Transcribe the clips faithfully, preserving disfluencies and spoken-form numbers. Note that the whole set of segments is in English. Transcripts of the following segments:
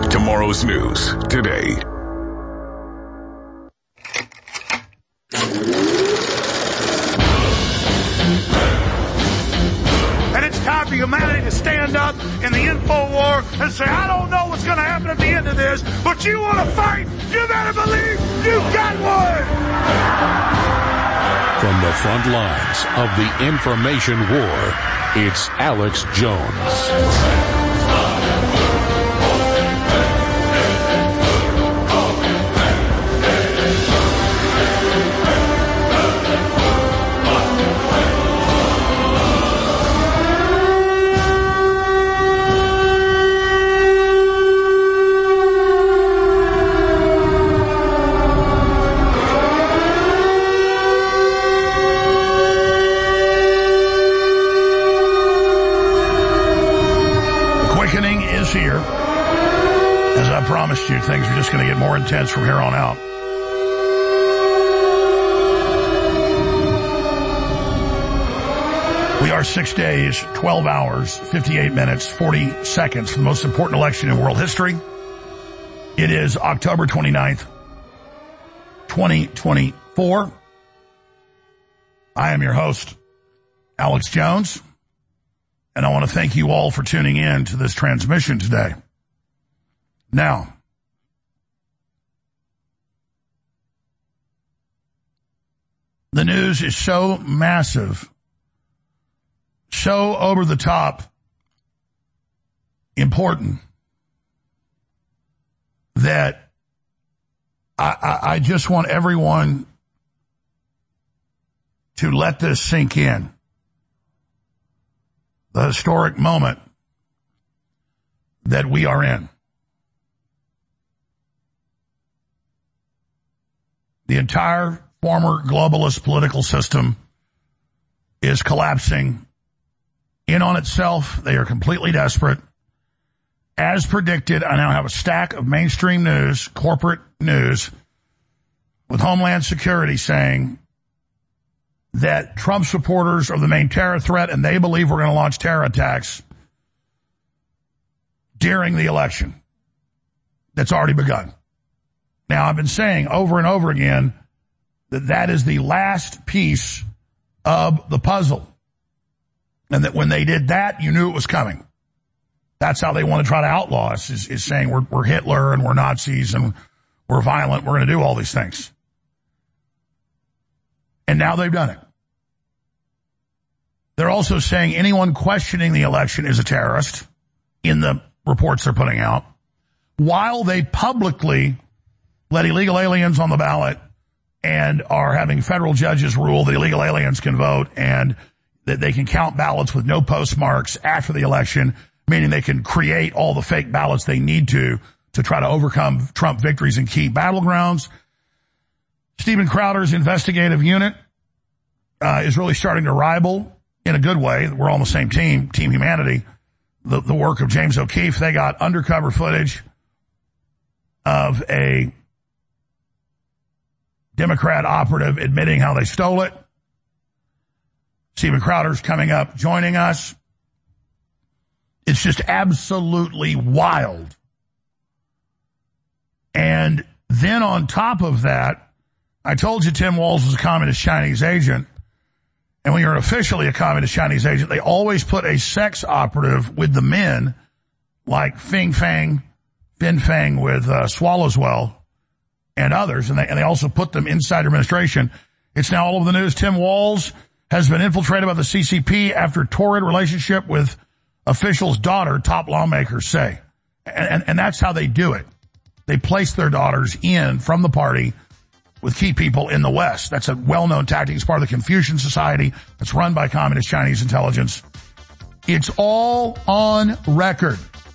Tomorrow's news today. And it's time for humanity to stand up in the info war and say, I don't know what's going to happen at the end of this, but you want to fight, you better believe you got one! From the front lines of the information war, it's Alex Jones. Here, as I promised you, things are just going to get more intense from here on out. We are six days, twelve hours, fifty-eight minutes, forty seconds from the most important election in world history. It is October twenty-ninth, twenty twenty-four. I am your host, Alex Jones. And I want to thank you all for tuning in to this transmission today. Now, the news is so massive, so over the top important that I, I, I just want everyone to let this sink in. The historic moment that we are in. The entire former globalist political system is collapsing in on itself. They are completely desperate. As predicted, I now have a stack of mainstream news, corporate news, with Homeland Security saying that Trump supporters are the main terror threat and they believe we're going to launch terror attacks during the election that's already begun. Now, I've been saying over and over again that that is the last piece of the puzzle, and that when they did that, you knew it was coming. That's how they want to try to outlaw us, is, is saying we're, we're Hitler and we're Nazis and we're violent, we're going to do all these things. And now they've done it. They're also saying anyone questioning the election is a terrorist in the reports they're putting out, while they publicly let illegal aliens on the ballot and are having federal judges rule that illegal aliens can vote and that they can count ballots with no postmarks after the election, meaning they can create all the fake ballots they need to to try to overcome Trump victories in key battlegrounds. Steven Crowder's investigative unit uh, is really starting to rival, in a good way, we're all on the same team, Team Humanity, the, the work of James O'Keefe. They got undercover footage of a Democrat operative admitting how they stole it. Steven Crowder's coming up, joining us. It's just absolutely wild. And then on top of that, I told you Tim Walz was a communist Chinese agent. And when you're officially a communist Chinese agent, they always put a sex operative with the men, like Fing Fang, Fin Fang with uh, Swallowswell and others. And they, and they also put them inside administration. It's now all over the news. Tim Walz has been infiltrated by the C C P after torrid relationship with officials' daughter, top lawmakers say. And, and, and that's how they do it. They place their daughters in from the party with key people in the West. That's a well-known tactic. It's part of the Confucian Society that's run by Communist Chinese intelligence. It's all on record.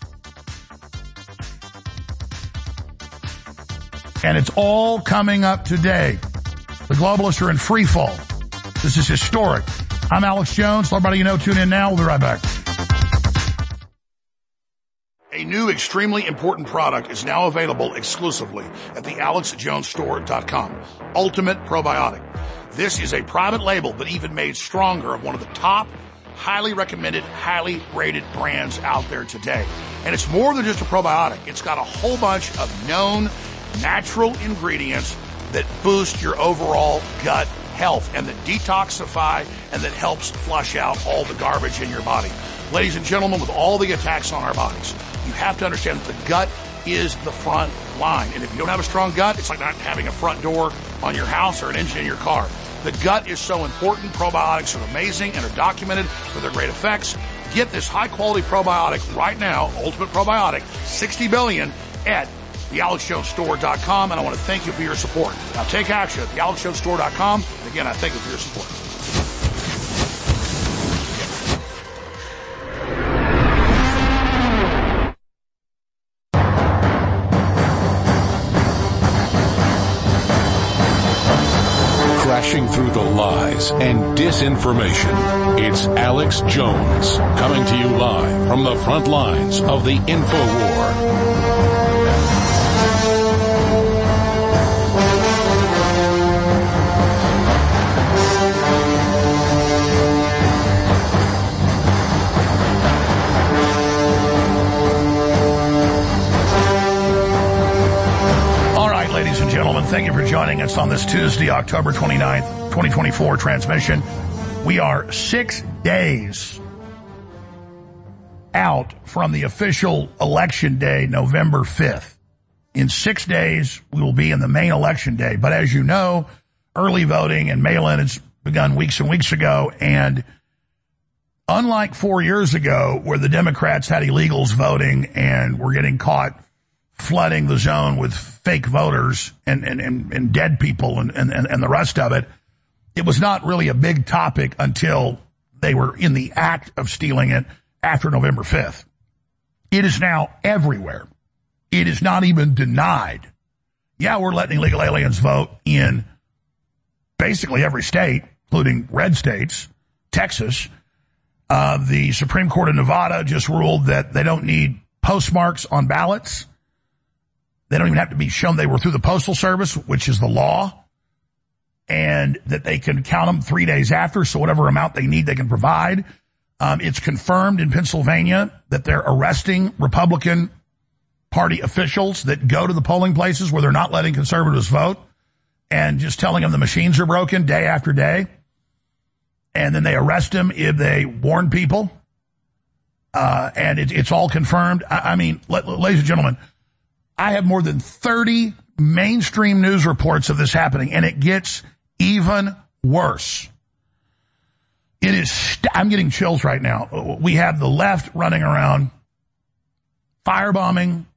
And it's all coming up today. The globalists are in free fall. This is historic. I'm Alex Jones. Let everybody you know tune in now. We'll be right back. A new extremely important product is now available exclusively at the alex jones store dot com. Ultimate Probiotic. This is a private label, but even made stronger, of one of the top highly recommended, highly rated brands out there today. And it's more than just a probiotic. It's got a whole bunch of known natural ingredients that boost your overall gut health and that detoxify and that helps flush out all the garbage in your body. Ladies and gentlemen, with all the attacks on our bodies, you have to understand that the gut is the front line. And if you don't have a strong gut, it's like not having a front door on your house or an engine in your car. The gut is so important. Probiotics are amazing and are documented for their great effects. Get this high-quality probiotic right now, Ultimate Probiotic, sixty billion at the alex jones store dot com, and I want to thank you for your support. Now take action at the alex jones store dot com. And again, I thank you for your support. Crashing through the lies and disinformation, it's Alex Jones, coming to you live from the front lines of the info war. Ladies and gentlemen, thank you for joining us on this Tuesday, October twenty-ninth, twenty twenty-four transmission. We are six days out from the official election day, November fifth. In six days, we will be in the main election day. But as you know, early voting and mail-in has begun weeks and weeks ago. And unlike four years ago, where the Democrats had illegals voting and were getting caught flooding the zone with fake voters and, and, and, and dead people and, and, and the rest of it, it was not really a big topic until they were in the act of stealing it after November fifth. It is now everywhere. It is not even denied. Yeah, we're letting illegal aliens vote in basically every state, including red states, Texas. Uh, the Supreme Court of Nevada just ruled that they don't need postmarks on ballots. They don't even have to be shown they were through the Postal Service, which is the law, and that they can count them three days after, so whatever amount they need, they can provide. Um, it's confirmed in Pennsylvania that they're arresting Republican Party officials that go to the polling places where they're not letting conservatives vote and just telling them the machines are broken day after day. And then they arrest them if they warn people. Uh, and it, it's all confirmed. I, I mean, let, ladies and gentlemen, I have more than thirty mainstream news reports of this happening, and it gets even worse. It is, st- I'm getting chills right now. We have the left running around firebombing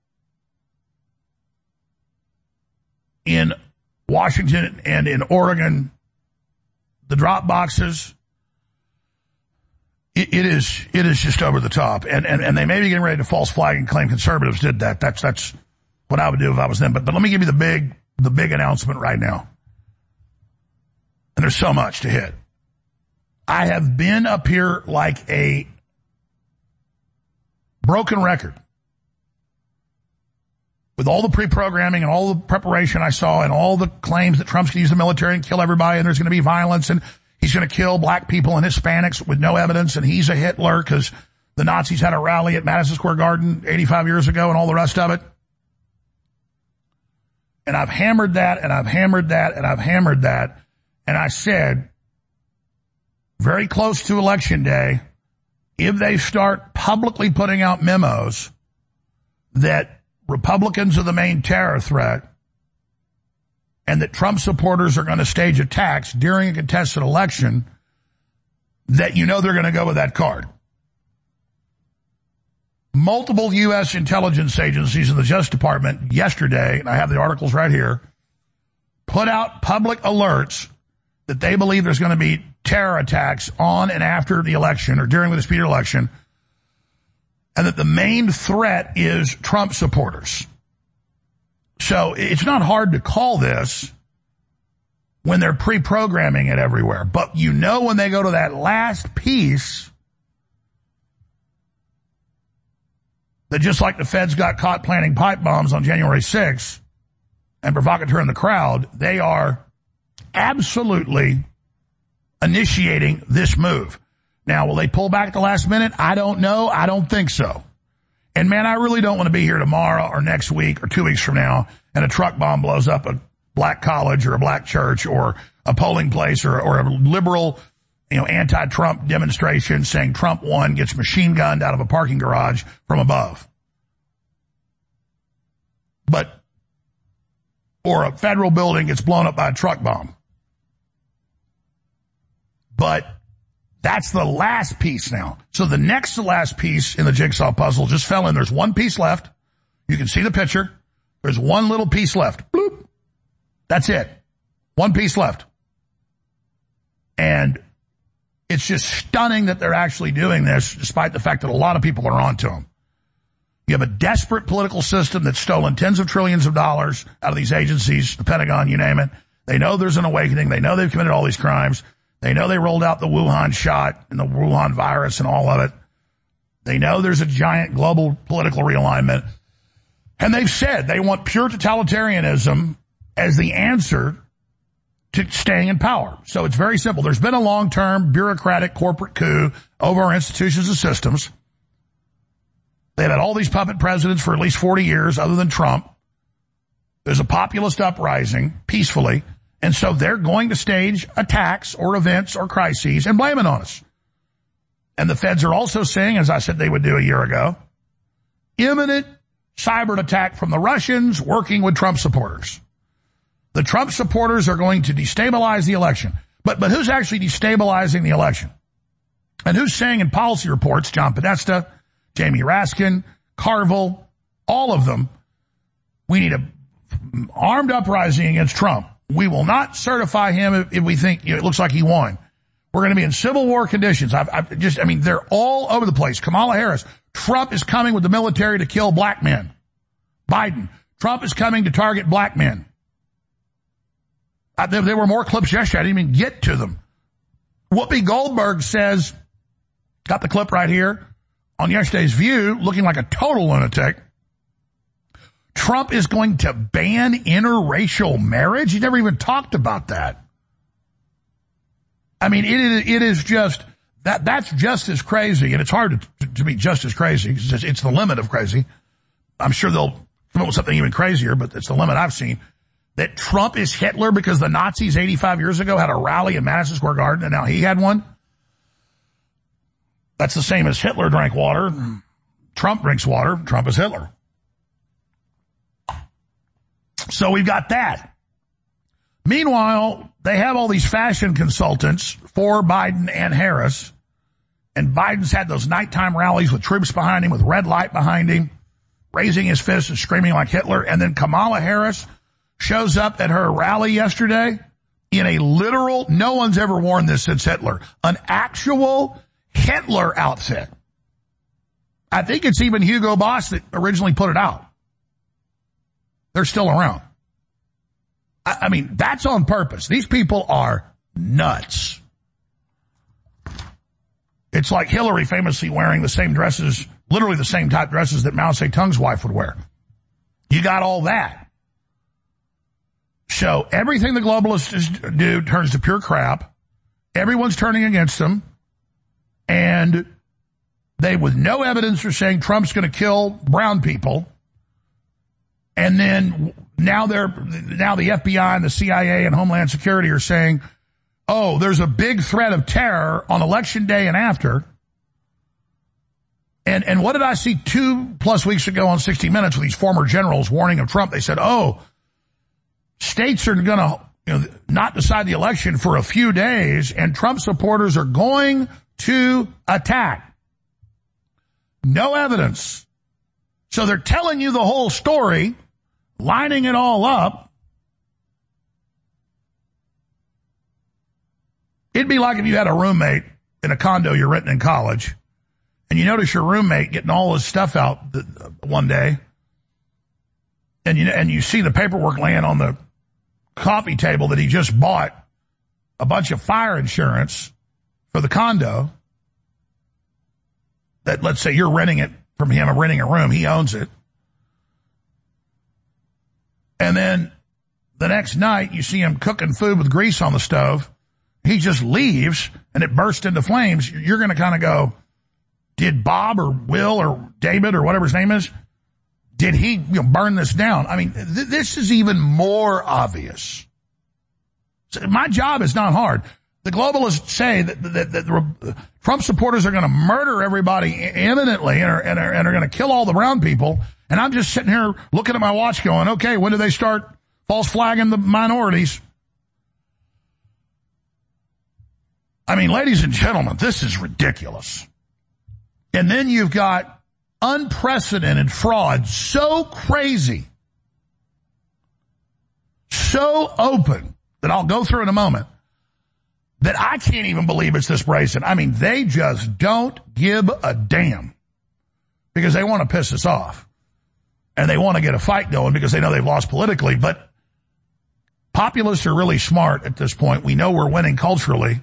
in Washington and in Oregon, the drop boxes. It, it is, it is just over the top. And, and, and they may be getting ready to false flag and claim conservatives did that. That's, that's, what I would do if I was them. But, but let me give you the big, the big announcement right now. And there's so much to hit. I have been up here like a broken record with all the pre-programming and all the preparation I saw and all the claims that Trump's going to use the military and kill everybody and there's going to be violence and he's going to kill black people and Hispanics with no evidence and he's a Hitler because the Nazis had a rally at Madison Square Garden eighty-five years ago and all the rest of it. And I've hammered that, and I've hammered that, and I've hammered that. And I said, very close to Election Day, if they start publicly putting out memos that Republicans are the main terror threat and that Trump supporters are going to stage attacks during a contested election, that you know they're going to go with that card. Multiple U S intelligence agencies and the Justice Department yesterday, and I have the articles right here, put out public alerts that they believe there's going to be terror attacks on and after the election or during the disputed election, and that the main threat is Trump supporters. So it's not hard to call this when they're pre-programming it everywhere. But you know when they go to that last piece, that just like the feds got caught planting pipe bombs on January sixth and provocateur in the crowd, they are absolutely initiating this move. Now, will they pull back at the last minute? I don't know. I don't think so. And man, I really don't want to be here tomorrow or next week or two weeks from now and a truck bomb blows up a black college or a black church or a polling place or, or a liberal, you know, anti-Trump demonstration saying Trump won gets machine gunned out of a parking garage from above. But, or a federal building gets blown up by a truck bomb. But that's the last piece now. So the next to last piece in the jigsaw puzzle just fell in. There's one piece left. You can see the picture. There's one little piece left. Bloop. That's it. One piece left. And it's just stunning that they're actually doing this, despite the fact that a lot of people are onto them. You have a desperate political system that's stolen tens of trillions of dollars out of these agencies, the Pentagon, you name it. They know there's an awakening. They know they've committed all these crimes. They know they rolled out the Wuhan shot and the Wuhan virus and all of it. They know there's a giant global political realignment. And they've said they want pure totalitarianism as the answer to staying in power. So it's very simple. There's been a long-term bureaucratic corporate coup over our institutions and systems. They've had all these puppet presidents for at least forty years other than Trump. There's a populist uprising peacefully. And so they're going to stage attacks or events or crises and blame it on us. And the feds are also saying, as I said they would do a year ago, imminent cyber attack from the Russians working with Trump supporters. The Trump supporters are going to destabilize the election. But but who's actually destabilizing the election? And who's saying in policy reports, John Podesta, Jamie Raskin, Carville, all of them, we need an armed uprising against Trump. We will not certify him if, if we think you know, it looks like he won. We're going to be in civil war conditions. I've, I've just, I mean, they're all over the place. Kamala Harris, Trump is coming with the military to kill black men. Biden, Trump is coming to target black men. I, there, there were more clips yesterday. I didn't even get to them. Whoopi Goldberg says, got the clip right here, on yesterday's View, looking like a total lunatic. Trump is going to ban interracial marriage? He never even talked about that. I mean, it is, it is just, that that's just as crazy, and it's hard to, to be just as crazy. It's, just, it's the limit of crazy. I'm sure they'll come up with something even crazier, but it's the limit I've seen. That Trump is Hitler because the Nazis eighty-five years ago had a rally in Madison Square Garden, and now he had one. That's the same as Hitler drank water. Trump drinks water. Trump is Hitler. So we've got that. Meanwhile, they have all these fashion consultants for Biden and Harris. And Biden's had those nighttime rallies with troops behind him, with red light behind him, raising his fist and screaming like Hitler. And then Kamala Harris shows up at her rally yesterday in a literal, no one's ever worn this since Hitler, an actual Hitler outfit. I think it's even Hugo Boss that originally put it out. They're still around. I, I mean, that's on purpose. These people are nuts. It's like Hillary famously wearing the same dresses, literally the same type dresses that Mao Zedong's wife would wear. You got all that. So everything the globalists do turns to pure crap. Everyone's turning against them. And they, with no evidence, are saying Trump's going to kill brown people. And then now they're, now the F B I and the C I A and Homeland Security are saying, oh, there's a big threat of terror on election day and after. And, and what did I see two plus weeks ago on sixty minutes with these former generals warning of Trump? They said, oh, states are going to, you know, not decide the election for a few days, and Trump supporters are going to attack. No evidence. So they're telling you the whole story, lining it all up. It'd be like if you had a roommate in a condo you're renting in college, and you notice your roommate getting all his stuff out one day, and you and you see the paperwork laying on the coffee table that he just bought a bunch of fire insurance for the condo. That, let's say you're renting it from him, or renting a room, he owns it. And then the next night you see him cooking food with grease on the stove, he just leaves and it bursts into flames, you're going to kind of go, did Bob or Will or David or whatever his name is, did he you know, burn this down? I mean, th- this is even more obvious. So my job is not hard. The globalists say that, that, that the Trump supporters are going to murder everybody imminently and are, and are, and are going to kill all the brown people. And I'm just sitting here looking at my watch going, okay, when do they start false flagging the minorities? I mean, ladies and gentlemen, this is ridiculous. And then you've got unprecedented fraud, so crazy, so open, that I'll go through in a moment, that I can't even believe it's this brazen. I mean, they just don't give a damn because they want to piss us off. And they want to get a fight going because they know they've lost politically. But populists are really smart at this point. We know we're winning culturally.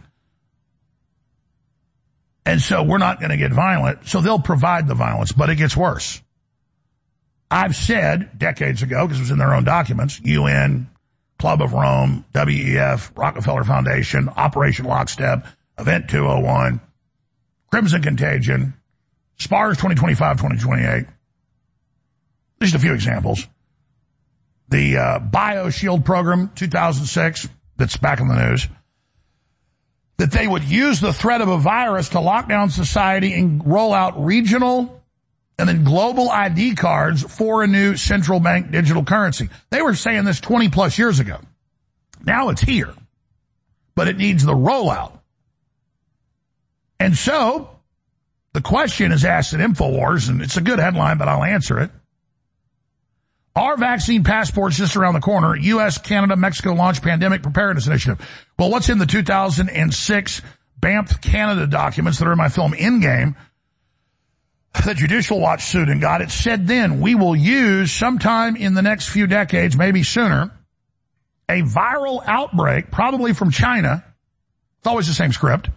And so we're not going to get violent. So they'll provide the violence, but it gets worse. I've said decades ago, because it was in their own documents, U N, Club of Rome, W E F, Rockefeller Foundation, Operation Lockstep, Event two oh one, Crimson Contagion, SPARS twenty twenty-five twenty twenty-eight. Just a few examples. The uh, BioShield program, two thousand six, that's back in the news, that they would use the threat of a virus to lock down society and roll out regional and then global I D cards for a new central bank digital currency. They were saying this twenty plus years ago. Now it's here, but it needs the rollout. And so the question is asked at InfoWars, and it's a good headline, but I'll answer it. Are vaccine passports just around the corner? U S, Canada, Mexico launch pandemic preparedness initiative. Well, what's in the two thousand six Banff Canada documents that are in my film Endgame, the Judicial Watch sued and got it, said then we will use sometime in the next few decades, maybe sooner, a viral outbreak, probably from China. It's always the same script,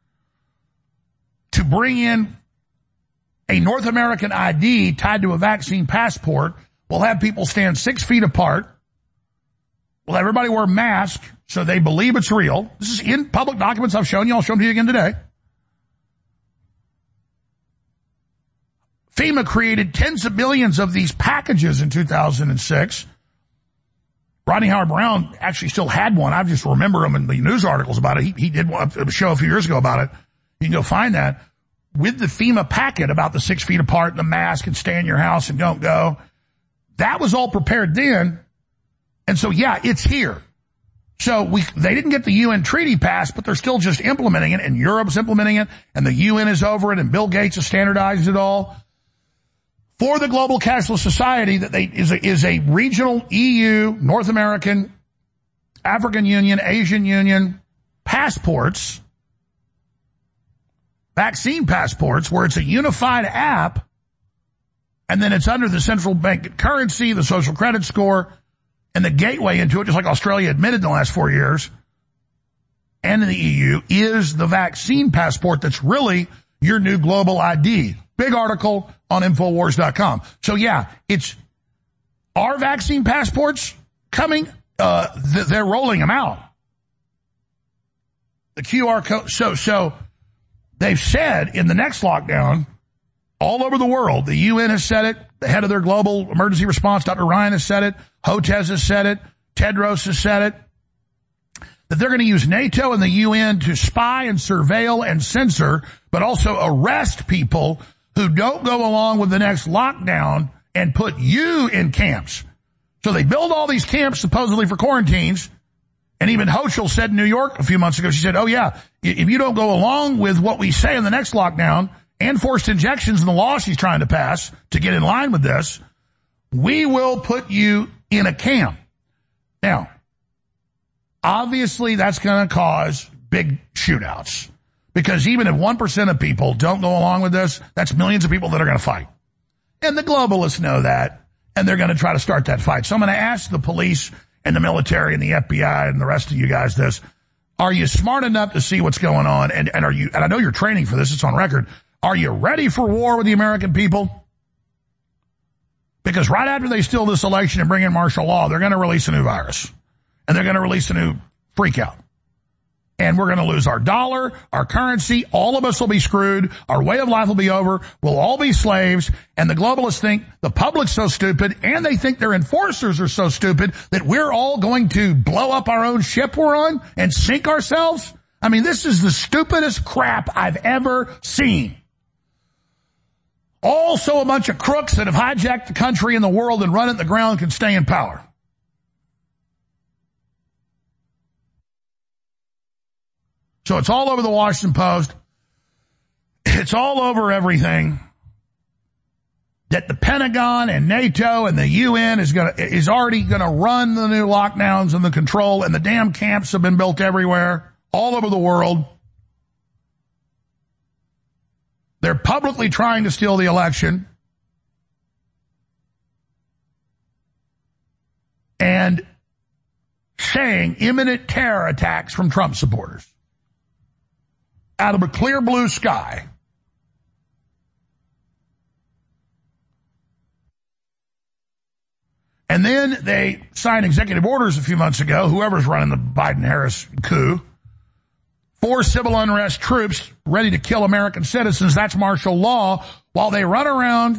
to bring in a North American I D tied to a vaccine passport. We'll have people stand six feet apart. We'll have everybody wear masks so they believe it's real. This is in public documents I've shown you. I'll show them to you again today. FEMA created tens of millions of these packages in two thousand six. Rodney Howard-Brown actually still had one. I just remember him in the news articles about it. He, he did a show a few years ago about it. You can go find that. With the FEMA packet about the six feet apart and the mask and stay in your house and don't go. That was all prepared then. And so, yeah, it's here. So we, they didn't get the U N treaty passed, but they're still just implementing it, and Europe's implementing it, and the U N is over it, and Bill Gates has standardized it all. For the global cashless society that they, is a, is a regional E U, North American, African Union, Asian Union passports, vaccine passports, where it's a unified app. And then it's under the central bank currency, the social credit score, and the gateway into it, just like Australia admitted in the last four years, and in the E U, is the vaccine passport that's really your new global I D. Big article on Infowars dot com. So, yeah, it's our vaccine passports coming. Uh, th- they're rolling them out. The Q R code. So, so they've said in the next lockdown, all over the world, the U N has said it, the head of their global emergency response, Doctor Ryan, has said it, Hotez has said it, Tedros has said it, that they're going to use NATO and the U N to spy and surveil and censor, but also arrest people who don't go along with the next lockdown and put you in camps. So they build all these camps supposedly for quarantines, and even Hochul said in New York a few months ago, she said, oh yeah, if you don't go along with what we say in the next lockdown, and forced injections in the law she's trying to pass to get in line with this, we will put you in a camp. Now, obviously that's going to cause big shootouts, because even if one percent of people don't go along with this, that's millions of people that are going to fight. And the globalists know that, and they're going to try to start that fight. So I'm going to ask the police and the military and the F B I and the rest of you guys this. Are you smart enough to see what's going on? And, and are you, and I know you're training for this, it's on record. Are you ready for war with the American people? Because right after they steal this election and bring in martial law, they're going to release a new virus. And they're going to release a new freakout. and we're going to lose our dollar, our currency. All of us will be screwed. Our way of life will be over. We'll all be slaves. And the globalists think the public's so stupid, and they think their enforcers are so stupid that we're all going to blow up our own ship we're on and sink ourselves. I mean, this is the stupidest crap I've ever seen. Also a bunch of crooks that have hijacked the country and the world and run it in the ground and can stay in power. So it's all over the Washington Post. It's all over everything that the Pentagon and NATO and the U N is going to, is already going to run the new lockdowns and the control, and the damn camps have been built everywhere, all over the world. They're publicly trying to steal the election. And saying imminent terror attacks from Trump supporters out of a clear blue sky. And then they signed executive orders a few months ago, whoever's running the Biden-Harris coup, for civil unrest troops ready to kill American citizens. That's martial law, while they run around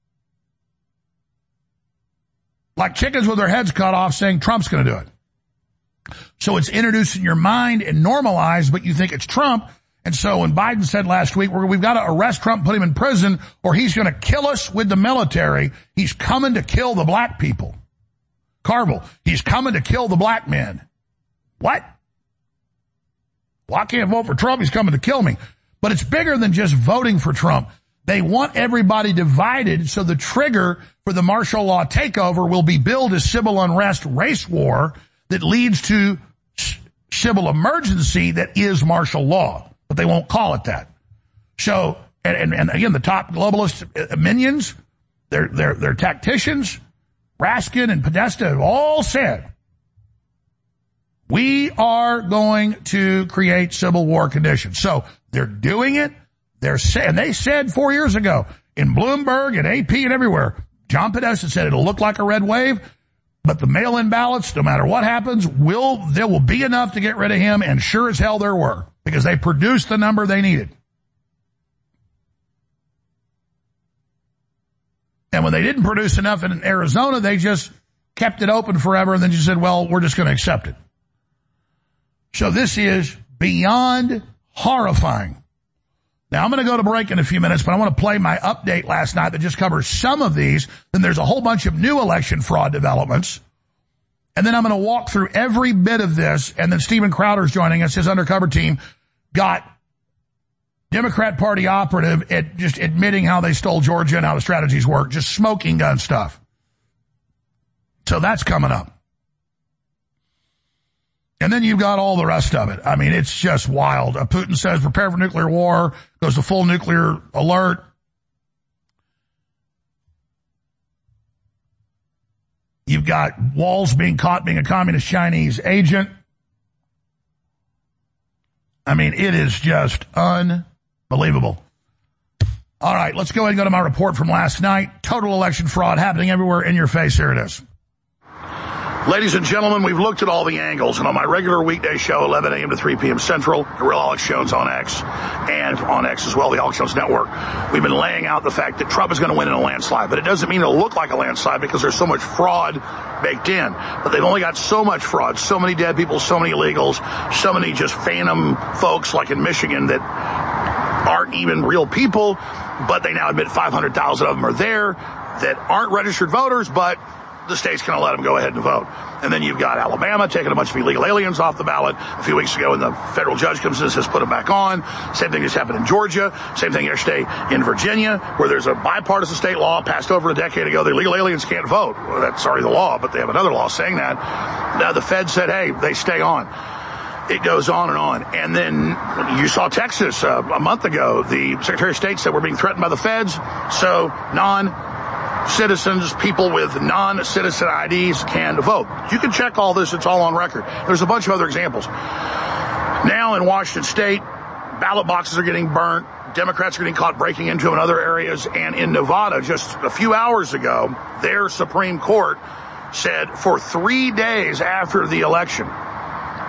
like chickens with their heads cut off saying Trump's going to do it. So it's introduced in your mind and normalized, but you think it's Trump. And so when Biden said last week, we've got to arrest Trump, put him in prison, or he's going to kill us with the military. He's coming to kill the black people. Carville, he's coming to kill the black men. What? Well, I can't vote for Trump. He's coming to kill me. But it's bigger than just voting for Trump. They want everybody divided, so the trigger for the martial law takeover will be billed as civil unrest race war that leads to civil emergency that is martial law. But they won't call it that. So, and, and, and again, the top globalist minions, their, their, their tacticians, Raskin and Podesta have all said, we are going to create civil war conditions. So they're doing it. They're saying, they said four years ago in Bloomberg and A P and everywhere, John Podesta said it'll look like a red wave, but the mail-in ballots, no matter what happens, will, there will be enough to get rid of him, and sure as hell there were, because they produced the number they needed. And when they didn't produce enough in Arizona, they just kept it open forever and then just said, well, we're just going to accept it. So this is beyond horrifying. Now, I'm going to go to break in a few minutes, but I want to play my update last night that just covers some of these. Then there's a whole bunch of new election fraud developments. And then I'm going to walk through every bit of this. And then Steven Crowder's joining us. His undercover team got Democrat Party operative at just admitting how they stole Georgia and how the strategies work, just smoking gun stuff. So that's coming up. And then you've got all the rest of it. I mean, it's just wild. Uh, Putin says prepare for nuclear war, goes to full nuclear alert. You've got Walls being caught being a communist Chinese agent. I mean, it is just unbelievable. All right, let's go ahead and go to my report from last night. Total election fraud happening everywhere in your face. Here it is. Ladies and gentlemen, we've looked at all the angles, and on my regular weekday show, eleven a.m. to three p.m. Central, the Real Alex Jones on X, and on X as well, the Alex Jones Network, we've been laying out the fact that Trump is going to win in a landslide. But it doesn't mean it'll look like a landslide because there's so much fraud baked in. But they've only got so much fraud, so many dead people, so many illegals, so many just phantom folks like in Michigan that aren't even real people, but they now admit five hundred thousand of them are there that aren't registered voters, but the state's going to let them go ahead and vote. And then you've got Alabama taking a bunch of illegal aliens off the ballot a few weeks ago, and the federal judge comes in and says put them back on. Same thing just happened in Georgia. Same thing yesterday in Virginia, where there's a bipartisan state law passed over a decade ago. The illegal aliens can't vote. Well, that's already the law, but they have another law saying that. Now the Fed said, hey, they stay on. It goes on and on. And then you saw Texas uh, a month ago. The Secretary of State said we're being threatened by the feds, so non citizens, people with non-citizen I Ds can vote. You can check all this. It's all on record. There's a bunch of other examples. Now in Washington State, ballot boxes are getting burnt. Democrats are getting caught breaking into them in other areas. And in Nevada, just a few hours ago, their Supreme Court said for three days after the election, ballot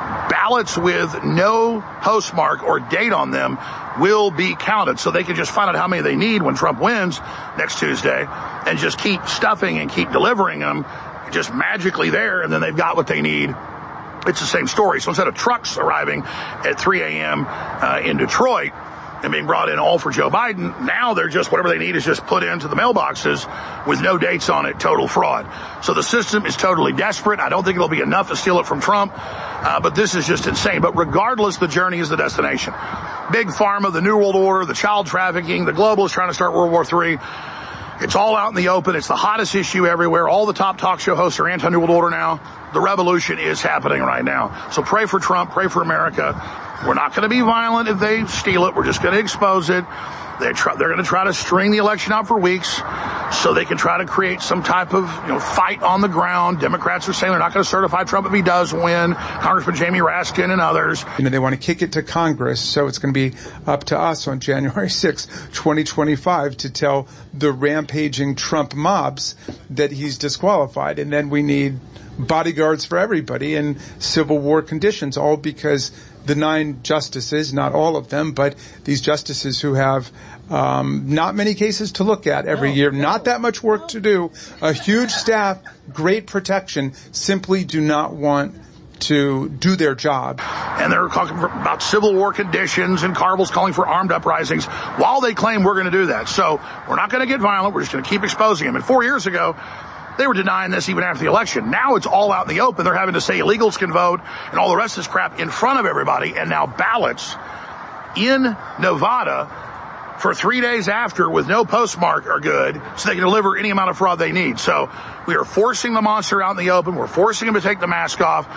ballots with no postmark or date on them will be counted. So they can just find out how many they need when Trump wins next Tuesday and just keep stuffing and keep delivering them just magically there, and then they've got what they need. It's the same story. So instead of trucks arriving at three a.m. Uh, in Detroit and being brought in all for Joe Biden, now they're just, whatever they need is just put into the mailboxes with no dates on it, total fraud. So the system is totally desperate. I don't think it'll be enough to steal it from Trump, uh, but this is just insane. But regardless, the journey is the destination. Big Pharma, the New World Order, the child trafficking, the globalists trying to start World War Three. It's all out in the open. It's the hottest issue everywhere. All the top talk show hosts are anti-New World Order now. The revolution is happening right now. So pray for Trump. Pray for America. We're not going to be violent if they steal it. We're just going to expose it. They try, they're going to try to string the election out for weeks so they can try to create some type of, you know, fight on the ground. Democrats are saying they're not going to certify Trump if he does win. Congressman Jamie Raskin and others. You know, they want to kick it to Congress, so it's going to be up to us on January sixth, twenty twenty-five to tell the rampaging Trump mobs that he's disqualified. And then we need bodyguards for everybody in Civil War conditions, all because the nine justices, not all of them, but these justices who have um, not many cases to look at every year, not that much work to do, a huge staff, great protection, simply do not want to do their job. And they're talking about Civil War conditions, and Carville's calling for armed uprisings while they claim we're going to do that. So we're not going to get violent. We're just going to keep exposing them. And four years ago, they were denying this even after the election. Now it's all out in the open. They're having to say illegals can vote and all the rest of this crap in front of everybody. And now ballots in Nevada for three days after with no postmark are good, so they can deliver any amount of fraud they need. So we are forcing the monster out in the open. We're forcing him to take the mask off.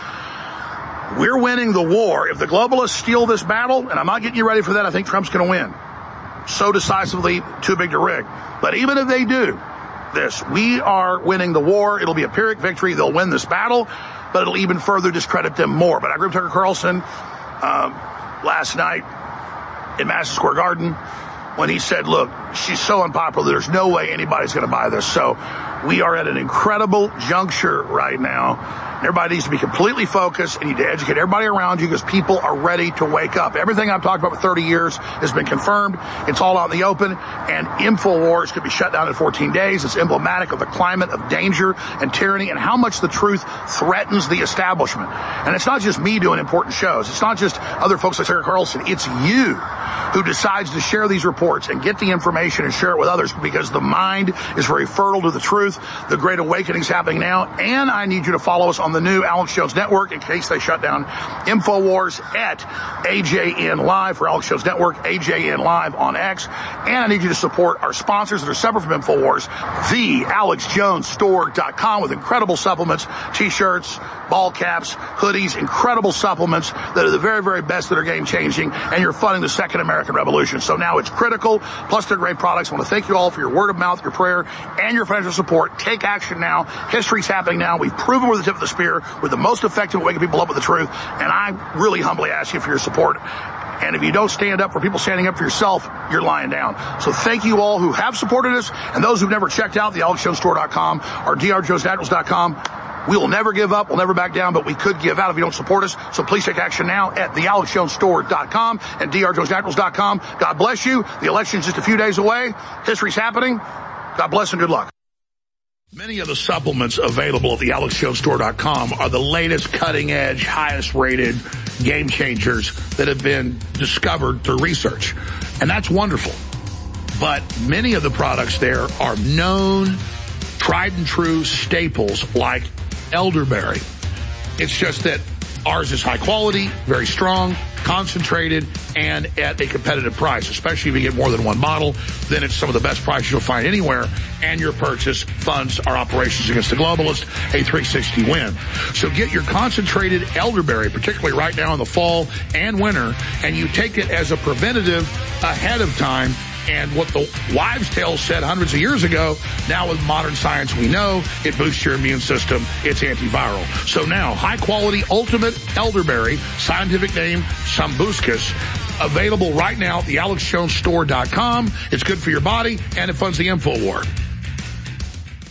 We're winning the war. If the globalists steal this battle, and I'm not getting you ready for that, I think Trump's going to win. So decisively, too big to rig. But even if they do this, we are winning the war. It'll be a Pyrrhic victory. They'll win this battle, but it'll even further discredit them more. But I agree with Tucker Carlson um, last night in Madison Square Garden when he said, look, she's so unpopular, there's no way anybody's going to buy this. So we are at an incredible juncture right now. Everybody needs to be completely focused, and you need to educate everybody around you because people are ready to wake up. Everything I've talked about for thirty years has been confirmed. It's all out in the open, and InfoWars could be shut down in fourteen days. It's emblematic of the climate of danger and tyranny and how much the truth threatens the establishment. And it's not just me doing important shows. It's not just other folks like Tucker Carlson. It's you who decides to share these reports and get the information and share it with others because the mind is very fertile to the truth. The Great Awakening is happening now, and I need you to follow us on the new Alex Jones Network in case they shut down InfoWars at A J N Live for Alex Jones Network, A J N Live on X. And I need you to support our sponsors that are separate from InfoWars, the alex jones store dot com with incredible supplements, t-shirts, ball caps, hoodies, incredible supplements that are the very, very best that are game-changing, and you're funding the Second American Revolution. So now it's critical, plus they're great products. I want to thank you all for your word of mouth, your prayer, and your financial support. Take action now. History's happening now. We've proven we're the tip of the spear. We're the most effective at waking people up with the truth, and I really humbly ask you for your support. And if you don't stand up for people standing up for yourself, you're lying down. So thank you all who have supported us, and those who've never checked out the alex jones store dot com or d r jones naturals dot com. We will never give up. We'll never back down, but we could give out if you don't support us. So please take action now at the alex jones store dot com and d r jones naturals dot com. God bless you. The election's just a few days away. History's happening. God bless and good luck. Many of the supplements available at the alex jones store dot com are the latest, cutting-edge, highest-rated game changers that have been discovered through research. And that's wonderful. But many of the products there are known, tried-and-true staples like elderberry. It's just that ours is high quality, very strong, concentrated, and at a competitive price. Especially if you get more than one bottle, then it's some of the best prices you'll find anywhere, and your purchase funds our operations against the globalist, a three sixty win. So get your concentrated elderberry, particularly right now in the fall and winter, and you take it as a preventative ahead of time. And what the wives' tale said hundreds of years ago, now with modern science we know, it boosts your immune system, it's antiviral. So now, high-quality, ultimate elderberry, scientific name, Sambucus, available right now at the alex jones store dot com. It's good for your body, and it funds the InfoWar.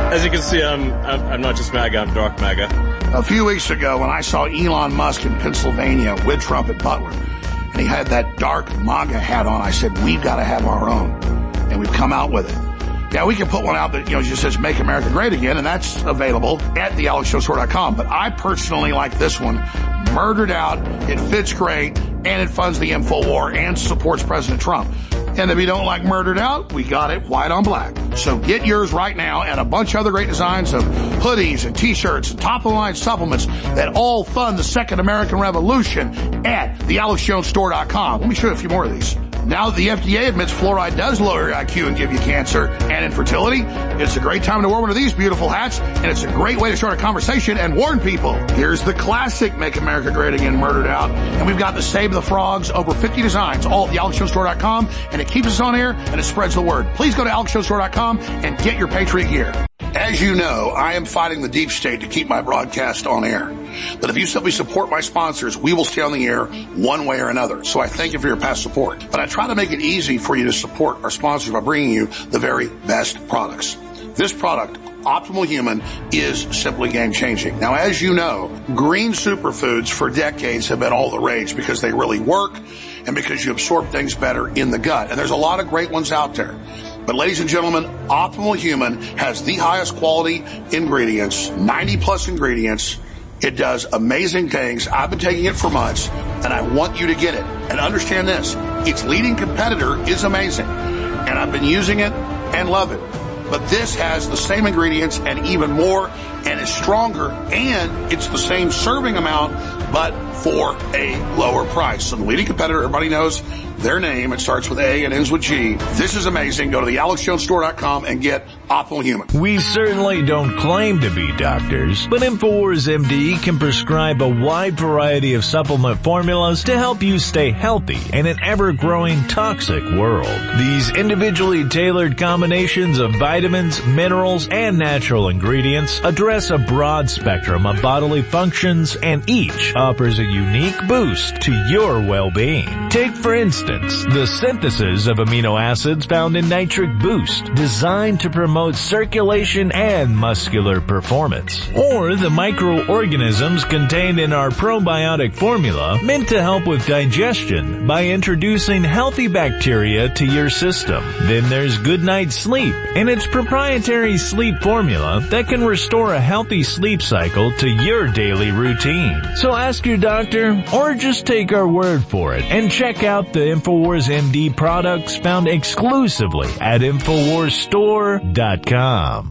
As you can see, I'm, I'm, I'm not just MAGA, I'm dark MAGA. A few weeks ago when I saw Elon Musk in Pennsylvania with Trump at Butler, and he had that dark MAGA hat on, I said, we've got to have our own. And we've come out with it. Yeah, we can put one out that, you know, just says Make America Great Again, and that's available at the alex jones store dot com. But I personally like this one. Murdered Out. It fits great, and it funds the InfoWar and supports President Trump. And if you don't like Murdered Out, we got it white on black. So get yours right now, and a bunch of other great designs of hoodies and T-shirts and top-of-the-line supplements that all fund the Second American Revolution at the alex jones store dot com. Let me show you a few more of these. Now that the F D A admits fluoride does lower your I Q and give you cancer and infertility, it's a great time to wear one of these beautiful hats, and it's a great way to start a conversation and warn people. Here's the classic Make America Great Again Murdered Out, and we've got the Save the Frogs, over fifty designs, all at the alex jones store dot com, and it keeps us on air and it spreads the word. Please go to alex jones store dot com and get your Patriot gear. As you know, I am fighting the deep state to keep my broadcast on air. But if you simply support my sponsors, we will stay on the air one way or another. So I thank you for your past support. But I try to make it easy for you to support our sponsors by bringing you the very best products. This product, Optimal Human, is simply game-changing. Now, as you know, green superfoods for decades have been all the rage because they really work and because you absorb things better in the gut. And there's a lot of great ones out there. But ladies and gentlemen, Optimal Human has the highest quality ingredients, ninety plus ingredients. It does amazing things. I've been taking it for months, and I want you to get it. And understand this, its leading competitor is amazing, and I've been using it and love it. But this has the same ingredients and even more, and is stronger, and it's the same serving amount, but for a lower price. So the leading competitor, everybody knows their name. It starts with A and ends with G. This is amazing. Go to the alex jones store dot com and get Optimal Human. We certainly don't claim to be doctors, but InfoWars M D can prescribe a wide variety of supplement formulas to help you stay healthy in an ever-growing toxic world. These individually tailored combinations of vitamins, minerals, and natural ingredients address a broad spectrum of bodily functions, and each offers a unique boost to your well-being. Take, for instance, the synthesis of amino acids found in Nitric Boost, designed to promote circulation and muscular performance. Or the microorganisms contained in our probiotic formula, meant to help with digestion by introducing healthy bacteria to your system. Then there's Good Night Sleep and its proprietary sleep formula that can restore a healthy sleep cycle to your daily routine. So ask your doctor, or just take our word for it, and check out the InfoWars M D products found exclusively at infowars store dot com.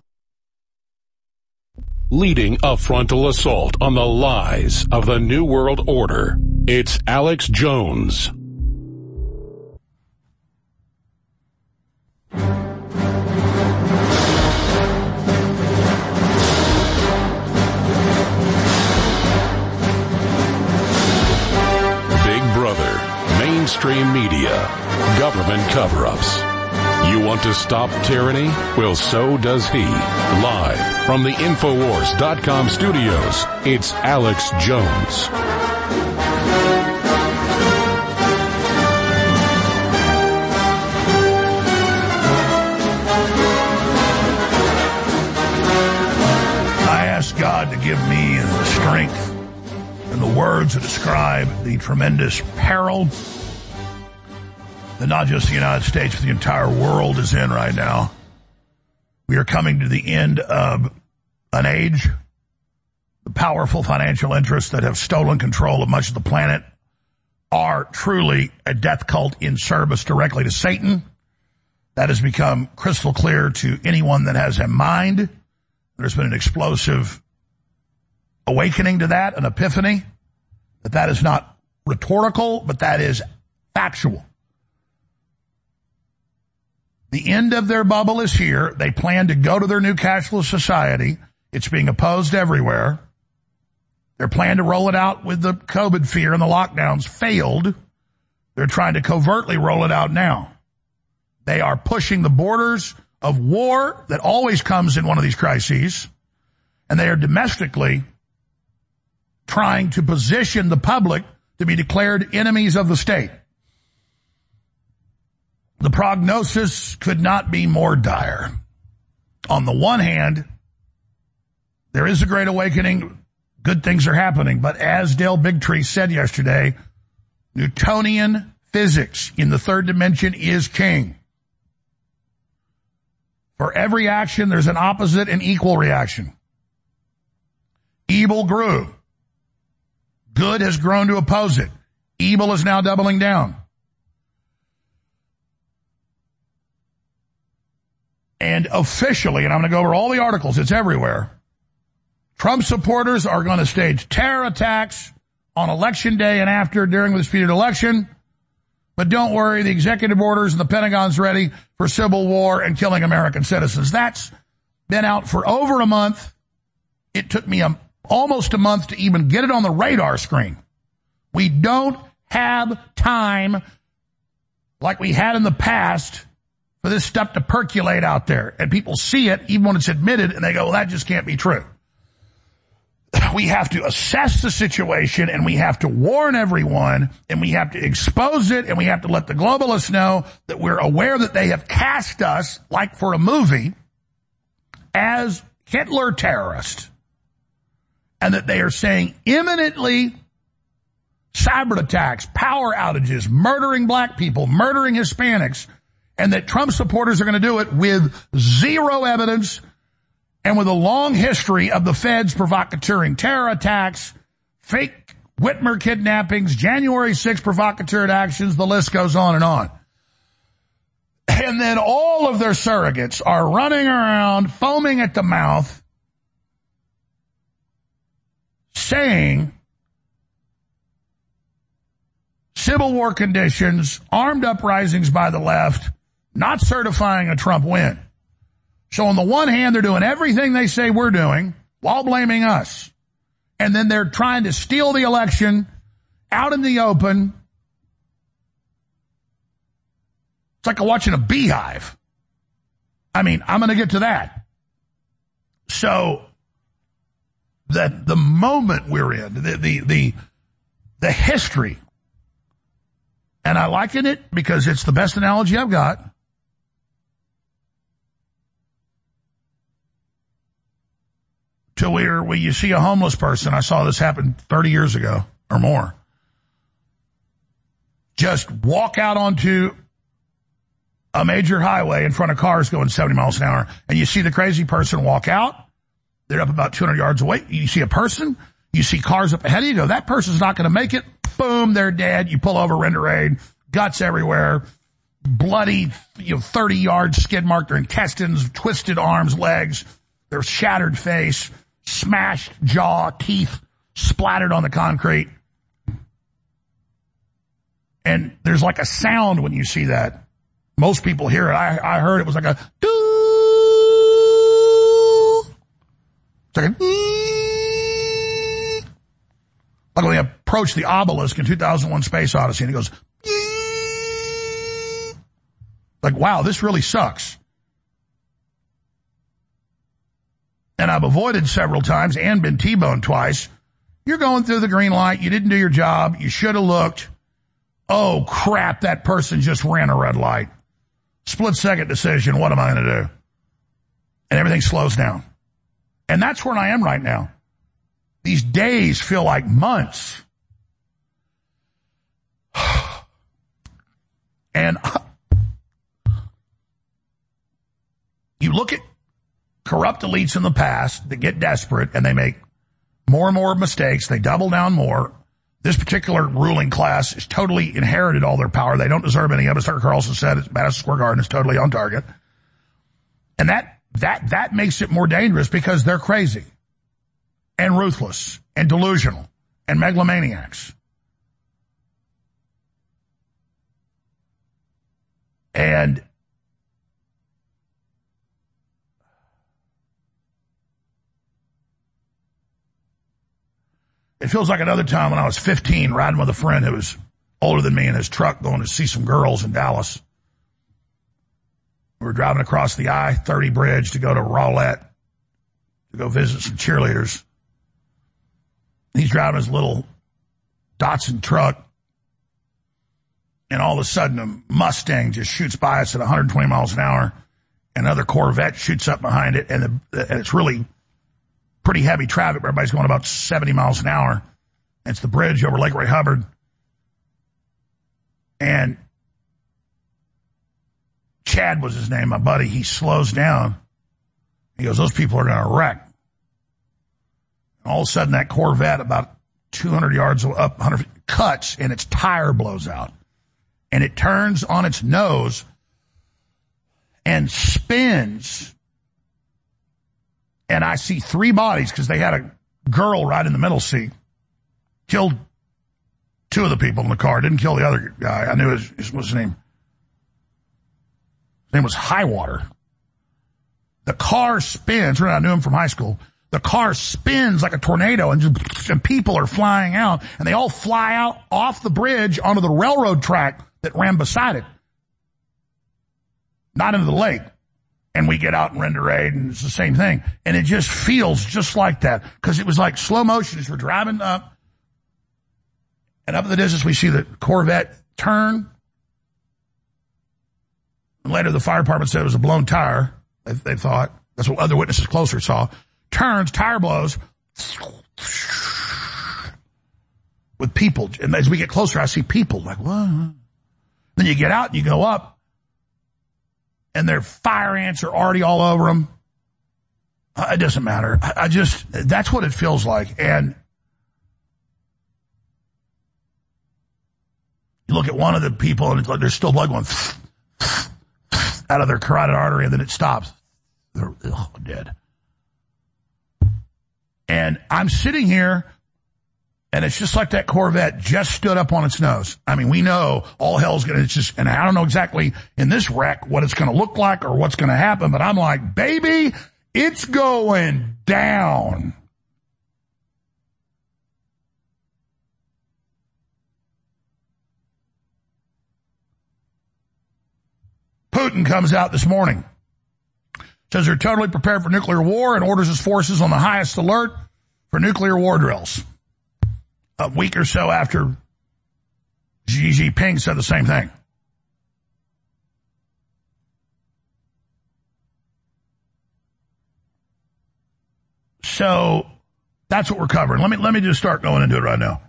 Leading a frontal assault on the lies of the New World Order, it's Alex Jones. Mainstream media, government cover-ups. You want to stop tyranny? Well, so does he. Live from the infowars dot com studios, it's Alex Jones. I ask God to give me the strength and the words to describe the tremendous peril that not just the United States, but the entire world is in right now. We are coming to the end of an age. The powerful financial interests that have stolen control of much of the planet are truly a death cult in service directly to Satan. That has become crystal clear to anyone that has a mind. There's been an explosive awakening to that, an epiphany, that that is not rhetorical, but that is factual. The end of their bubble is here. They plan to go to their new cashless society. It's being opposed everywhere. Their plan to roll it out with the COVID fear and the lockdowns failed. They're trying to covertly roll it out now. They are pushing the borders of war that always comes in one of these crises, and they are domestically trying to position the public to be declared enemies of the state. The prognosis could not be more dire. On the one hand, There is a great awakening. Good things are happening. But as Dale Bigtree said yesterday, Newtonian physics in the third dimension is king. For every action, there's an opposite and equal reaction. Evil grew. Good has grown to oppose it. Evil is now doubling down. And officially, and I'm going to go over all the articles, it's everywhere, Trump supporters are going to stage terror attacks on election day and after during the disputed election. But don't worry, the executive orders and the Pentagon's ready for civil war and killing American citizens. That's been out for over a month. It took me a, almost a month to even get it on the radar screen. We don't have time like we had in the past for this stuff to percolate out there. And people see it even when it's admitted and they go, well, that just can't be true. We have to assess the situation and we have to warn everyone and we have to expose it and we have to let the globalists know that we're aware that they have cast us, like for a movie, as Hitler terrorists and that they are saying imminently cyber attacks, power outages, murdering black people, murdering Hispanics, and that Trump supporters are going to do it with zero evidence and with a long history of the feds provocateuring terror attacks, fake Whitmer kidnappings, January sixth provocateur actions, the list goes on and on. And then all of their surrogates are running around, foaming at the mouth, saying civil war conditions, armed uprisings by the left, not certifying a Trump win. So on the one hand, they're doing everything they say we're doing while blaming us. And then they're trying to steal the election out in the open. It's like watching a beehive. I mean, I'm going to get to that. So that the moment we're in, the, the, the, the history, and I liken it because it's the best analogy I've got. To where, where you see a homeless person, I saw this happen thirty years ago or more, just walk out onto a major highway in front of cars going seventy miles an hour, and you see the crazy person walk out, they're up about two hundred yards away, you see a person, you see cars up ahead of you, you go, that person's not going to make it, boom, they're dead, you pull over, render aid, guts everywhere, bloody, you know, thirty yards, skid marked their intestines, twisted arms, legs, their shattered face, smashed jaw, teeth splattered on the concrete. And there's like a sound when you see that. Most people hear it. I, I heard it was like a doo. It's like a ee. Like when they approached the obelisk in two thousand one Space Odyssey and it goes ee. Like, wow, this really sucks. And I've avoided several times and been T-boned twice. You're going through the green light. You didn't do your job. You should have looked. Oh, crap, that person just ran a red light. Split-second decision. What am I going to do? And everything slows down. And that's where I am right now. These days feel like months. And you look at corrupt elites in the past that get desperate and they make more and more mistakes. They double down more. This particular ruling class is totally inherited all their power. They don't deserve any of it. Tucker Carlson said it's Madison Square Garden is totally on target. And that, that, that makes it more dangerous because they're crazy and ruthless and delusional and megalomaniacs. And it feels like another time when I was fifteen riding with a friend who was older than me in his truck going to see some girls in Dallas. We were driving across the I thirty bridge to go to Rowlett to go visit some cheerleaders. He's driving his little Datsun truck, and all of a sudden a Mustang just shoots by us at one hundred twenty miles an hour. Another Corvette shoots up behind it, and, the, and it's really pretty heavy traffic. Everybody's going about seventy miles an hour. It's the bridge over Lake Ray Hubbard. And Chad was his name, my buddy. He slows down. He goes, those people are going to wreck. And all of a sudden, that Corvette, about two hundred yards up, one hundred cuts, and its tire blows out. And it turns on its nose and spins. And I see three bodies, because they had a girl right in the middle seat. Killed two of the people in the car. Didn't kill the other guy. I knew his, his, what's his name? His name was Highwater. The car spins. I knew him from high school. The car spins like a tornado, and, just, and people are flying out, and they all fly out off the bridge onto the railroad track that ran beside it. Not into the lake. And we get out and render aid, and it's the same thing. And it just feels just like that, because it was like slow motion as we're driving up. And up in the distance, we see the Corvette turn. And later, the fire department said it was a blown tire, they, they thought. That's what other witnesses closer saw. Turns, tire blows. With people. And as we get closer, I see people like, what? Then you get out and you go up. And their fire ants are already all over them. Uh, it doesn't matter. I, I just, that's what it feels like. And you look at one of the people, and it's like there's still blood going out of their carotid artery, and then it stops. They're oh, dead. And I'm sitting here, and it's just like that Corvette just stood up on its nose. I mean, we know all hell's going to, it's just, and I don't know exactly in this wreck what it's going to look like or what's going to happen, but I'm like, baby, it's going down. Putin comes out this morning, says they're totally prepared for nuclear war and orders his forces on the highest alert for nuclear war drills. A week or so after Xi Jinping said the same thing. So that's what we're covering. Let me, let me just start going into it right now.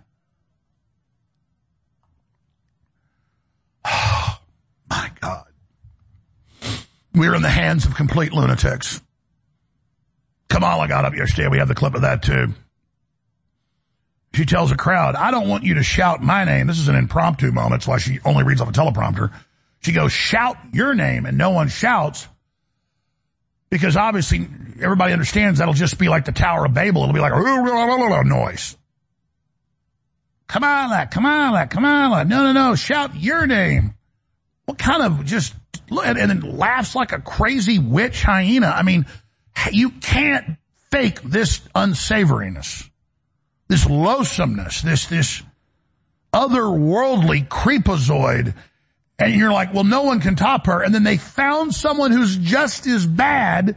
Oh, my God. We're in the hands of complete lunatics. Kamala got up yesterday. We have the clip of that, too. She tells a crowd, I don't want you to shout my name. This is an impromptu moment. That's why she only reads off a teleprompter. She goes, shout your name, and no one shouts. Because obviously, everybody understands that'll just be like the Tower of Babel. It'll be like a noise. Kamala, Kamala, Kamala. No, no, no. Shout your name. What kind of just, and then laughs like a crazy witch hyena. I mean, you can't fake this unsavoriness, this loathsomeness, this, this otherworldly creepazoid. And you're like, well, no one can top her. And then they found someone who's just as bad,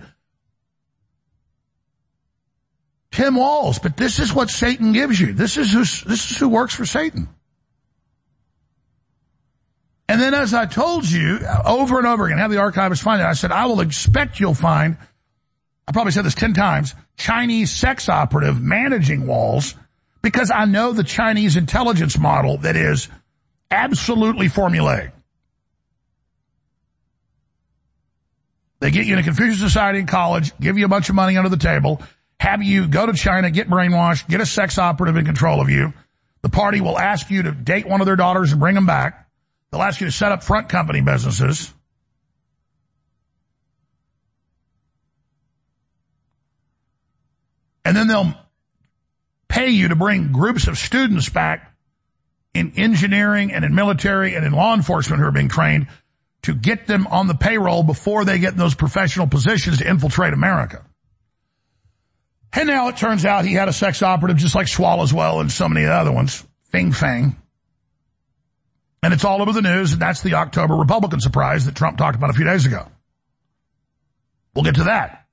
Tim Walz. But this is what Satan gives you. This is who, this is who works for Satan. And then, as I told you over and over again, have the archivists find it. I said, I will expect you'll find, I probably said this ten times, Chinese sex operative managing Walz, because I know the Chinese intelligence model that is absolutely formulaic. They get you in a Confucius Society in college, give you a bunch of money under the table, have you go to China, get brainwashed, get a sex operative in control of you. The party will ask you to date one of their daughters and bring them back. They'll ask you to set up front company businesses. And then they'll pay you to bring groups of students back in engineering and in military and in law enforcement who are being trained to get them on the payroll before they get in those professional positions to infiltrate America. And now it turns out he had a sex operative just like Swalwell and so many other ones. Fing Fang. And it's all over the news, and that's the October Republican surprise that Trump talked about a few days ago. We'll get to that.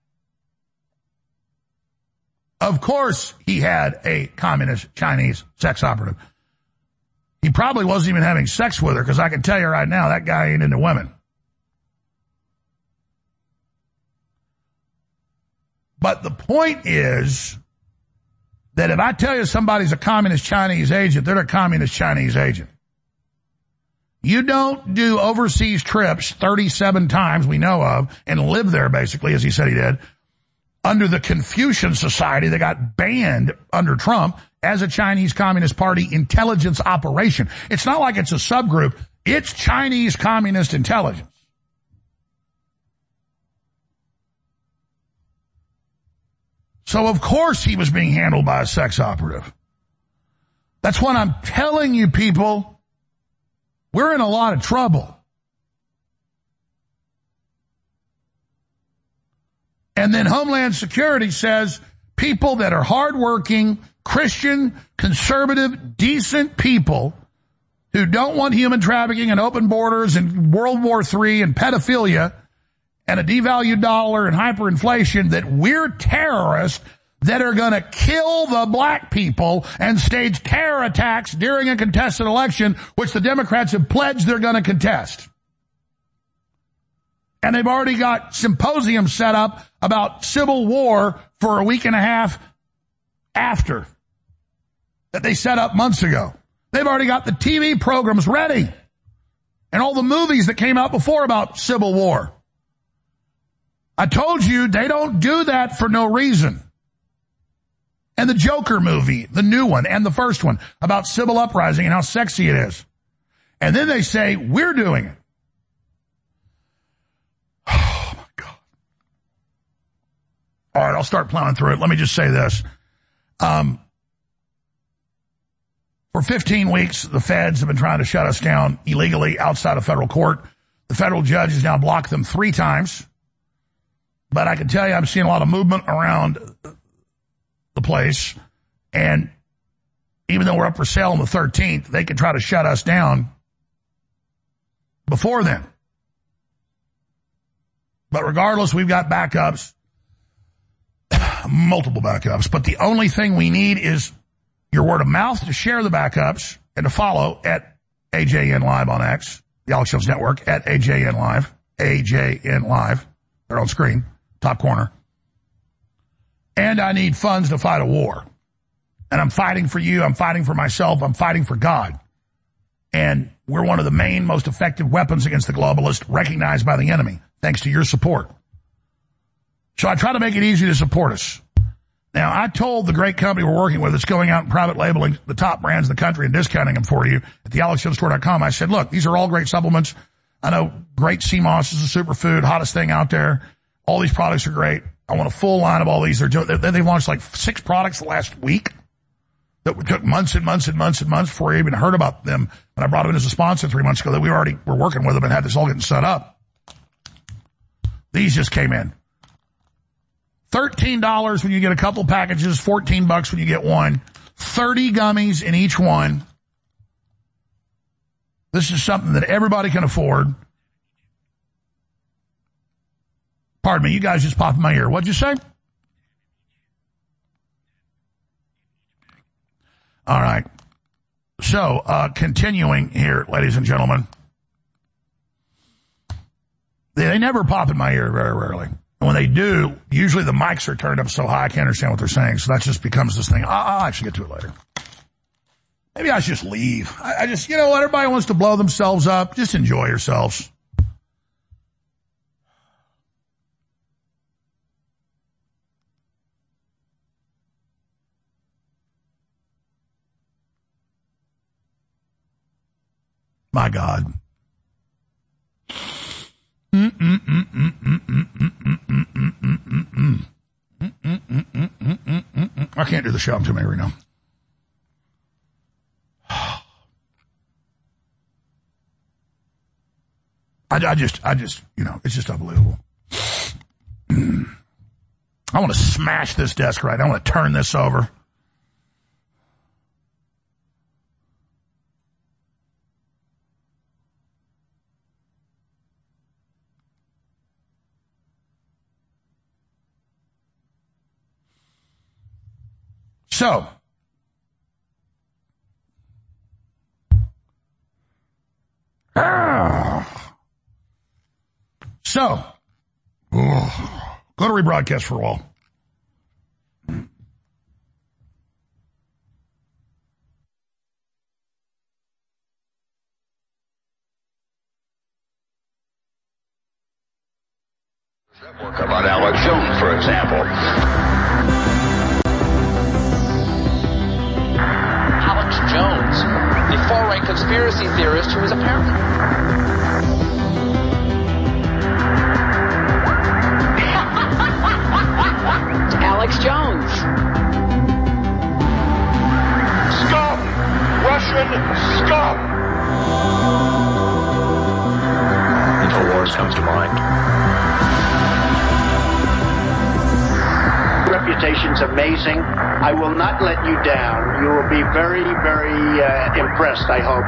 Of course he had a communist Chinese sex operative. He probably wasn't even having sex with her, because I can tell you right now, that guy ain't into women. But the point is that if I tell you somebody's a communist Chinese agent, they're a communist Chinese agent. You don't do overseas trips thirty-seven times we know of and live there, basically, as he said he did, under the Confucian Society that got banned under Trump as a Chinese Communist Party intelligence operation. It's not like it's a subgroup. It's Chinese communist intelligence. So, of course, he was being handled by a sex operative. That's what I'm telling you, people. We're in a lot of trouble. And then Homeland Security says people that are hardworking, Christian, conservative, decent people who don't want human trafficking and open borders and World War Three and pedophilia and a devalued dollar and hyperinflation, that we're terrorists that are going to kill the black people and stage terror attacks during a contested election, which the Democrats have pledged they're going to contest. And they've already got symposiums set up about civil war for a week and a half after that they set up months ago. They've already got the T V programs ready and all the movies that came out before about civil war. I told you they don't do that for no reason. And the Joker movie, the new one, and the first one about civil uprising and how sexy it is. And then they say, we're doing it. Oh, my God. All right, I'll start plowing through it. Let me just say this. Um, for fifteen weeks, the feds have been trying to shut us down illegally outside of federal court. The federal judge has now blocked them three times. But I can tell you I'm seeing a lot of movement around the place, and even though we're up for sale on the thirteenth, they can try to shut us down before then. But regardless, we've got backups, multiple backups, but the only thing we need is your word of mouth to share the backups and to follow at A J N Live on X, the Alex Jones Network, at A J N Live, A J N Live. They're on screen, top corner. And I need funds to fight a war. And I'm fighting for you. I'm fighting for myself. I'm fighting for God. And we're one of the main, most effective weapons against the globalists recognized by the enemy, thanks to your support. So I try to make it easy to support us. Now, I told the great company we're working with that's going out and private labeling the top brands in the country and discounting them for you at the alex jones store dot com. I said, look, these are all great supplements. I know great C M O S is a superfood, hottest thing out there. All these products are great. I want a full line of all these. They're doing, they, they've launched like six products the last week that took months and months and months and months before I even heard about them. When I brought them in as a sponsor three months ago, that we already were working with them and had this all getting set up. These just came in. thirteen dollars when you get a couple packages, fourteen bucks when you get one, thirty gummies in each one. This is something that everybody can afford. Pardon me, you guys just popped in my ear. What'd you say? All right. So, uh, continuing here, ladies and gentlemen. They, they never pop in my ear, very rarely. And when they do, usually the mics are turned up so high I can't understand what they're saying. So that just becomes this thing. I'll, I'll actually get to it later. Maybe I should just leave. I, I just, you know what? Everybody wants to blow themselves up. Just enjoy yourselves. My God. I can't do the show. I'm too angry now. I, I just, I just, you know, it's just unbelievable. I want to smash this desk right. I want to turn this over. So, ah, so, oh, go to Rebroadcast for a while. About Alex Jones, for example. Alex Jones, the far-right conspiracy theorist who is apparently... Alex Jones. Scum! Russian scum! InfoWars comes to mind. Reputation's amazing. I will not let you down. You will be very, very uh, impressed, I hope.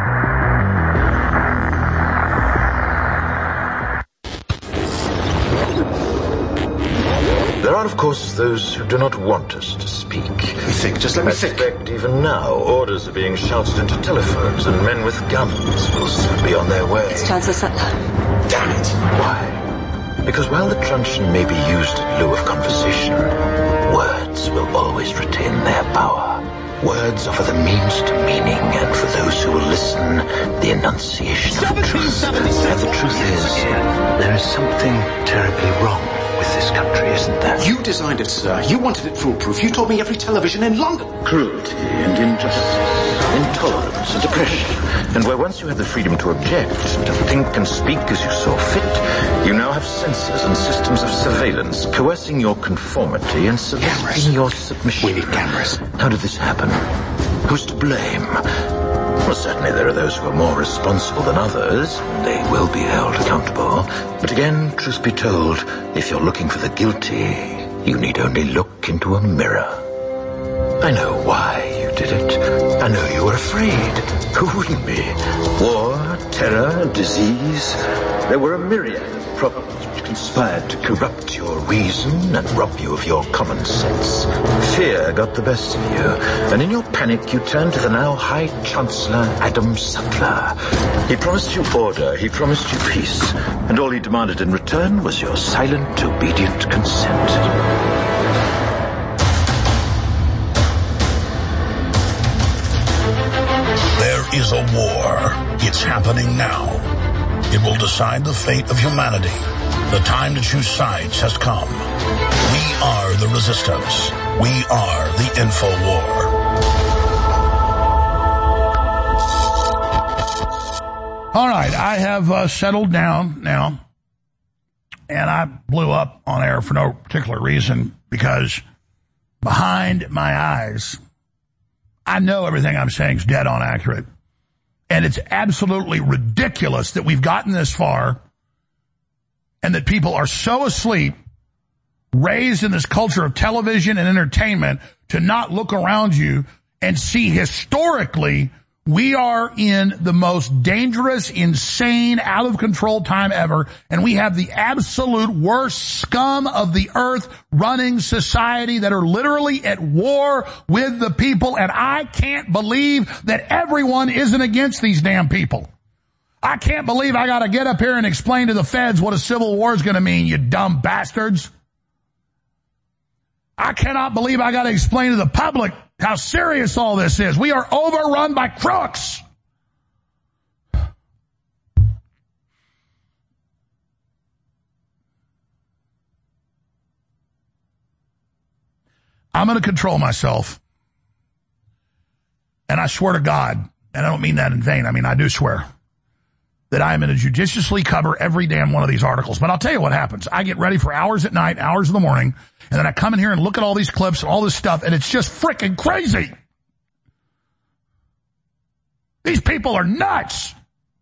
There are, of course, those who do not want us to speak. Let me think, just let me think. In fact, even now, orders are being shouted into telephones, and men with guns will soon be on their way. It's Chancellor Sutler. Damn it. Why? Because while the truncheon may be used in lieu of conversation, words will always retain their power. Words offer the means to meaning, and for those who will listen, the enunciation of truth. And the truth is, there is something terribly wrong with this country, isn't there? You designed it, sir. You wanted it foolproof. You told me every television in London. Cruelty and injustice, intolerance and oppression. And where once you had the freedom to object, to think and speak as you saw fit, you now have censors and systems of surveillance coercing your conformity and soliciting your submission. We need cameras. How did this happen? Who's to blame? Well, certainly there are those who are more responsible than others. They will be held accountable. But again, truth be told, if you're looking for the guilty, you need only look into a mirror. I know why you did it. I know you were afraid. Who wouldn't be? War, terror, disease. There were a myriad of problems which conspired to corrupt your reason and rob you of your common sense. Fear got the best of you, and in your panic you turned to the now High Chancellor Adam Sutler. He promised you order, he promised you peace, and all he demanded in return was your silent, obedient consent. There is a war. It's happening now. It will decide the fate of humanity. The time to choose sides has come. We are the resistance. We are the InfoWar. All right, I have uh, settled down now, and I blew up on air for no particular reason, because behind my eyes, I know everything I'm saying is dead on accurate. And it's absolutely ridiculous that we've gotten this far and that people are so asleep, raised in this culture of television and entertainment, to not look around you and see historically we are in the most dangerous, insane, out of control time ever, and we have the absolute worst scum of the earth running society that are literally at war with the people, and I can't believe that everyone isn't against these damn people. I can't believe I gotta get up here and explain to the feds what a civil war is gonna mean, you dumb bastards. I cannot believe I gotta explain to the public how serious all this is. We are overrun by crooks. I'm going to control myself. And I swear to God, and I don't mean that in vain, I mean I do swear, that I am going to judiciously cover every damn one of these articles. But I'll tell you what happens. I get ready for hours at night, hours in the morning, and then I come in here and look at all these clips and all this stuff, and it's just freaking crazy. These people are nuts.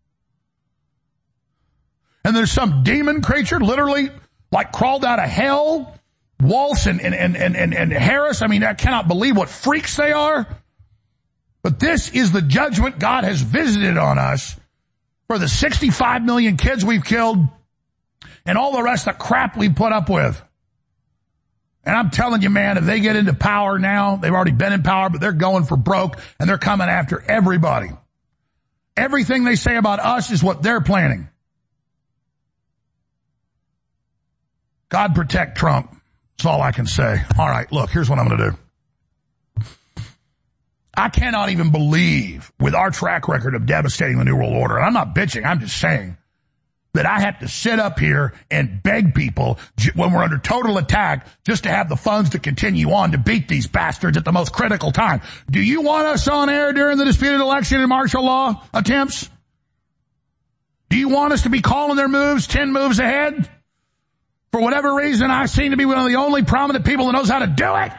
And there's some demon creature literally like crawled out of hell. Walsh and, and, and, and, and Harris, I mean, I cannot believe what freaks they are. But this is the judgment God has visited on us for the sixty-five million kids we've killed and all the rest of the crap we put up with. And I'm telling you, man, if they get into power now, they've already been in power, but they're going for broke, and they're coming after everybody. Everything they say about us is what they're planning. God protect Trump. That's all I can say. All right, look, here's what I'm going to do. I cannot even believe, with our track record of devastating the New World Order, and I'm not bitching, I'm just saying, that I have to sit up here and beg people when we're under total attack just to have the funds to continue on to beat these bastards at the most critical time. Do you want us on air during the disputed election and martial law attempts? Do you want us to be calling their moves ten moves ahead? For whatever reason, I seem to be one of the only prominent people that knows how to do it.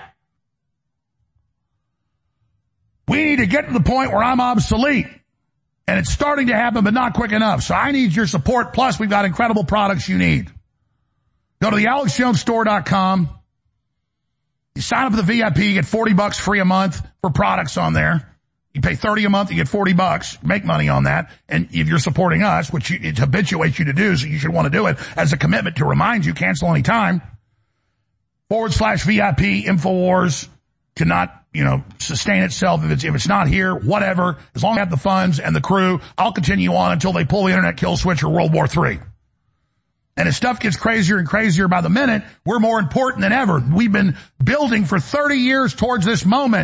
We need to get to the point where I'm obsolete. And it's starting to happen, but not quick enough. So I need your support. Plus, we've got incredible products you need. Go to the alex jones store dot com. You sign up for the V I P, you get forty bucks free a month for products on there. You pay thirty a month, you get forty bucks. Make money on that. And if you're supporting us, which it habituates you to do, so you should want to do it as a commitment to remind you, cancel any time. Forward slash V I P, InfoWars cannot, you know, sustain itself if it's, if it's not here, whatever. As long as I have the funds and the crew, I'll continue on until they pull the internet kill switch or World War Three. And as stuff gets crazier and crazier by the minute, we're more important than ever. We've been building for thirty years towards this moment.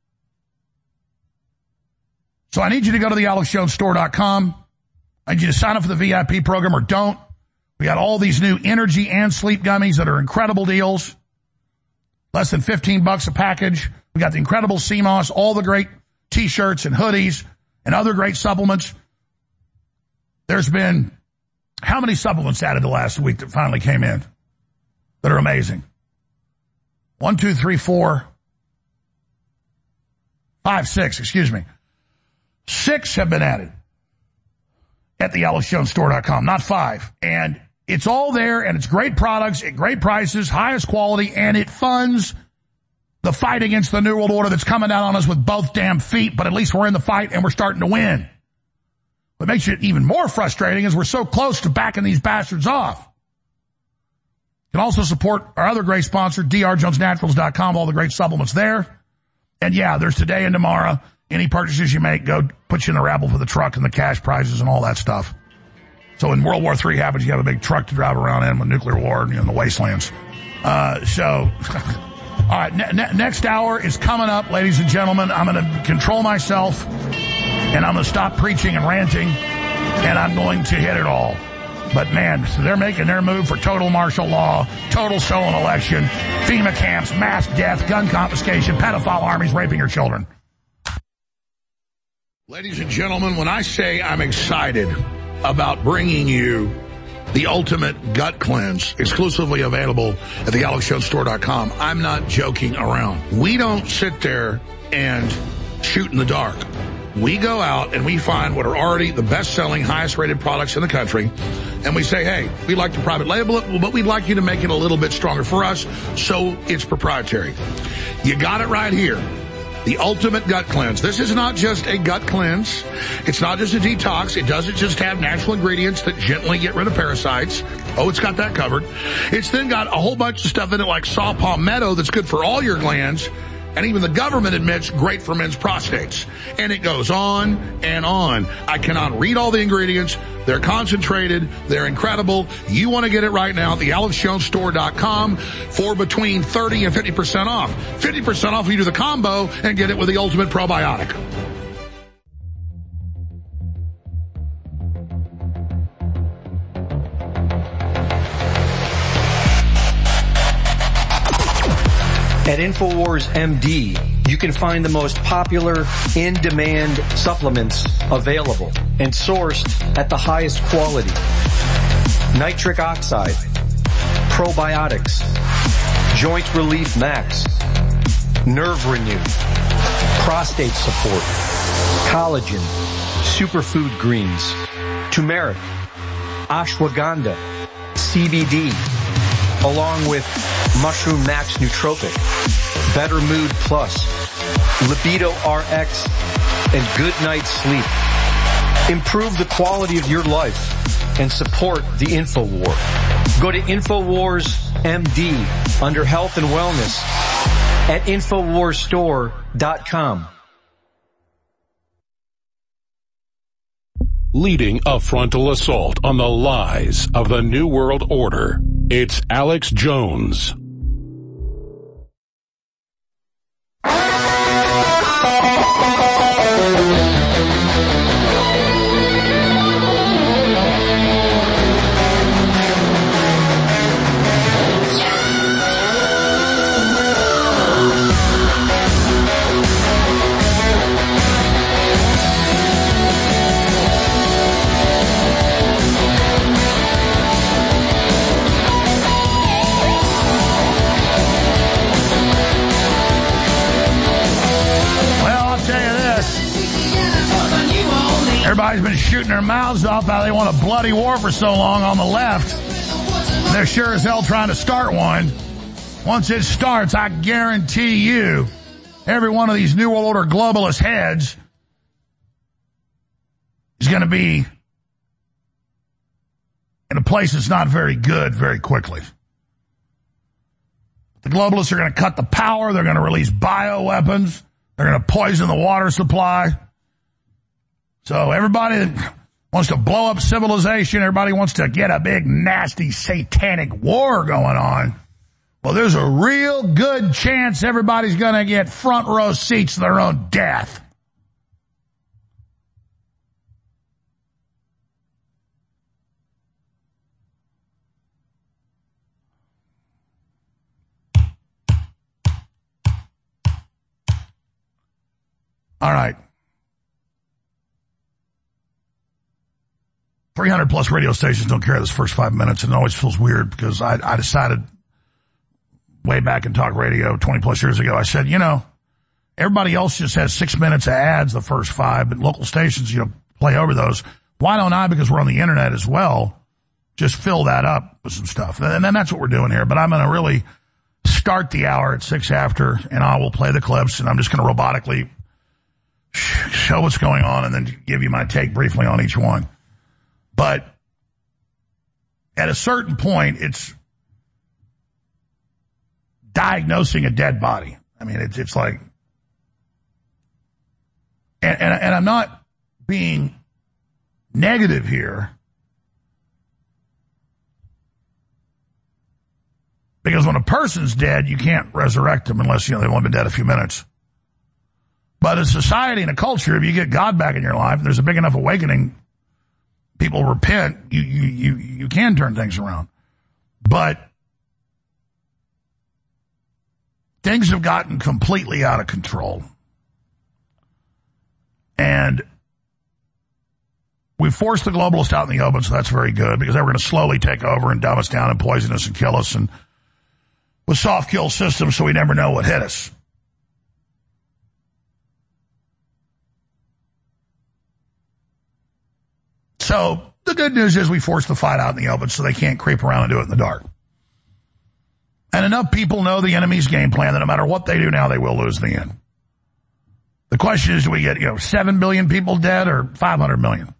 So I need you to go to the alex jones store dot com. I need you to sign up for the V I P program or don't. We got all these new energy and sleep gummies that are incredible deals. Less than fifteen bucks a package. We got the incredible C M O S, all the great t-shirts and hoodies and other great supplements. There's been how many supplements added the last week that finally came in that are amazing? One, two, three, four, five, six, excuse me. Six have been added at the alex jones store dot com, not five. And it's all there, and it's great products at great prices, highest quality, and it funds the fight against the New World Order that's coming down on us with both damn feet, but at least we're in the fight and we're starting to win. What makes it even more frustrating is we're so close to backing these bastards off. You can also support our other great sponsor, d r jones naturals dot com, all the great supplements there. And yeah, there's today and tomorrow. Any purchases you make, go put you in the rabble for the truck and the cash prizes and all that stuff. So when World War Three happens, you have a big truck to drive around in with nuclear war and, you know, in the wastelands. Uh, so, all right, ne- ne- next hour is coming up, ladies and gentlemen. I'm going to control myself, and I'm going to stop preaching and ranting, and I'm going to hit it all. But, man, so they're making their move for total martial law, total stolen election, FEMA camps, mass death, gun confiscation, pedophile armies raping your children. Ladies and gentlemen, when I say I'm excited about bringing you the ultimate gut cleanse, exclusively available at the alex jones store dot com, I'm not joking around. We don't sit there and shoot in the dark. We go out and we find what are already the best-selling, highest-rated products in the country, and we say, hey, we'd like to private label it, but we'd like you to make it a little bit stronger for us, so it's proprietary. You got it right here. The ultimate gut cleanse. This is not just a gut cleanse. It's not just a detox. It doesn't just have natural ingredients that gently get rid of parasites. Oh, it's got that covered. It's then got a whole bunch of stuff in it like saw palmetto that's good for all your glands. And even the government admits great for men's prostates. And it goes on and on. I cannot read all the ingredients. They're concentrated. They're incredible. You want to get it right now at the alex jones store dot com for between thirty and fifty percent off. fifty percent off if you do the combo and get it with the ultimate probiotic. At InfoWars M D, you can find the most popular in-demand supplements available and sourced at the highest quality. Nitric oxide, probiotics, joint relief max, nerve renew, prostate support, collagen, superfood greens, turmeric, ashwagandha, C B D, along with Mushroom Max Nootropic, Better Mood Plus, Libido R X, and Good Night's Sleep. Improve the quality of your life and support the InfoWar. Go to InfoWars M D under Health and Wellness at infowars store dot com. Leading a frontal assault on the lies of the New World Order, it's Alex Jones. Everybody's been shooting their mouths off how they want a bloody war for so long on the left. They're sure as hell trying to start one. Once it starts, I guarantee you, every one of these New World Order globalist heads is going to be in a place that's not very good very quickly. The globalists are going to cut the power. They're going to release bioweapons. They're going to poison the water supply. So everybody that wants to blow up civilization, everybody wants to get a big, nasty, satanic war going on. Well, there's a real good chance everybody's going to get front row seats to their own death. All right. three hundred plus radio stations don't carry this first five minutes, and it always feels weird because I, I decided way back in talk radio twenty plus years ago, I said, you know, everybody else just has six minutes of ads the first five, but local stations, you know, play over those. Why don't I, because we're on the internet as well, just fill that up with some stuff? And then that's what we're doing here. But I'm going to really start the hour at six after, and I will play the clips, and I'm just going to robotically show what's going on and then give you my take briefly on each one. But at a certain point, it's diagnosing a dead body. I mean, it's it's like, and, and, and I'm not being negative here, because when a person's dead, you can't resurrect them unless, you know, they've only been dead a few minutes. But a society and a culture, if you get God back in your life, there's a big enough awakening, people repent, you, you, you, you can turn things around. But things have gotten completely out of control. And we forced the globalists out in the open, so that's very good, because they were going to slowly take over and dumb us down and poison us and kill us, and with soft kill systems so we never know what hit us. So the good news is we forced the fight out in the open so they can't creep around and do it in the dark. And enough people know the enemy's game plan that no matter what they do now, they will lose in the end. The question is, do we get, you know, seven billion people dead or five hundred million?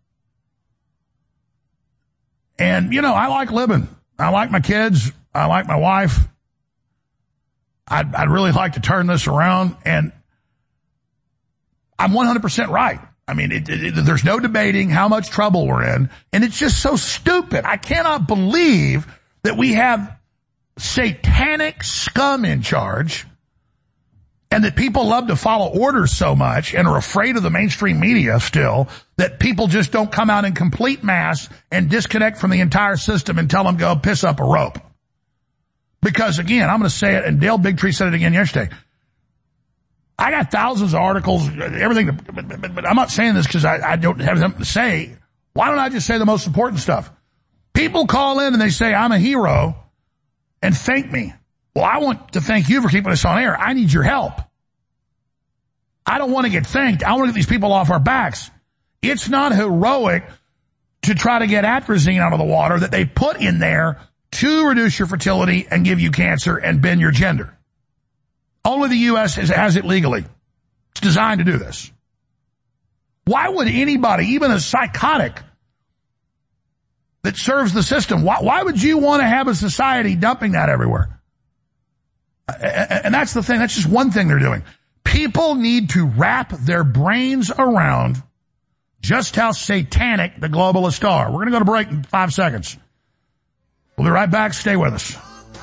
And, you know, I like living. I like my kids. I like my wife. I'd, I'd really like to turn this around, and I'm one hundred percent right. I mean, it, it, it, there's no debating how much trouble we're in, and it's just so stupid. I cannot believe that we have satanic scum in charge, and that people love to follow orders so much and are afraid of the mainstream media still, that people just don't come out in complete mass and disconnect from the entire system and tell them go piss up a rope. Because, again, I'm going to say it, and Dale Bigtree said it again yesterday, I got thousands of articles, everything, but, but, but I'm not saying this because I, I don't have something to say. Why don't I just say the most important stuff? People call in and they say, I'm a hero, and thank me. Well, I want to thank you for keeping us on air. I need your help. I don't want to get thanked. I want to get these people off our backs. It's not heroic to try to get atrazine out of the water that they put in there to reduce your fertility and give you cancer and bend your gender. Only the U S has it legally. It's designed to do this. Why would anybody, even a psychotic that serves the system, why, why would you want to have a society dumping that everywhere? And that's the thing. That's just one thing they're doing. People need to wrap their brains around just how satanic the globalists are. We're going to go to break in five seconds. We'll be right back. Stay with us.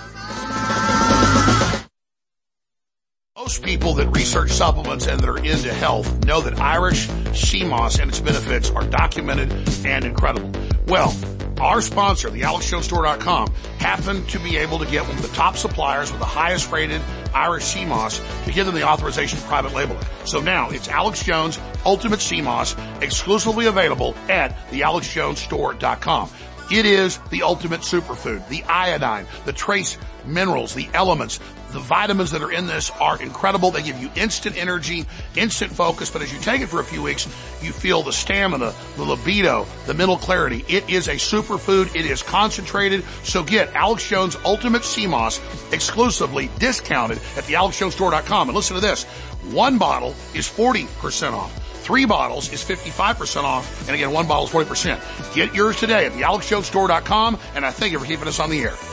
Most people that research supplements and that are into health know that Irish sea moss and its benefits are documented and incredible. Well, our sponsor, the alex jones store dot com, happened to be able to get one of the top suppliers with the highest rated Irish sea moss to give them the authorization to private label it. So now it's Alex Jones Ultimate Sea Moss, exclusively available at the alex jones store dot com. It is the ultimate superfood. The iodine, the trace minerals, the elements, the vitamins that are in this are incredible. They give you instant energy, instant focus, but as you take it for a few weeks, you feel the stamina, the libido, the mental clarity. It is a superfood. It is concentrated. So get Alex Jones Ultimate Sea Moss exclusively discounted at the alex jones store dot com. And listen to this. One bottle is forty percent off. Three bottles is fifty-five percent off. And again, one bottle is forty percent. Get yours today at the alex jones store dot com. And I thank you for keeping us on the air.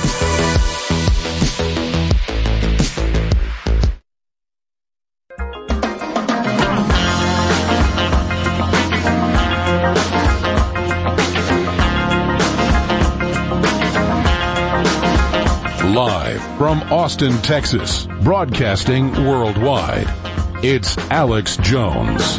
Live from Austin, Texas, broadcasting worldwide, it's Alex Jones.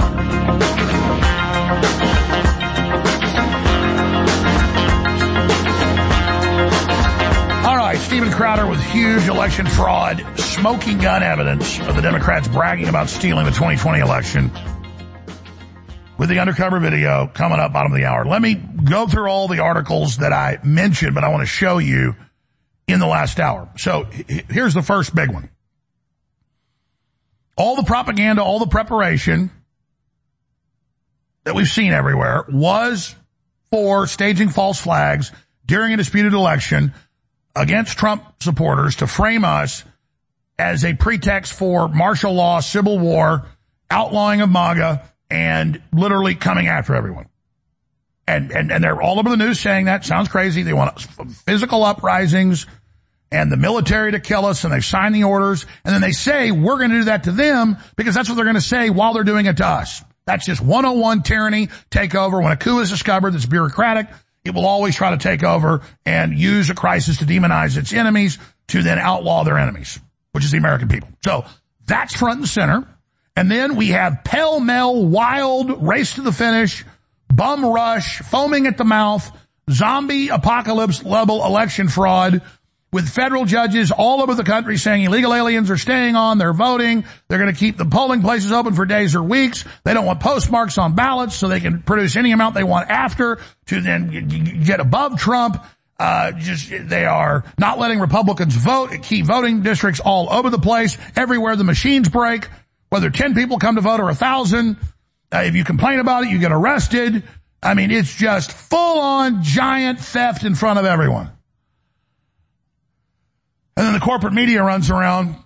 All right, Steven Crowder with huge election fraud, smoking gun evidence of the Democrats bragging about stealing the twenty twenty election. With the undercover video coming up bottom of the hour. Let me go through all the articles that I mentioned, but I want to show you in the last hour. So here's the first big one. All the propaganda, all the preparation that we've seen everywhere was for staging false flags during a disputed election against Trump supporters to frame us as a pretext for martial law, civil war, outlawing of MAGA, and literally coming after everyone. And, and, and they're all over the news saying that. Sounds crazy. They want physical uprisings and the military to kill us, and they've signed the orders. And then they say we're going to do that to them because that's what they're going to say while they're doing it to us. That's just one oh one tyranny, takeover. When a coup is discovered that's bureaucratic, it will always try to take over and use a crisis to demonize its enemies to then outlaw their enemies, which is the American people. So that's front and center. And then we have pell-mell, wild, race to the finish, bum rush, foaming at the mouth, zombie apocalypse level election fraud with federal judges all over the country saying illegal aliens are staying on, they're voting, they're going to keep the polling places open for days or weeks, they don't want postmarks on ballots so they can produce any amount they want after to then get above Trump. Uh, just, they are not letting Republicans vote at key voting districts all over the place, everywhere the machines break, whether ten people come to vote or a thousand. Uh, if you complain about it, you get arrested. I mean, it's just full-on giant theft in front of everyone. And then the corporate media runs around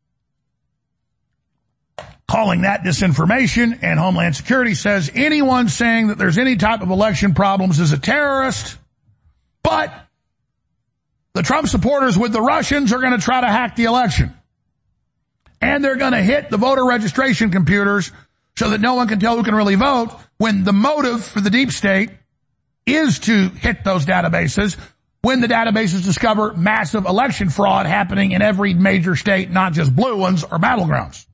calling that disinformation, and Homeland Security says anyone saying that there's any type of election problems is a terrorist, but the Trump supporters with the Russians are going to try to hack the election. And they're going to hit the voter registration computers so that no one can tell who can really vote, when the motive for the deep state is to hit those databases when the databases discover massive election fraud happening in every major state, not just blue ones or battlegrounds.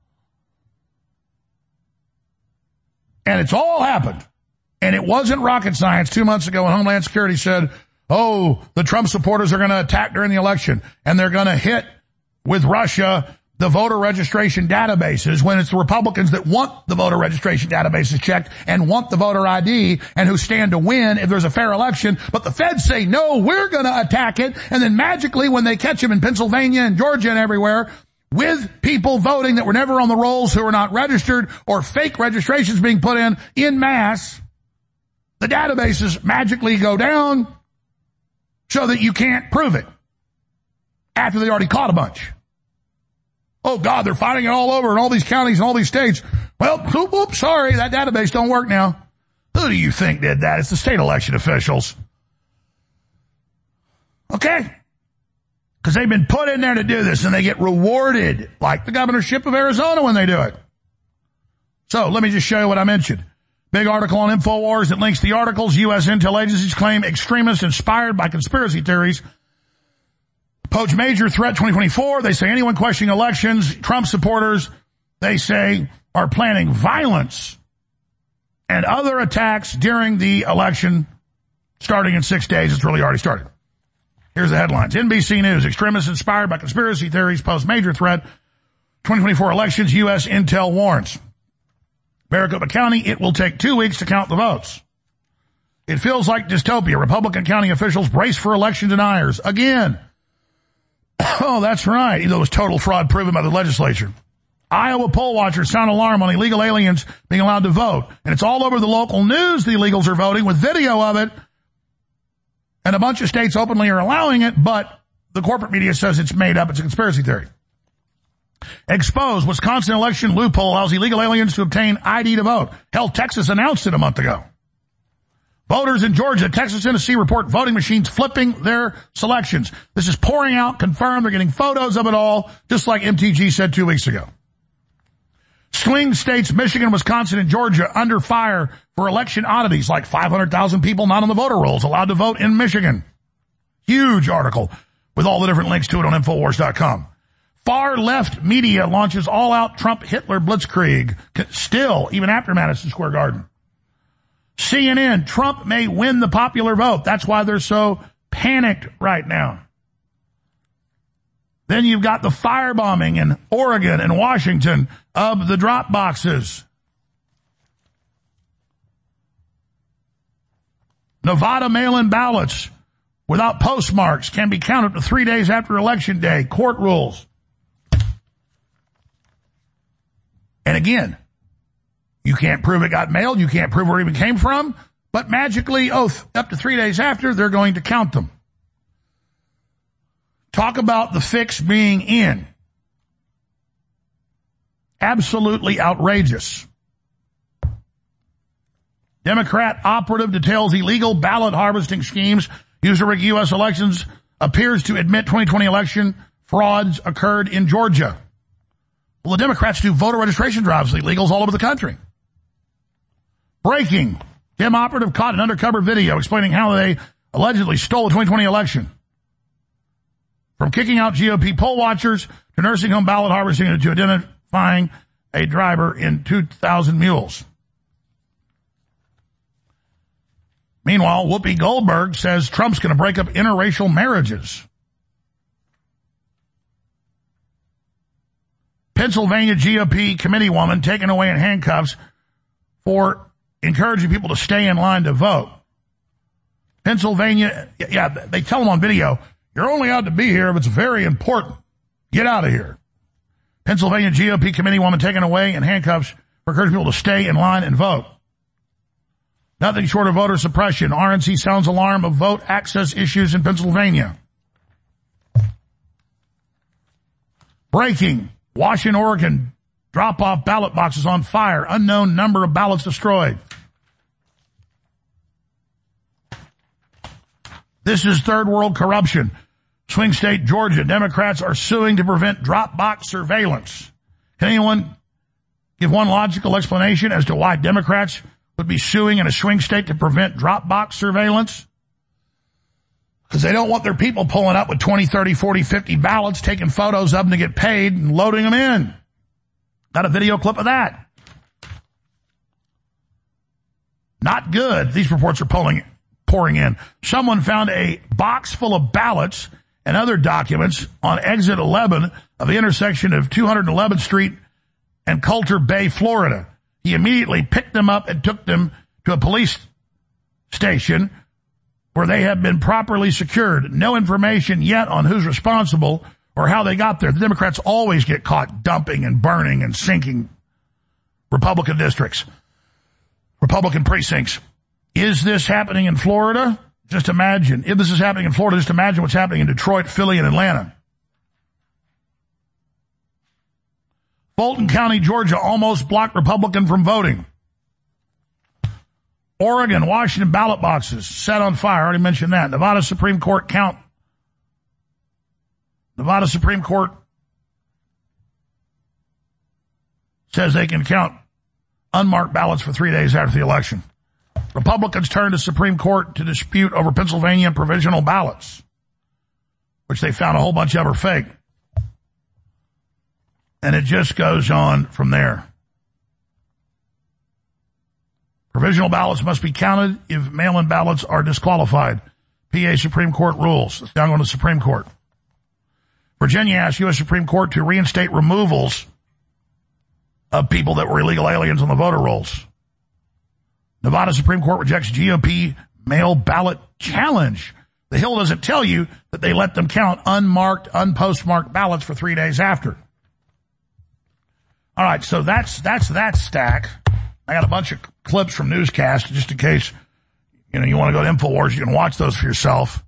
And it's all happened. And it wasn't rocket science two months ago when Homeland Security said, oh, the Trump supporters are going to attack during the election and they're going to hit with Russia the voter registration databases, when it's the Republicans that want the voter registration databases checked and want the voter I D and who stand to win if there's a fair election. But the feds say, no, we're going to attack it. And then magically, when they catch them in Pennsylvania and Georgia and everywhere with people voting that were never on the rolls, who are not registered, or fake registrations being put in in mass, the databases magically go down so that you can't prove it after they already caught a bunch. Oh, God, they're fighting it all over in all these counties and all these states. Well, oops, oops, sorry, that database don't work now. Who do you think did that? It's the state election officials. Okay? Because they've been put in there to do this, and they get rewarded, like the governorship of Arizona when they do it. So let me just show you what I mentioned. Big article on InfoWars that links the articles. U S intel agencies claim extremists inspired by conspiracy theories pose major threat twenty twenty-four. They say anyone questioning elections, Trump supporters, they say, are planning violence and other attacks during the election starting in six days. It's really already started. Here's the headlines. N B C News, extremists inspired by conspiracy theories pose major threat. twenty twenty-four elections, U S intel warns. Maricopa County, it will take two weeks to count the votes. It feels like dystopia. Republican county officials brace for election deniers. Again. Oh, that's right. Even though it was total fraud proven by the legislature. Iowa poll watchers sound alarm on illegal aliens being allowed to vote. And it's all over the local news the illegals are voting with video of it. And a bunch of states openly are allowing it, but the corporate media says it's made up. It's a conspiracy theory. Exposed. Wisconsin election loophole allows illegal aliens to obtain I D to vote. Hell, Texas announced it a month ago. Voters in Georgia, Texas, Tennessee report voting machines flipping their selections. This is pouring out, confirmed. They're getting photos of it all, just like M T G said two weeks ago. Swing states, Michigan, Wisconsin, and Georgia under fire for election oddities, like five hundred thousand people not on the voter rolls allowed to vote in Michigan. Huge article with all the different links to it on Infowars dot com. Far left media launches all-out Trump-Hitler blitzkrieg, still, even after Madison Square Garden. C N N, Trump may win the popular vote. That's why they're so panicked right now. Then you've got the firebombing in Oregon and Washington of the drop boxes. Nevada mail-in ballots without postmarks can be counted to three days after Election Day. Court rules. And again, you can't prove it got mailed. You can't prove where it even came from. But magically, oh, up to three days after, they're going to count them. Talk about the fix being in. Absolutely outrageous. Democrat operative details illegal ballot harvesting schemes used to rig U S elections, appears to admit twenty twenty election frauds occurred in Georgia. Well, the Democrats do voter registration drives with illegals all over the country. Breaking. Dem operative caught an undercover video explaining how they allegedly stole the twenty twenty election. From kicking out G O P poll watchers to nursing home ballot harvesting to identifying a driver in two thousand mules. Meanwhile, Whoopi Goldberg says Trump's going to break up interracial marriages. Pennsylvania G O P committee woman taken away in handcuffs for encouraging people to stay in line to vote. Pennsylvania, yeah, they tell them on video, you're only allowed to be here if it's very important. Get out of here. Pennsylvania G O P committee woman taken away in handcuffs for encouraging people to stay in line and vote. Nothing short of voter suppression. R N C sounds alarm of vote access issues in Pennsylvania. Breaking. Washington, Oregon, drop-off ballot boxes on fire. Unknown number of ballots destroyed. This is third world corruption. Swing state Georgia, Democrats are suing to prevent drop box surveillance. Can anyone give one logical explanation as to why Democrats would be suing in a swing state to prevent drop box surveillance? Because they don't want their people pulling up with twenty, thirty, forty, fifty ballots, taking photos of them to get paid and loading them in. Got a video clip of that. Not good. These reports are pulling, pouring in. Someone found a box full of ballots and other documents on exit eleven of the intersection of two hundred eleventh Street and Coulter Bay, Florida. He immediately picked them up and took them to a police station where they have been properly secured. No information yet on who's responsible or how they got there. The Democrats always get caught dumping and burning and sinking Republican districts, Republican precincts. Is this happening in Florida? Just imagine. If this is happening in Florida, just imagine what's happening in Detroit, Philly, and Atlanta. Fulton County, Georgia, almost blocked Republican from voting. Oregon, Washington ballot boxes set on fire. I already mentioned that. Nevada Supreme Court count. Nevada Supreme Court says they can count unmarked ballots for three days after the election. Republicans turn to Supreme Court to dispute over Pennsylvania provisional ballots, which they found a whole bunch of are fake. And it just goes on from there. Provisional ballots must be counted if mail-in ballots are disqualified. P A Supreme Court rules. It's now going to the Supreme Court. Virginia asked U S Supreme Court to reinstate removals of people that were illegal aliens on the voter rolls. Nevada Supreme Court rejects G O P mail ballot challenge. The Hill doesn't tell you that they let them count unmarked, unpostmarked ballots for three days after. All right, so that's that's that stack. I got a bunch of clips from newscasts just in case, you know, you want to go to InfoWars, you can watch those for yourself.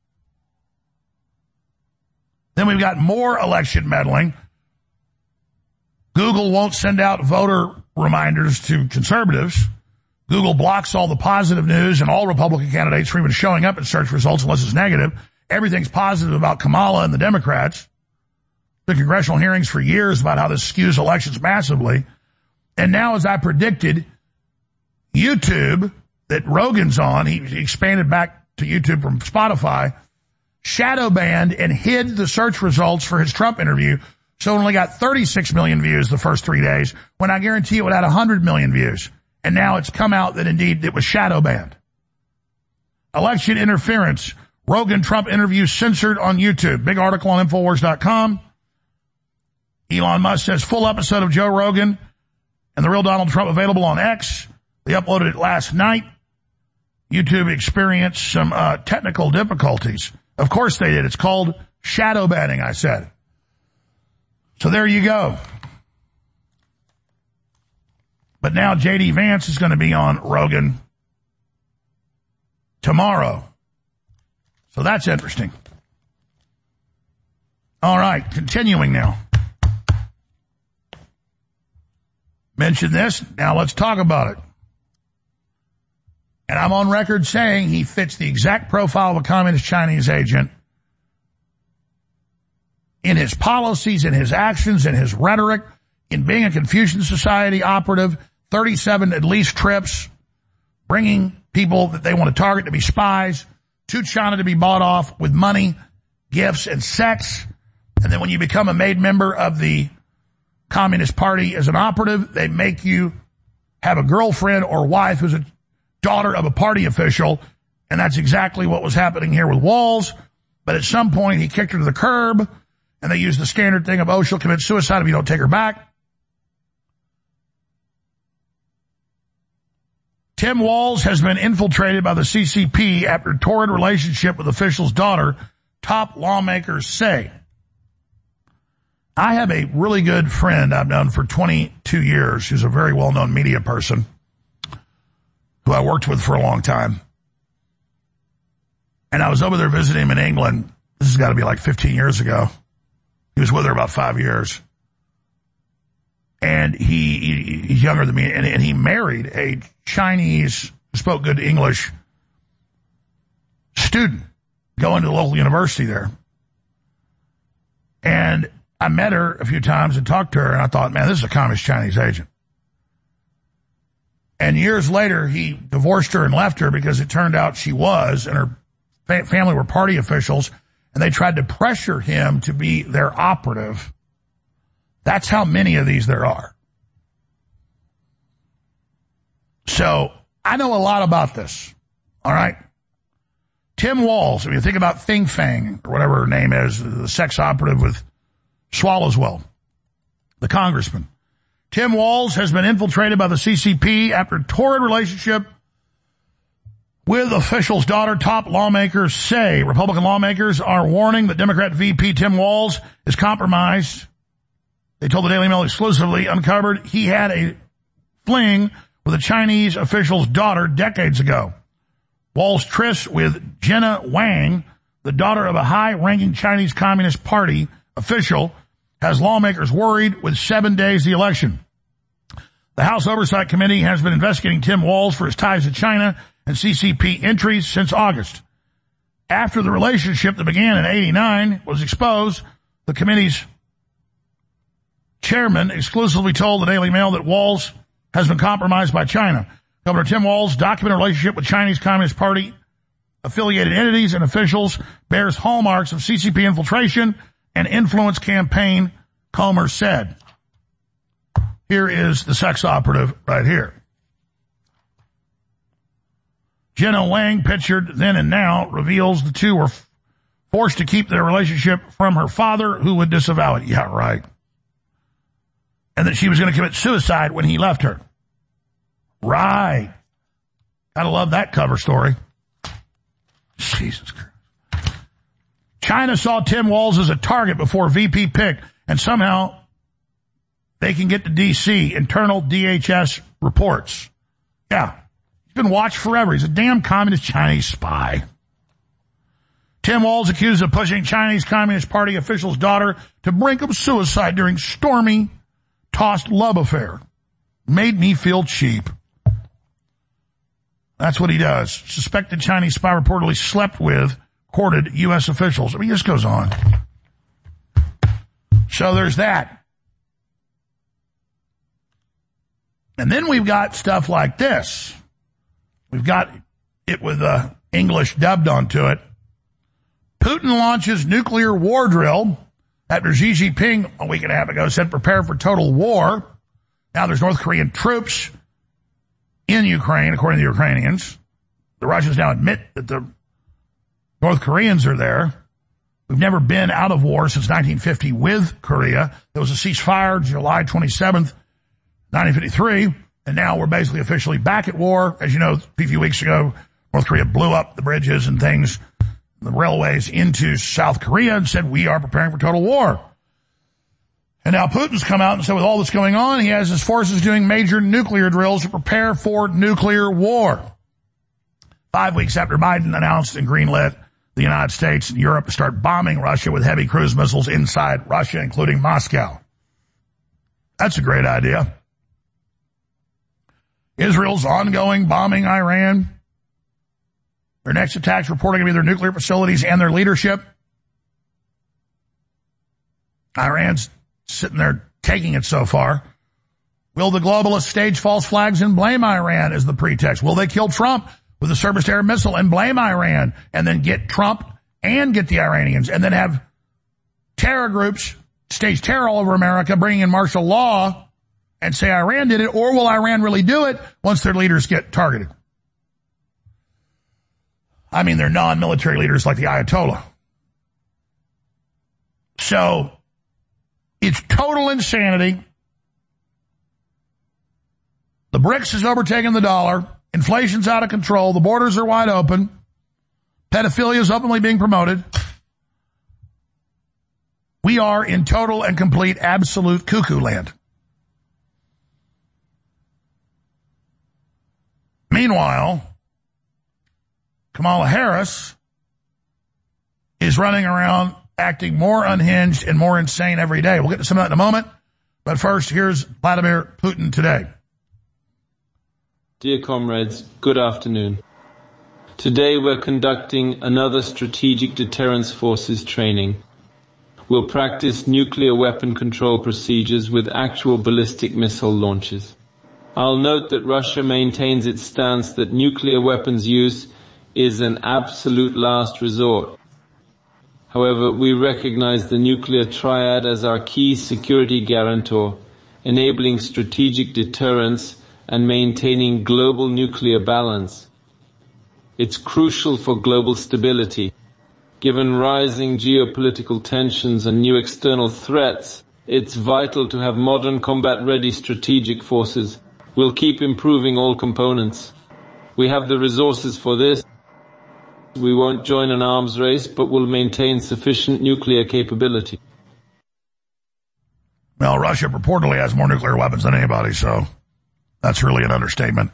Then we've got more election meddling. Google won't send out voter reminders to conservatives. Google blocks all the positive news and all Republican candidates from even showing up in search results unless it's negative. Everything's positive about Kamala and the Democrats. The congressional hearings for years about how this skews elections massively. And now, as I predicted, YouTube, that Rogan's on, he expanded back to YouTube from Spotify, shadow banned and hid the search results for his Trump interview, so it only got thirty-six million views the first three days, when I guarantee it would have one hundred million views. And now it's come out that indeed it was shadow banned. Election interference. Rogan Trump interview censored on YouTube. Big article on Infowars dot com. Elon Musk says full episode of Joe Rogan and the real Donald Trump available on X. They uploaded it last night. YouTube experienced some uh, technical difficulties. Of course they did. It's called shadow banning, I said. So there you go. But now J D Vance is going to be on Rogan tomorrow. So that's interesting. All right, continuing now. Mentioned this, now let's talk about it. And I'm on record saying he fits the exact profile of a communist Chinese agent in his policies, in his actions, in his rhetoric, in being a Confucian Society operative, thirty-seven at least trips, bringing people that they want to target to be spies to China to be bought off with money, gifts, and sex. And then when you become a made member of the Communist Party as an operative, they make you have a girlfriend or wife who's a daughter of a party official. And that's exactly what was happening here with Walls. But at some point, he kicked her to the curb, and they used the standard thing of, oh, she'll commit suicide if you don't take her back. Tim Walz has been infiltrated by the C C P after a torrid relationship with official's daughter, top lawmakers say. I have a really good friend I've known for twenty-two years who's a very well-known media person who I worked with for a long time. And I was over there visiting him in England. This has got to be like fifteen years ago. He was with her about five years. And he, he he's younger than me, and, and he married a Chinese who spoke good English student going to the local university there. And I met her a few times and talked to her, and I thought, man, this is a communist Chinese agent. And years later, he divorced her and left her because it turned out she was, and her fa- family were party officials, and they tried to pressure him to be their operative. That's how many of these there are. So I know a lot about this. All right. Tim Walz, if you think about Fing Fang, or whatever her name is, the sex operative with Swallowswell, the congressman. Tim Walz has been infiltrated by the C C P after a torrid relationship with official's daughter. Top lawmakers say Republican lawmakers are warning that Democrat V P Tim Walz is compromised. They told the Daily Mail exclusively, uncovered he had a fling with a Chinese official's daughter decades ago. Walz tryst with Jenna Wang, the daughter of a high-ranking Chinese Communist Party official, has lawmakers worried with seven days of the election. The House Oversight Committee has been investigating Tim Walz for his ties to China and C C P entries since August. After the relationship that began in eighty-nine was exposed, the committee's chairman exclusively told the Daily Mail that Walz has been compromised by China. Governor Tim Walz documented a relationship with Chinese Communist Party affiliated entities and officials bears hallmarks of C C P infiltration and influence campaign, Comer said. Here is the sex operative right here. Jenna Wang, pictured then and now, reveals the two were forced to keep their relationship from her father, who would disavow it. Yeah, right. And that she was going to commit suicide when he left her. Right. Gotta love that cover story. Jesus Christ. China saw Tim Walz as a target before V P pick, and somehow they can get to D C. Internal D H S reports. Yeah. He's been watched forever. He's a damn communist Chinese spy. Tim Walz accused of pushing Chinese Communist Party official's daughter to brink of suicide during stormy, tossed love affair. Made me feel cheap. That's what he does. Suspected Chinese spy reportedly slept with courted U S officials. I mean, this goes on. So there's that. And then we've got stuff like this. We've got it with uh, English dubbed onto it. Putin launches nuclear war drill after Xi Jinping a week and a half ago said prepare for total war. Now there's North Korean troops in Ukraine, according to the Ukrainians. The Russians now admit that the North Koreans are there. We've never been out of war since nineteen fifty with Korea. There was a ceasefire July twenty-seventh, nineteen fifty-three, and now we're basically officially back at war. As you know, a few weeks ago, North Korea blew up the bridges and things, the railways into South Korea, and said, we are preparing for total war. And now Putin's come out and said with all this going on, he has his forces doing major nuclear drills to prepare for nuclear war. Five weeks after Biden announced and greenlit the United States and Europe to start bombing Russia with heavy cruise missiles inside Russia, including Moscow. That's a great idea. Israel's ongoing bombing Iran. Their next attacks reporting to be their nuclear facilities and their leadership. Iran's sitting there taking it so far. Will the globalists stage false flags and blame Iran as the pretext? Will they kill Trump with a surface-to-air missile and blame Iran and then get Trump and get the Iranians and then have terror groups stage terror all over America, bringing in martial law and say Iran did it? Or will Iran really do it once their leaders get targeted? I mean, they're non-military leaders like the Ayatollah. So it's total insanity. The BRICS has overtaken the dollar. Inflation's out of control. The borders are wide open. Pedophilia is openly being promoted. We are in total and complete absolute cuckoo land. Meanwhile, Kamala Harris is running around acting more unhinged and more insane every day. We'll get to some of that in a moment. But first, here's Vladimir Putin today. Dear comrades, good afternoon. Today we're conducting another Strategic Deterrence Forces training. We'll practice nuclear weapon control procedures with actual ballistic missile launches. I'll note that Russia maintains its stance that nuclear weapons use is an absolute last resort. However, we recognize the nuclear triad as our key security guarantor, enabling strategic deterrence and maintaining global nuclear balance. It's crucial for global stability. Given rising geopolitical tensions and new external threats, it's vital to have modern combat-ready strategic forces. We'll keep improving all components. We have the resources for this. We won't join an arms race, but will maintain sufficient nuclear capability. Well, Russia purportedly has more nuclear weapons than anybody, so that's really an understatement.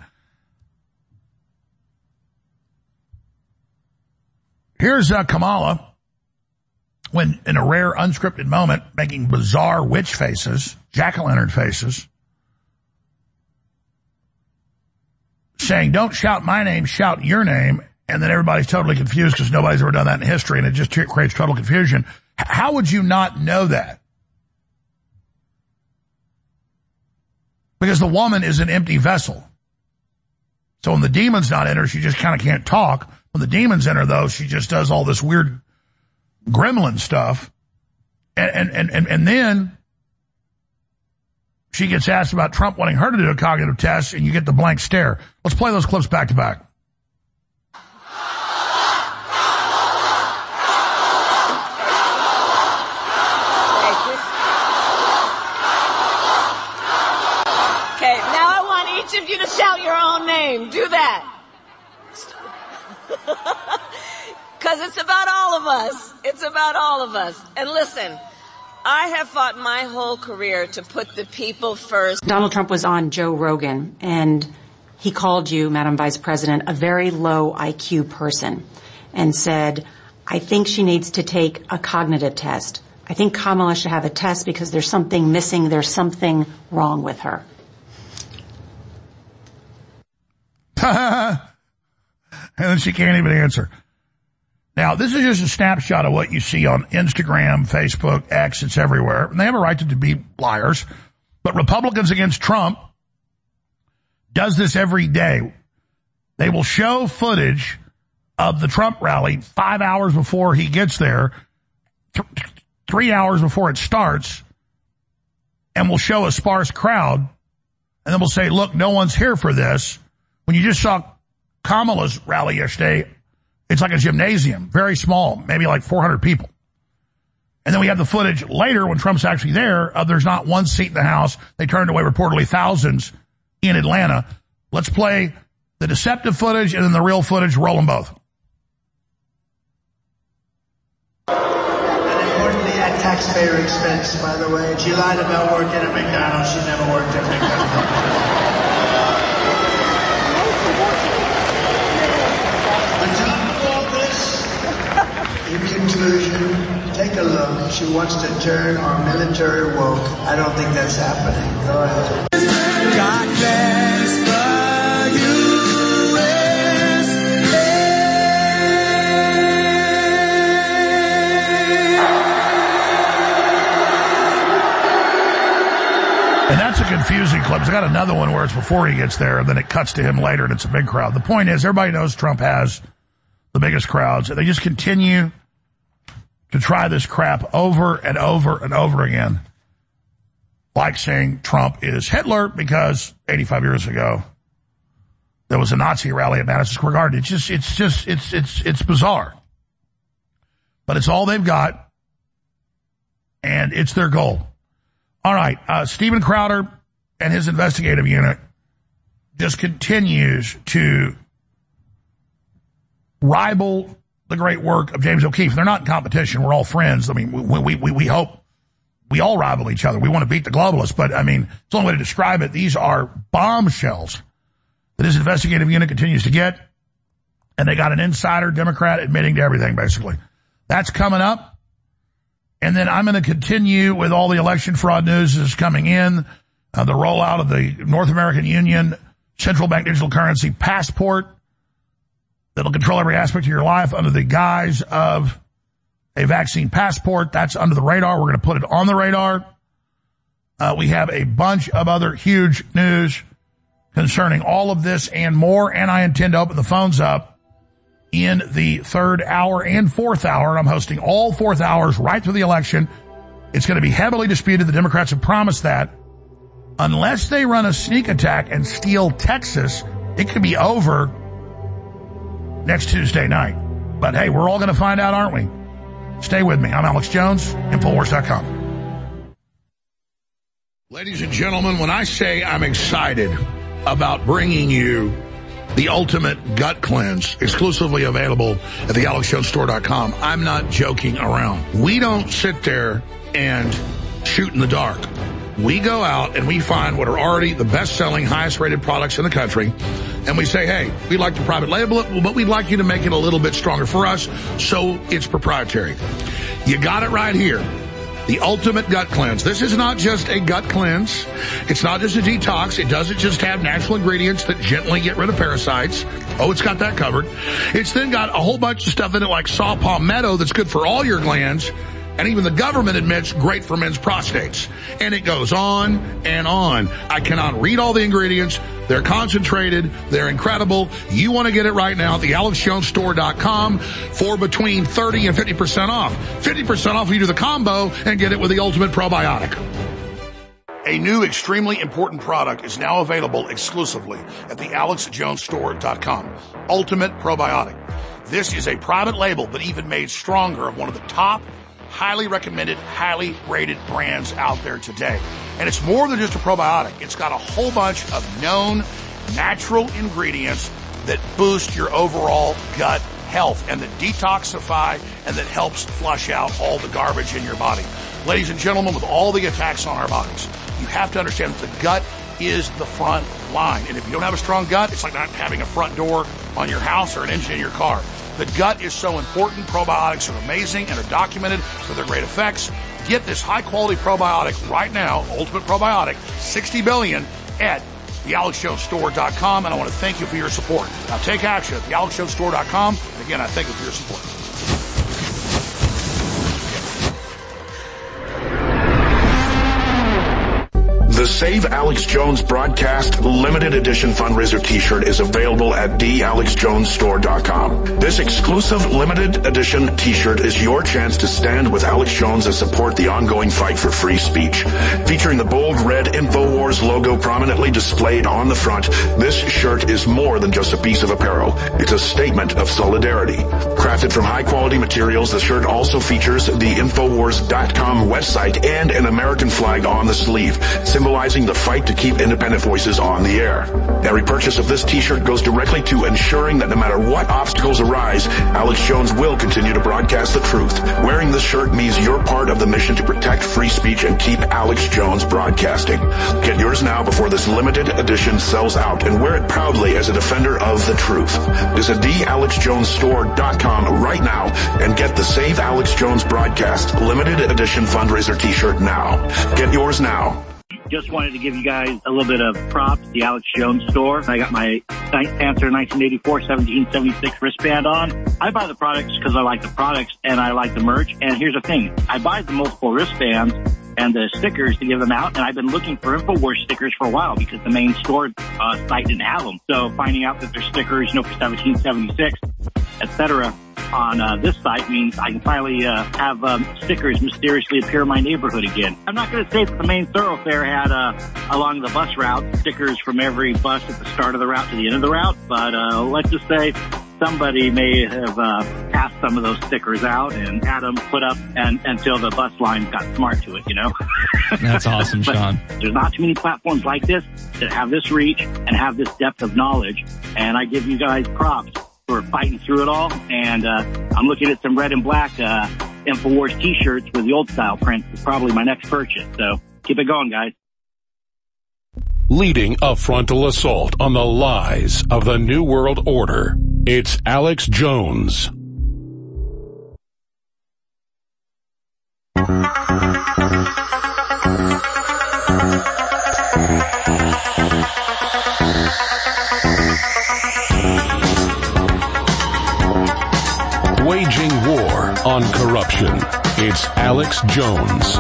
Here's uh, Kamala, when in a rare unscripted moment, making bizarre witch faces, jack-o'-lantern faces, saying, don't shout my name, shout your name, and then everybody's totally confused because nobody's ever done that in history, and it just creates total confusion. H- how would you not know that? Because the woman is an empty vessel. So when the demon's not in her, she just kind of can't talk. When the demon's in her, though, she just does all this weird gremlin stuff. And, and, and, and then she gets asked about Trump wanting her to do a cognitive test, and you get the blank stare. Let's play those clips back to back. Okay, now I want each of you to shout your own name. Do that. Because it's about all of us. It's about all of us. And listen, I have fought my whole career to put the people first. Donald Trump was on Joe Rogan, and he called you, Madam Vice President, a very low I Q person, and said, I think she needs to take a cognitive test. I think Kamala should have a test because there's something missing, there's something wrong with her. And then she can't even answer. Now, this is just a snapshot of what you see on Instagram, Facebook, X, it's everywhere. And they have a right to be liars. But Republicans against Trump does this every day. They will show footage of the Trump rally five hours before he gets there, th- three hours before it starts, and will show a sparse crowd. And then we'll say, look, no one's here for this. When you just saw Kamala's rally yesterday, it's like a gymnasium, very small, maybe like four hundred people. And then we have the footage later when Trump's actually there of there's not one seat in the House. They turned away reportedly thousands in Atlanta. Let's play the deceptive footage and then the real footage. Roll them both. And importantly, at taxpayer expense, by the way. She lied about working at McDonald's. She never worked at McDonald's. In conclusion, take a look. She wants to turn our military woke. I don't think that's happening. Go ahead. God bless the U S A. And that's a confusing clip. I got another one where it's before he gets there, and then it cuts to him later, and it's a big crowd. The point is, everybody knows Trump has the biggest crowds, and they just continue to try this crap over and over and over again. Like saying Trump is Hitler because eighty-five years ago there was a Nazi rally at Madison Square Garden. It's just, it's just, it's, it's, it's bizarre. But it's all they've got, and it's their goal. All right, uh, Steven Crowder and his investigative unit just continues to rival the great work of James O'Keefe. They're not in competition. We're all friends. I mean, we, we, we hope we all rival each other. We want to beat the globalists, but I mean, it's the only way to describe it. These are bombshells that his investigative unit continues to get. And they got an insider Democrat admitting to everything, basically. That's coming up. And then I'm going to continue with all the election fraud news that's coming in. Uh, the rollout of the North American Union Central Bank Digital Currency Passport that'll control every aspect of your life under the guise of a vaccine passport. That's under the radar. We're going to put it on the radar. Uh, we have a bunch of other huge news concerning all of this and more, and I intend to open the phones up in the third hour and fourth hour. I'm hosting all fourth hours right through the election. It's going to be heavily disputed. The Democrats have promised that. Unless they run a sneak attack and steal Texas, it could be over next Tuesday night. But hey, we're all going to find out, aren't we? Stay with me. I'm Alex Jones, Infowars dot com. Ladies and gentlemen, when I say I'm excited about bringing you the ultimate gut cleanse, exclusively available at the alex jones store dot com, I'm not joking around. We don't sit there and shoot in the dark. We go out and we find what are already the best-selling, highest-rated products in the country, and we say, hey, we'd like to private label it, but we'd like you to make it a little bit stronger for us, so it's proprietary. You got it right here. The ultimate gut cleanse. This is not just a gut cleanse. It's not just a detox. It doesn't just have natural ingredients that gently get rid of parasites. Oh, it's got that covered. It's then got a whole bunch of stuff in it like saw palmetto that's good for all your glands. And even the government admits great for men's prostates. And it goes on and on. I cannot read all the ingredients. They're concentrated. They're incredible. You want to get it right now at the alex jones store dot com for between thirty and fifty percent off. fifty percent off if you do the combo and get it with the ultimate probiotic. A new extremely important product is now available exclusively at the alex jones store dot com. Ultimate Probiotic. This is a private label, but even made stronger, of one of the top highly recommended, highly rated brands out there today. And it's more than just a probiotic. It's got a whole bunch of known natural ingredients that boost your overall gut health and that detoxify and that helps flush out all the garbage in your body. Ladies and gentlemen, with all the attacks on our bodies, you have to understand that the gut is the front line. And if you don't have a strong gut, it's like not having a front door on your house or an engine in your car. The gut is so important. Probiotics are amazing and are documented for their great effects. Get this high-quality probiotic right now, Ultimate Probiotic, sixty billion at the alex jones store dot com, and I want to thank you for your support. Now take action at the alex jones store dot com. Again, I thank you for your support. The Save Alex Jones Broadcast Limited Edition Fundraiser t-shirt is available at the alex jones store dot com. This exclusive limited edition t-shirt is your chance to stand with Alex Jones and support the ongoing fight for free speech. Featuring the bold red InfoWars logo prominently displayed on the front, this shirt is more than just a piece of apparel. It's a statement of solidarity. Crafted from high-quality materials, the shirt also features the infowars dot com website and an American flag on the sleeve, symbolizing the fight to keep independent voices on the air. Every purchase of this t-shirt goes directly to ensuring that no matter what obstacles arise, Alex Jones will continue to broadcast the truth. Wearing this shirt means you're part of the mission to protect free speech and keep Alex Jones broadcasting. Get yours now before this limited edition sells out, and wear it proudly as a defender of the truth. Visit the alex jones store dot com right now and get the Save Alex Jones Broadcast Limited Edition Fundraiser t-shirt now. Get yours now. Just wanted to give you guys a little bit of props, the Alex Jones store. I got my Panther nineteen eighty-four seventeen seventy-six wristband on. I buy the products because I like the products and I like the merch. And here's the thing. I buy the multiple wristbands and the stickers to give them out, and I've been looking for InfoWars stickers for a while because the main store uh, site didn't have them. So finding out that there's stickers, you know, for seventeen seventy-six, et cetera, on uh, this site means I can finally uh, have um, stickers mysteriously appear in my neighborhood again. I'm not going to say that the main thoroughfare had uh, along the bus route stickers from every bus at the start of the route to the end of the route, but uh, let's just say somebody may have uh, passed some of those stickers out and had them put up and, until the bus line got smart to it, you know? That's awesome, Sean. There's not too many platforms like this that have this reach and have this depth of knowledge, and I give you guys props for fighting through it all. And uh, I'm looking at some red and black uh, InfoWars t-shirts with the old style print. It's probably my next purchase, so keep it going, guys. Leading a frontal assault on the lies of the New World Order, it's Alex Jones. Waging war on corruption, it's Alex Jones.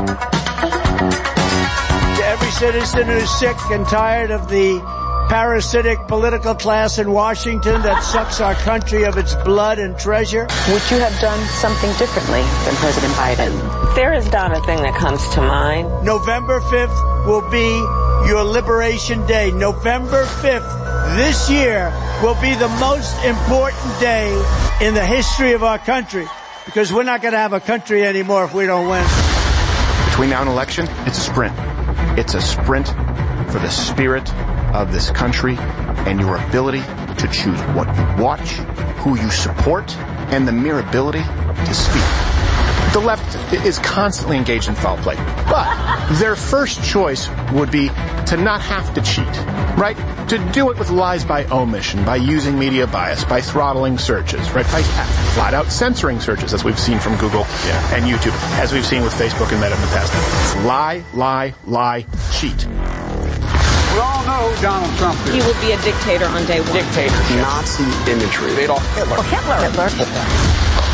To every citizen who's sick and tired of the parasitic political class in Washington that sucks our country of its blood and treasure. Would you have done something differently than President Biden? There is not a thing that comes to mind. November fifth will be your Liberation Day. November fifth this year will be the most important day in the history of our country, because we're not going to have a country anymore if we don't win. Between now and election, it's a sprint. It's a sprint for the spirit of this country and your ability to choose what you watch, who you support, and the mere ability to speak. The left is constantly engaged in foul play, but their first choice would be to not have to cheat, right? To do it with lies by omission, by using media bias, by throttling searches, right? By flat out censoring searches, as we've seen from Google yeah. and YouTube, as we've seen with Facebook and Meta in the past. Lie, lie, lie, cheat. We all know who Donald Trump is. He will be a dictator on day one. Dictatorship. Nazi imagery. Adolf Hitler. Oh, Hitler. Hitler. Hitler.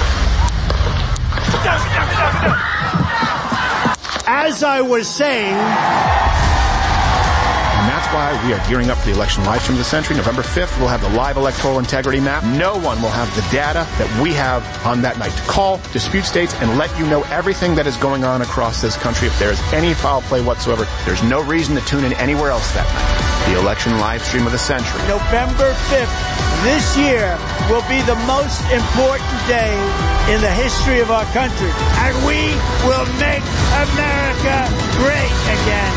As I was saying, and that's why we are gearing up for the election live stream of the century. November fifth, we'll have the live electoral integrity map. No one will have the data that we have on that night to call, dispute states, and let you know everything that is going on across this country. If there is any foul play whatsoever, there's no reason to tune in anywhere else that night. The election live stream of the century. November fifth this year will be the most important day in the history of our country, and we will make America great again.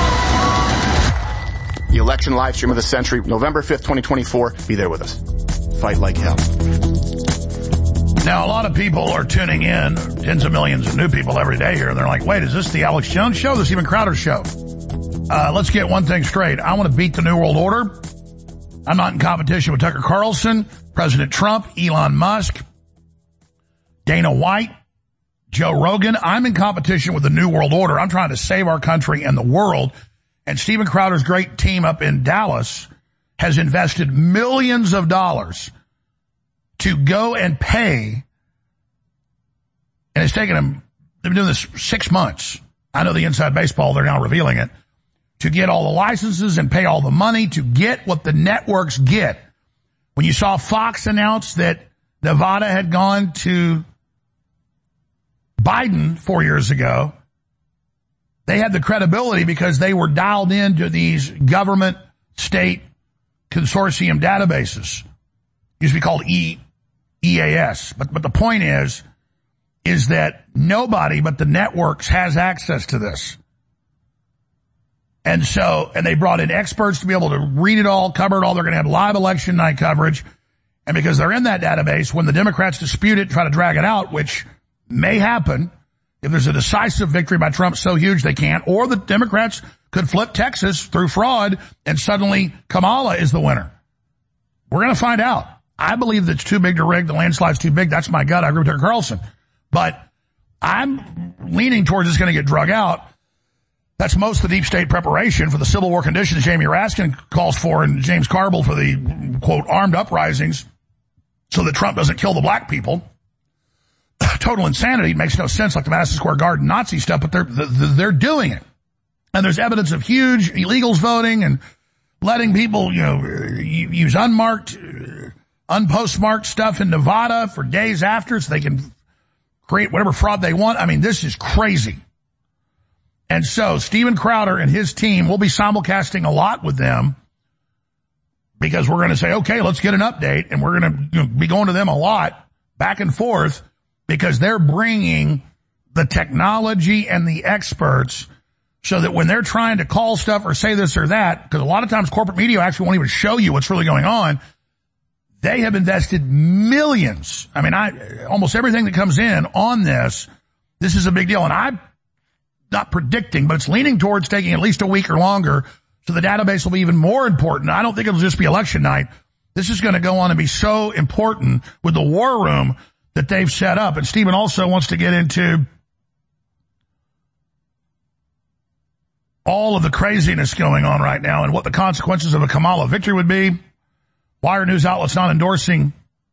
The election live stream of the century, November fifth, twenty twenty-four. Be there with us. fight like hell. Now, a lot of people are tuning in, tens of millions of new people every day here, and they're like, wait, is this the Alex Jones show? The Steven Crowder show? Uh, let's get one thing straight. I want to beat the New World Order. I'm not in competition with Tucker Carlson, President Trump, Elon Musk, Dana White, Joe Rogan. I'm in competition with the New World Order. I'm trying to save our country and the world. And Steven Crowder's great team up in Dallas has invested millions of dollars to go and pay, and it's taken them, they've been doing this six months. I know the inside baseball, they're now revealing it, to get all the licenses and pay all the money to get what the networks get. When you saw Fox announce that Nevada had gone to Biden four years ago, they had the credibility because they were dialed into these government state consortium databases. Used to be called E, E A S. But, but the point is, is that nobody but the networks has access to this. And so, and they brought in experts to be able to read it all, cover it all. They're going to have live election night coverage. And because they're in that database, when the Democrats dispute it, try to drag it out, which may happen if there's a decisive victory by Trump so huge they can't, or the Democrats could flip Texas through fraud and suddenly Kamala is the winner. We're going to find out. I believe that it's too big to rig. The landslide's too big. That's my gut. I agree with Tucker Carlson. But I'm leaning towards it's going to get drug out. That's most of the deep state preparation for the Civil War conditions Jamie Raskin calls for and James Carville for the, quote, armed uprisings so that Trump doesn't kill the black people. Total insanity. It makes no sense, like the Madison Square Garden Nazi stuff, but they're, they're doing it. And there's evidence of huge illegals voting and letting people, you know, use unmarked, unpostmarked stuff in Nevada for days after so they can create whatever fraud they want. I mean, this is crazy. And so Steven Crowder and his team will be simulcasting a lot with them because we're going to say, okay, let's get an update. And we're going to, you know, be going to them a lot back and forth because they're bringing the technology and the experts so that when they're trying to call stuff or say this or that, because a lot of times corporate media actually won't even show you what's really going on, they have invested millions. I mean, I almost everything that comes in on this, this is a big deal. And I'm not predicting, but it's leaning towards taking at least a week or longer, so the database will be even more important. I don't think it'll just be election night. This is going to go on and be so important with the war room that they've set up. And Stephen also wants to get into all of the craziness going on right now and what the consequences of a Kamala victory would be. Why are news outlets not endorsing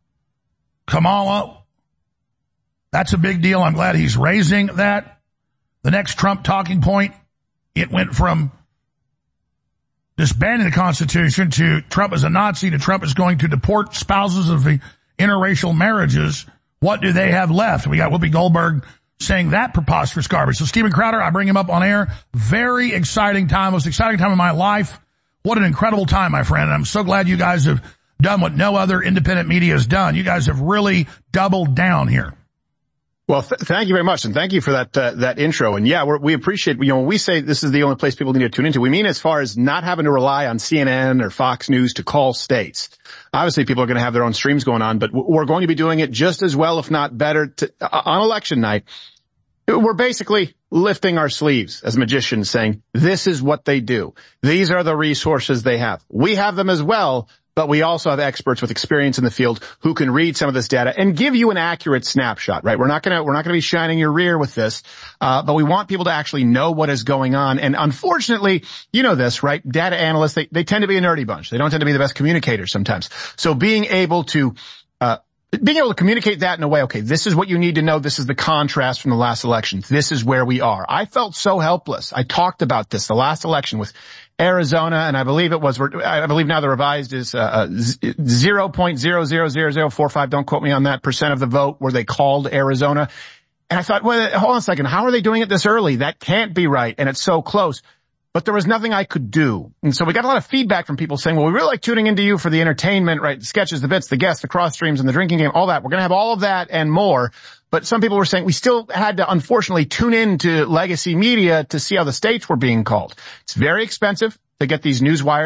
Kamala? That's a big deal. I'm glad he's raising that. The next Trump talking point, it went from disbanding the Constitution to Trump is a Nazi to Trump is going to deport spouses of the interracial marriages. What do they have left? We got Whoopi Goldberg saying that preposterous garbage. So Steven Crowder, I bring him up on air. Very exciting time, most exciting time of my life. What an incredible time, my friend. And I'm so glad you guys have done what no other independent media has done. You guys have really doubled down here. Well, th- thank you very much, and thank you for that uh, that intro. And yeah, we're, we appreciate, you know, when we say this is the only place people need to tune into, we mean as far as not having to rely on C N N or Fox News to call states. Obviously, people are going to have their own streams going on, but we're going to be doing it just as well, if not better, to, uh, on election night. We're basically lifting our sleeves as magicians, saying, this is what they do. These are the resources they have. We have them as well, but we also have experts with experience in the field who can read some of this data and give you an accurate snapshot, right? We're not gonna, we're not gonna be shining your rear with this, uh, but we want people to actually know what is going on. And unfortunately, you know this, right? Data analysts, they, they tend to be a nerdy bunch. They don't tend to be the best communicators sometimes. So being able to, uh, being able to communicate that in a way, okay, this is what you need to know. This is the contrast from the last election. This is where we are. I felt so helpless. I talked about this, the last election with Arizona, and I believe it was, I believe now the revised is uh, zero point zero zero zero zero four five, don't quote me on that, percent of the vote where they called Arizona. And I thought, well, hold on a second, how are they doing it this early? That can't be right, and it's so close. But there was nothing I could do. And so we got a lot of feedback from people saying, well, we really like tuning into you for the entertainment, right? The sketches, the bits, the guests, the cross streams, and the drinking game, all that. We're going to have all of that and more. But some people were saying we still had to, unfortunately, tune in to legacy media to see how the states were being called. It's very expensive to get these news wires. It's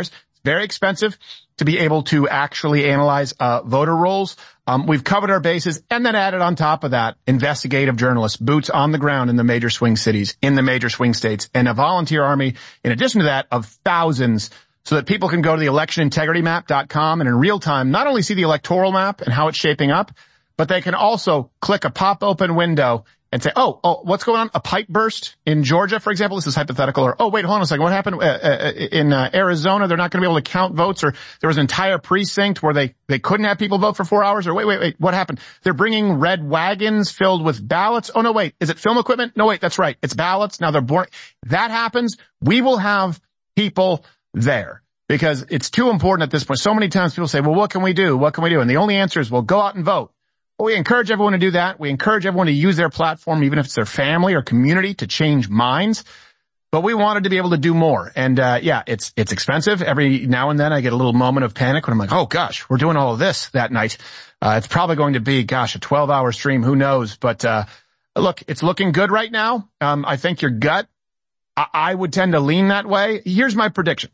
very expensive to be able to actually analyze uh voter rolls. Um, we've covered our bases and then added on top of that investigative journalists, boots on the ground in the major swing cities, in the major swing states, and a volunteer army in addition to that of thousands so that people can go to the election integrity map dot com and in real time not only see the electoral map and how it's shaping up, but they can also click a pop-open window and say, oh, oh, what's going on? A pipe burst in Georgia, for example. This is hypothetical. Or, oh, wait, hold on a second. What happened uh, uh, in uh, Arizona? They're not going to be able to count votes. Or there was an entire precinct where they, they couldn't have people vote for four hours. Or wait, wait, wait. What happened? They're bringing red wagons filled with ballots. Oh, no, wait. Is it film equipment? No, wait. That's right. It's ballots. Now they're born. That happens. We will have people there because it's too important at this point. So many times people say, well, what can we do? What can we do? And the only answer is, well, go out and vote. Well, we encourage everyone to do that. We encourage everyone to use their platform, even if it's their family or community, to change minds. But we wanted to be able to do more. And, uh, yeah, it's, it's expensive. Every now and then I get a little moment of panic when I'm like, oh gosh, we're doing all of this that night. Uh, it's probably going to be, gosh, a twelve hour stream. Who knows? But, uh, look, it's looking good right now. Um, I think your gut, I, I would tend to lean that way. Here's my prediction.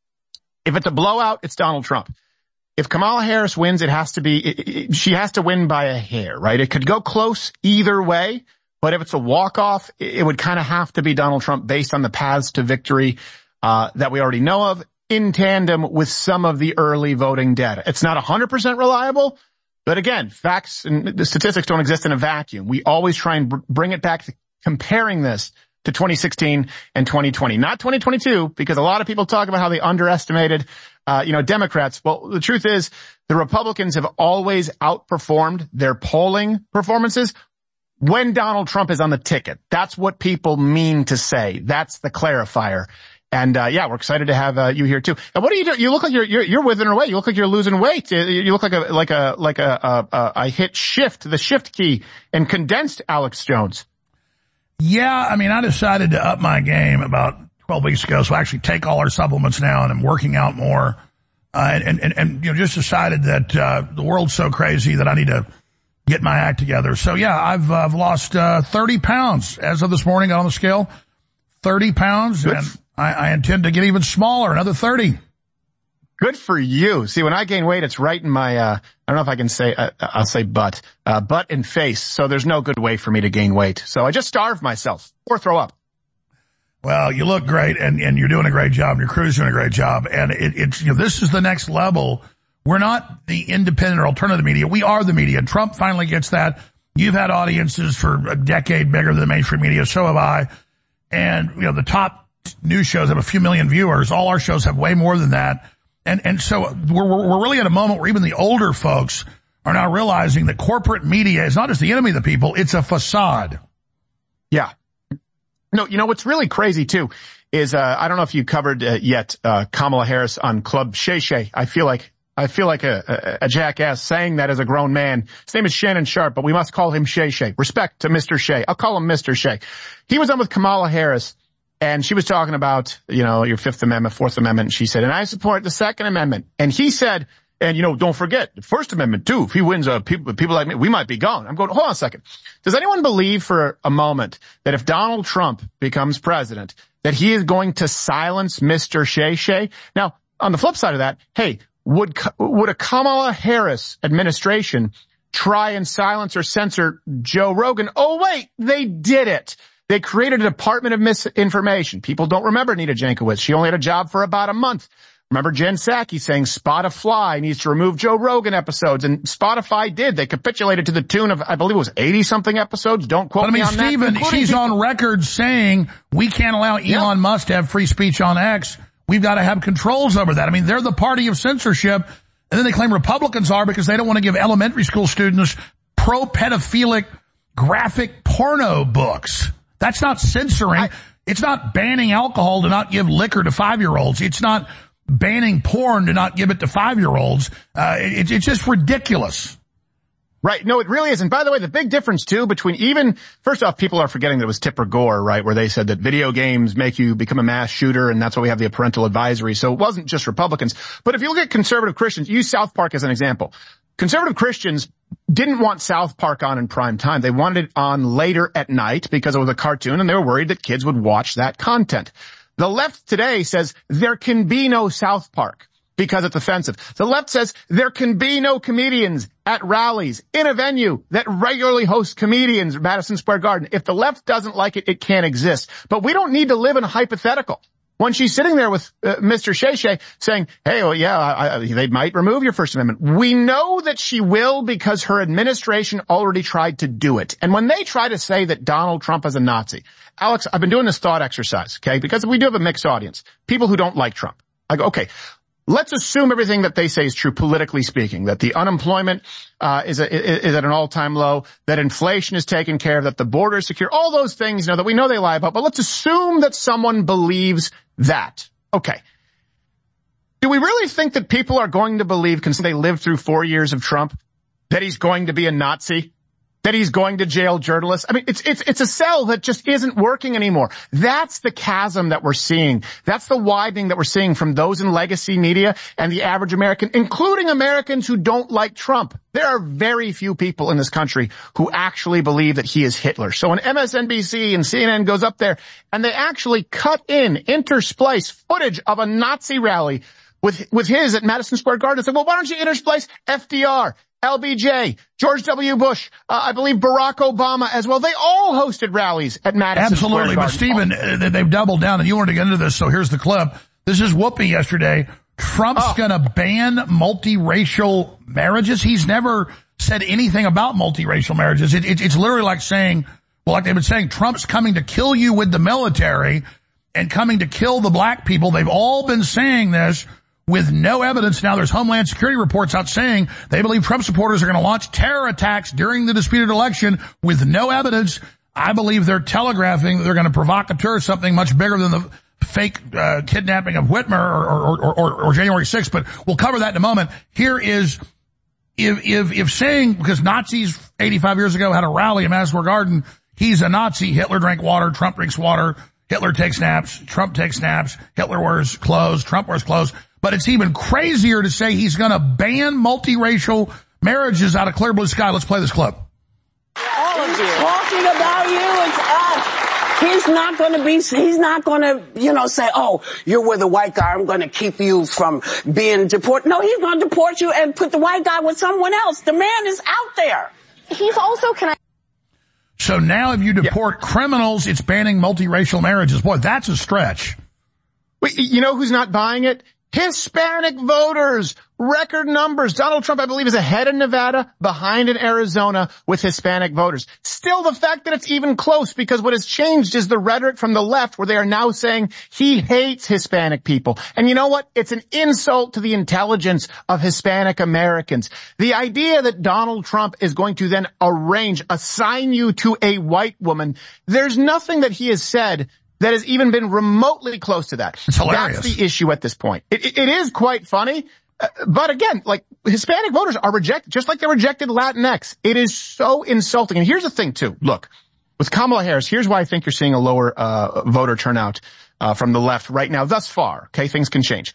If it's a blowout, it's Donald Trump. If Kamala Harris wins, it has to be, it, it, she has to win by a hair, right? It could go close either way, but if it's a walk-off, it, it would kind of have to be Donald Trump based on the paths to victory, uh, that we already know of in tandem with some of the early voting data. It's not one hundred percent reliable, but again, facts and the statistics don't exist in a vacuum. We always try and br- bring it back to comparing this to twenty sixteen and twenty twenty, not twenty twenty-two, because a lot of people talk about how they underestimated Uh, you know, Democrats. Well, the truth is the Republicans have always outperformed their polling performances when Donald Trump is on the ticket. That's what people mean to say. That's the clarifier. And, uh, yeah, we're excited to have, uh, you here too. And what are you doing? You look like you're, you're, you're withering away. You look like you're losing weight. You look like a, like a, like a, a, a I hit shift, the shift key and condensed Alex Jones. Yeah. I mean, I decided to up my game about twelve weeks ago, so I actually take all our supplements now, and I'm working out more, uh, and, and, and, you know, just decided that, uh, the world's so crazy that I need to get my act together. So yeah, I've, uh, I've lost, uh, thirty pounds as of this morning on the scale, thirty pounds, Good. and I, I intend to get even smaller, another thirty. Good for you. See, when I gain weight, it's right in my, uh, I don't know if I can say, uh, I'll say butt, uh, butt and face. So there's no good way for me to gain weight. So I just starve myself or throw up. Well, you look great, and, and you're doing a great job, and your crew's doing a great job, and it, it's, you know, this is the next level. We're not the independent or alternative media. We are the media. And Trump finally gets that. You've had audiences for a decade bigger than the mainstream media. So have I. And, you know, the top news shows have a few million viewers. All our shows have way more than that. And, and so we're, we're really at a moment where even the older folks are now realizing that corporate media is not just the enemy of the people, it's a facade. Yeah. No, you know, what's really crazy too is, uh, I don't know if you covered uh, yet, uh, Kamala Harris on Club Shay Shay. I feel like, I feel like a, a, a jackass saying that as a grown man. His name is Shannon Sharp, but we must call him Shay Shay. Respect to Mister Shay. I'll call him Mister Shay. He was on with Kamala Harris, and she was talking about, you know, your Fifth Amendment, Fourth Amendment, and she said, and I support the Second Amendment. And he said, and, you know, don't forget, the First Amendment, too. If he wins, uh, people, people like me, we might be gone. I'm going, hold on a second. Does anyone believe for a moment that if Donald Trump becomes president, that he is going to silence Mister Shay Shay? Now, on the flip side of that, hey, would, would a Kamala Harris administration try and silence or censor Joe Rogan? Oh, wait, they did it. They created a Department of Misinformation. People don't remember Nita Jankowicz. She only had a job for about a month. Remember Jen Psaki saying Spotify needs to remove Joe Rogan episodes, and Spotify did. They capitulated to the tune of, I believe it was eighty-something episodes. Don't quote but, I mean, me on Stephen, that. she's on record saying we can't allow Elon yeah. Musk to have free speech on X. We've got to have controls over that. I mean, they're the party of censorship, and then they claim Republicans are because they don't want to give elementary school students pro-pedophilic graphic porno books. That's not censoring. I, it's not banning alcohol to not give liquor to five-year-olds. It's not banning porn to not give it to five-year-olds. Uh, it, it's just ridiculous. Right. No, it really isn't. By the way, the big difference, too, between even, first off, people are forgetting that it was Tipper Gore, right, where they said that video games make you become a mass shooter, and that's why we have the parental advisory. So it wasn't just Republicans. But if you look at conservative Christians, use South Park as an example. Conservative Christians didn't want South Park on in prime time. They wanted it on later at night because it was a cartoon, and they were worried that kids would watch that content. The left today says there can be no South Park. because it's offensive. The left says there can be no comedians at rallies in a venue that regularly hosts comedians at Madison Square Garden. If the left doesn't like it, it can't exist. But we don't need to live in a hypothetical. When she's sitting there with uh, Mister Shea Shea saying, hey, well, yeah, I, I, they might remove your First Amendment. We know that she will because her administration already tried to do it. And when they try to say that Donald Trump is a Nazi, Alex, I've been doing this thought exercise, okay, because we do have a mixed audience, people who don't like Trump. I go, okay, let's assume everything that they say is true, politically speaking, that the unemployment uh is, a, is at an all-time low, that inflation is taken care of, that the border is secure, all those things, you know, that we know they lie about. But let's assume that someone believes that. Okay. Do we really think that people are going to believe, because they lived through four years of Trump, that he's going to be a Nazi? That he's going to jail journalists? I mean, it's, it's, it's a cell that just isn't working anymore. That's the chasm that we're seeing. That's the widening that we're seeing from those in legacy media and the average American, including Americans who don't like Trump. There are very few people in this country who actually believe that he is Hitler. So when M S N B C and C N N goes up there and they actually cut in, intersplice footage of a Nazi rally with, with his at Madison Square Garden, say, well, why don't you intersplice F D R? L B J, George W. Bush, uh, I believe Barack Obama as well. They all hosted rallies at Madison Absolutely, Square Absolutely, Garden. but Stephen, uh, they've doubled down, and you wanted to get into this, so here's the clip. This is Whoopi yesterday. Trump's oh. going to ban multiracial marriages. He's never said anything about multiracial marriages. It, it, it's literally like saying, well, like they've been saying, Trump's coming to kill you with the military and coming to kill the black people. They've all been saying this with no evidence. Now there's Homeland Security reports out saying they believe Trump supporters are going to launch terror attacks during the disputed election with no evidence. I believe they're telegraphing that they're going to provocateur something much bigger than the fake uh, kidnapping of Whitmer or, or, or, or, or January sixth, but we'll cover that in a moment. Here is, if, if, if saying, because Nazis eighty-five years ago had a rally in Madison Square Garden, he's a Nazi, Hitler drank water, Trump drinks water, Hitler takes naps, Trump takes naps, Hitler wears clothes, Trump wears clothes. But it's even crazier to say he's going to ban multiracial marriages out of clear blue sky. Let's play this clip. All of you. Talking about you and us. He's not going to be, he's not going to, you know, say, oh, you're with a white guy, I'm going to keep you from being deported. No, he's going to deport you and put the white guy with someone else. The man is out there. He's also, can I... So now if you deport yeah. criminals, it's banning multiracial marriages. Boy, that's a stretch. Wait, you know who's not buying it? Hispanic voters, record numbers. Donald Trump, I believe, is ahead in Nevada, behind in Arizona with Hispanic voters. Still, the fact that it's even close, because what has changed is the rhetoric from the left where they are now saying he hates Hispanic people. And you know what? It's an insult to the intelligence of Hispanic Americans. The idea that Donald Trump is going to then arrange, assign you to a white woman, there's nothing that he has said that has even been remotely close to that. It's hilarious. That's the issue at this point. It, it, it is quite funny. Uh, but again, like, Hispanic voters are rejected, just like they rejected Latinx. It is so insulting. And here's the thing too. Look, with Kamala Harris, here's why I think you're seeing a lower, uh, voter turnout, uh, from the left right now thus far. Okay. Things can change.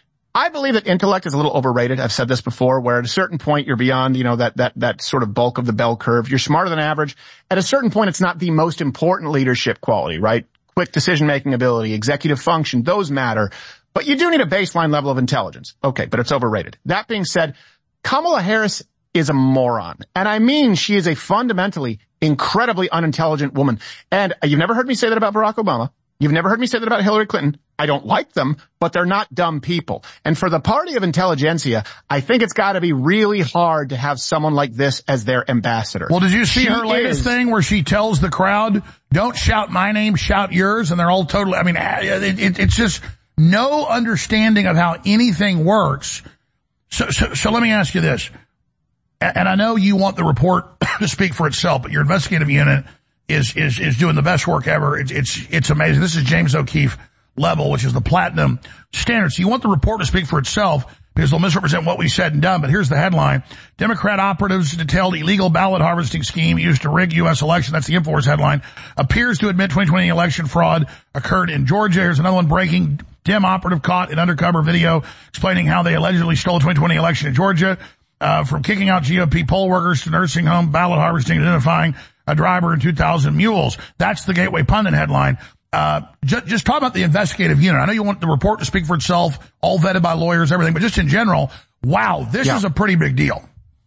I believe that intellect is a little overrated. I've said this before, where at a certain point you're beyond, you know, that, that, that sort of bulk of the bell curve. You're smarter than average. At a certain point, it's not the most important leadership quality, right? Quick decision-making ability, executive function, those matter. But you do need a baseline level of intelligence. Okay, but it's overrated. That being said, Kamala Harris is a moron. And I mean, she is a fundamentally incredibly unintelligent woman. And you've never heard me say that about Barack Obama. You've never heard me say that about Hillary Clinton. I don't like them, but they're not dumb people. And for the party of intelligentsia, I think it's got to be really hard to have someone like this as their ambassador. Well, did you see she her latest is, thing where she tells the crowd, don't shout my name, shout yours, and they're all totally, I mean, it, it, it's just no understanding of how anything works. So, so, so let me ask you this. And I know you want the report to speak for itself, but your investigative unit is, is, is doing the best work ever. It's, it's, it's amazing. This is James O'Keefe level, which is the platinum standard. So you want the report to speak for itself because they'll misrepresent what we said and done. But here's the headline. Democrat operatives detailed illegal ballot harvesting scheme used to rig U S election. That's the InfoWars headline. Appears to admit twenty twenty election fraud occurred in Georgia. Here's another one breaking. Dem operative caught in undercover video explaining how they allegedly stole the twenty twenty election in Georgia. Uh, from kicking out G O P poll workers to nursing home ballot harvesting, identifying a driver in two thousand mules. That's the Gateway Pundit headline. Uh, just, just talk about the investigative unit. I know you want the report to speak for itself, all vetted by lawyers, everything, but just in general, wow, this yeah. is a pretty big deal.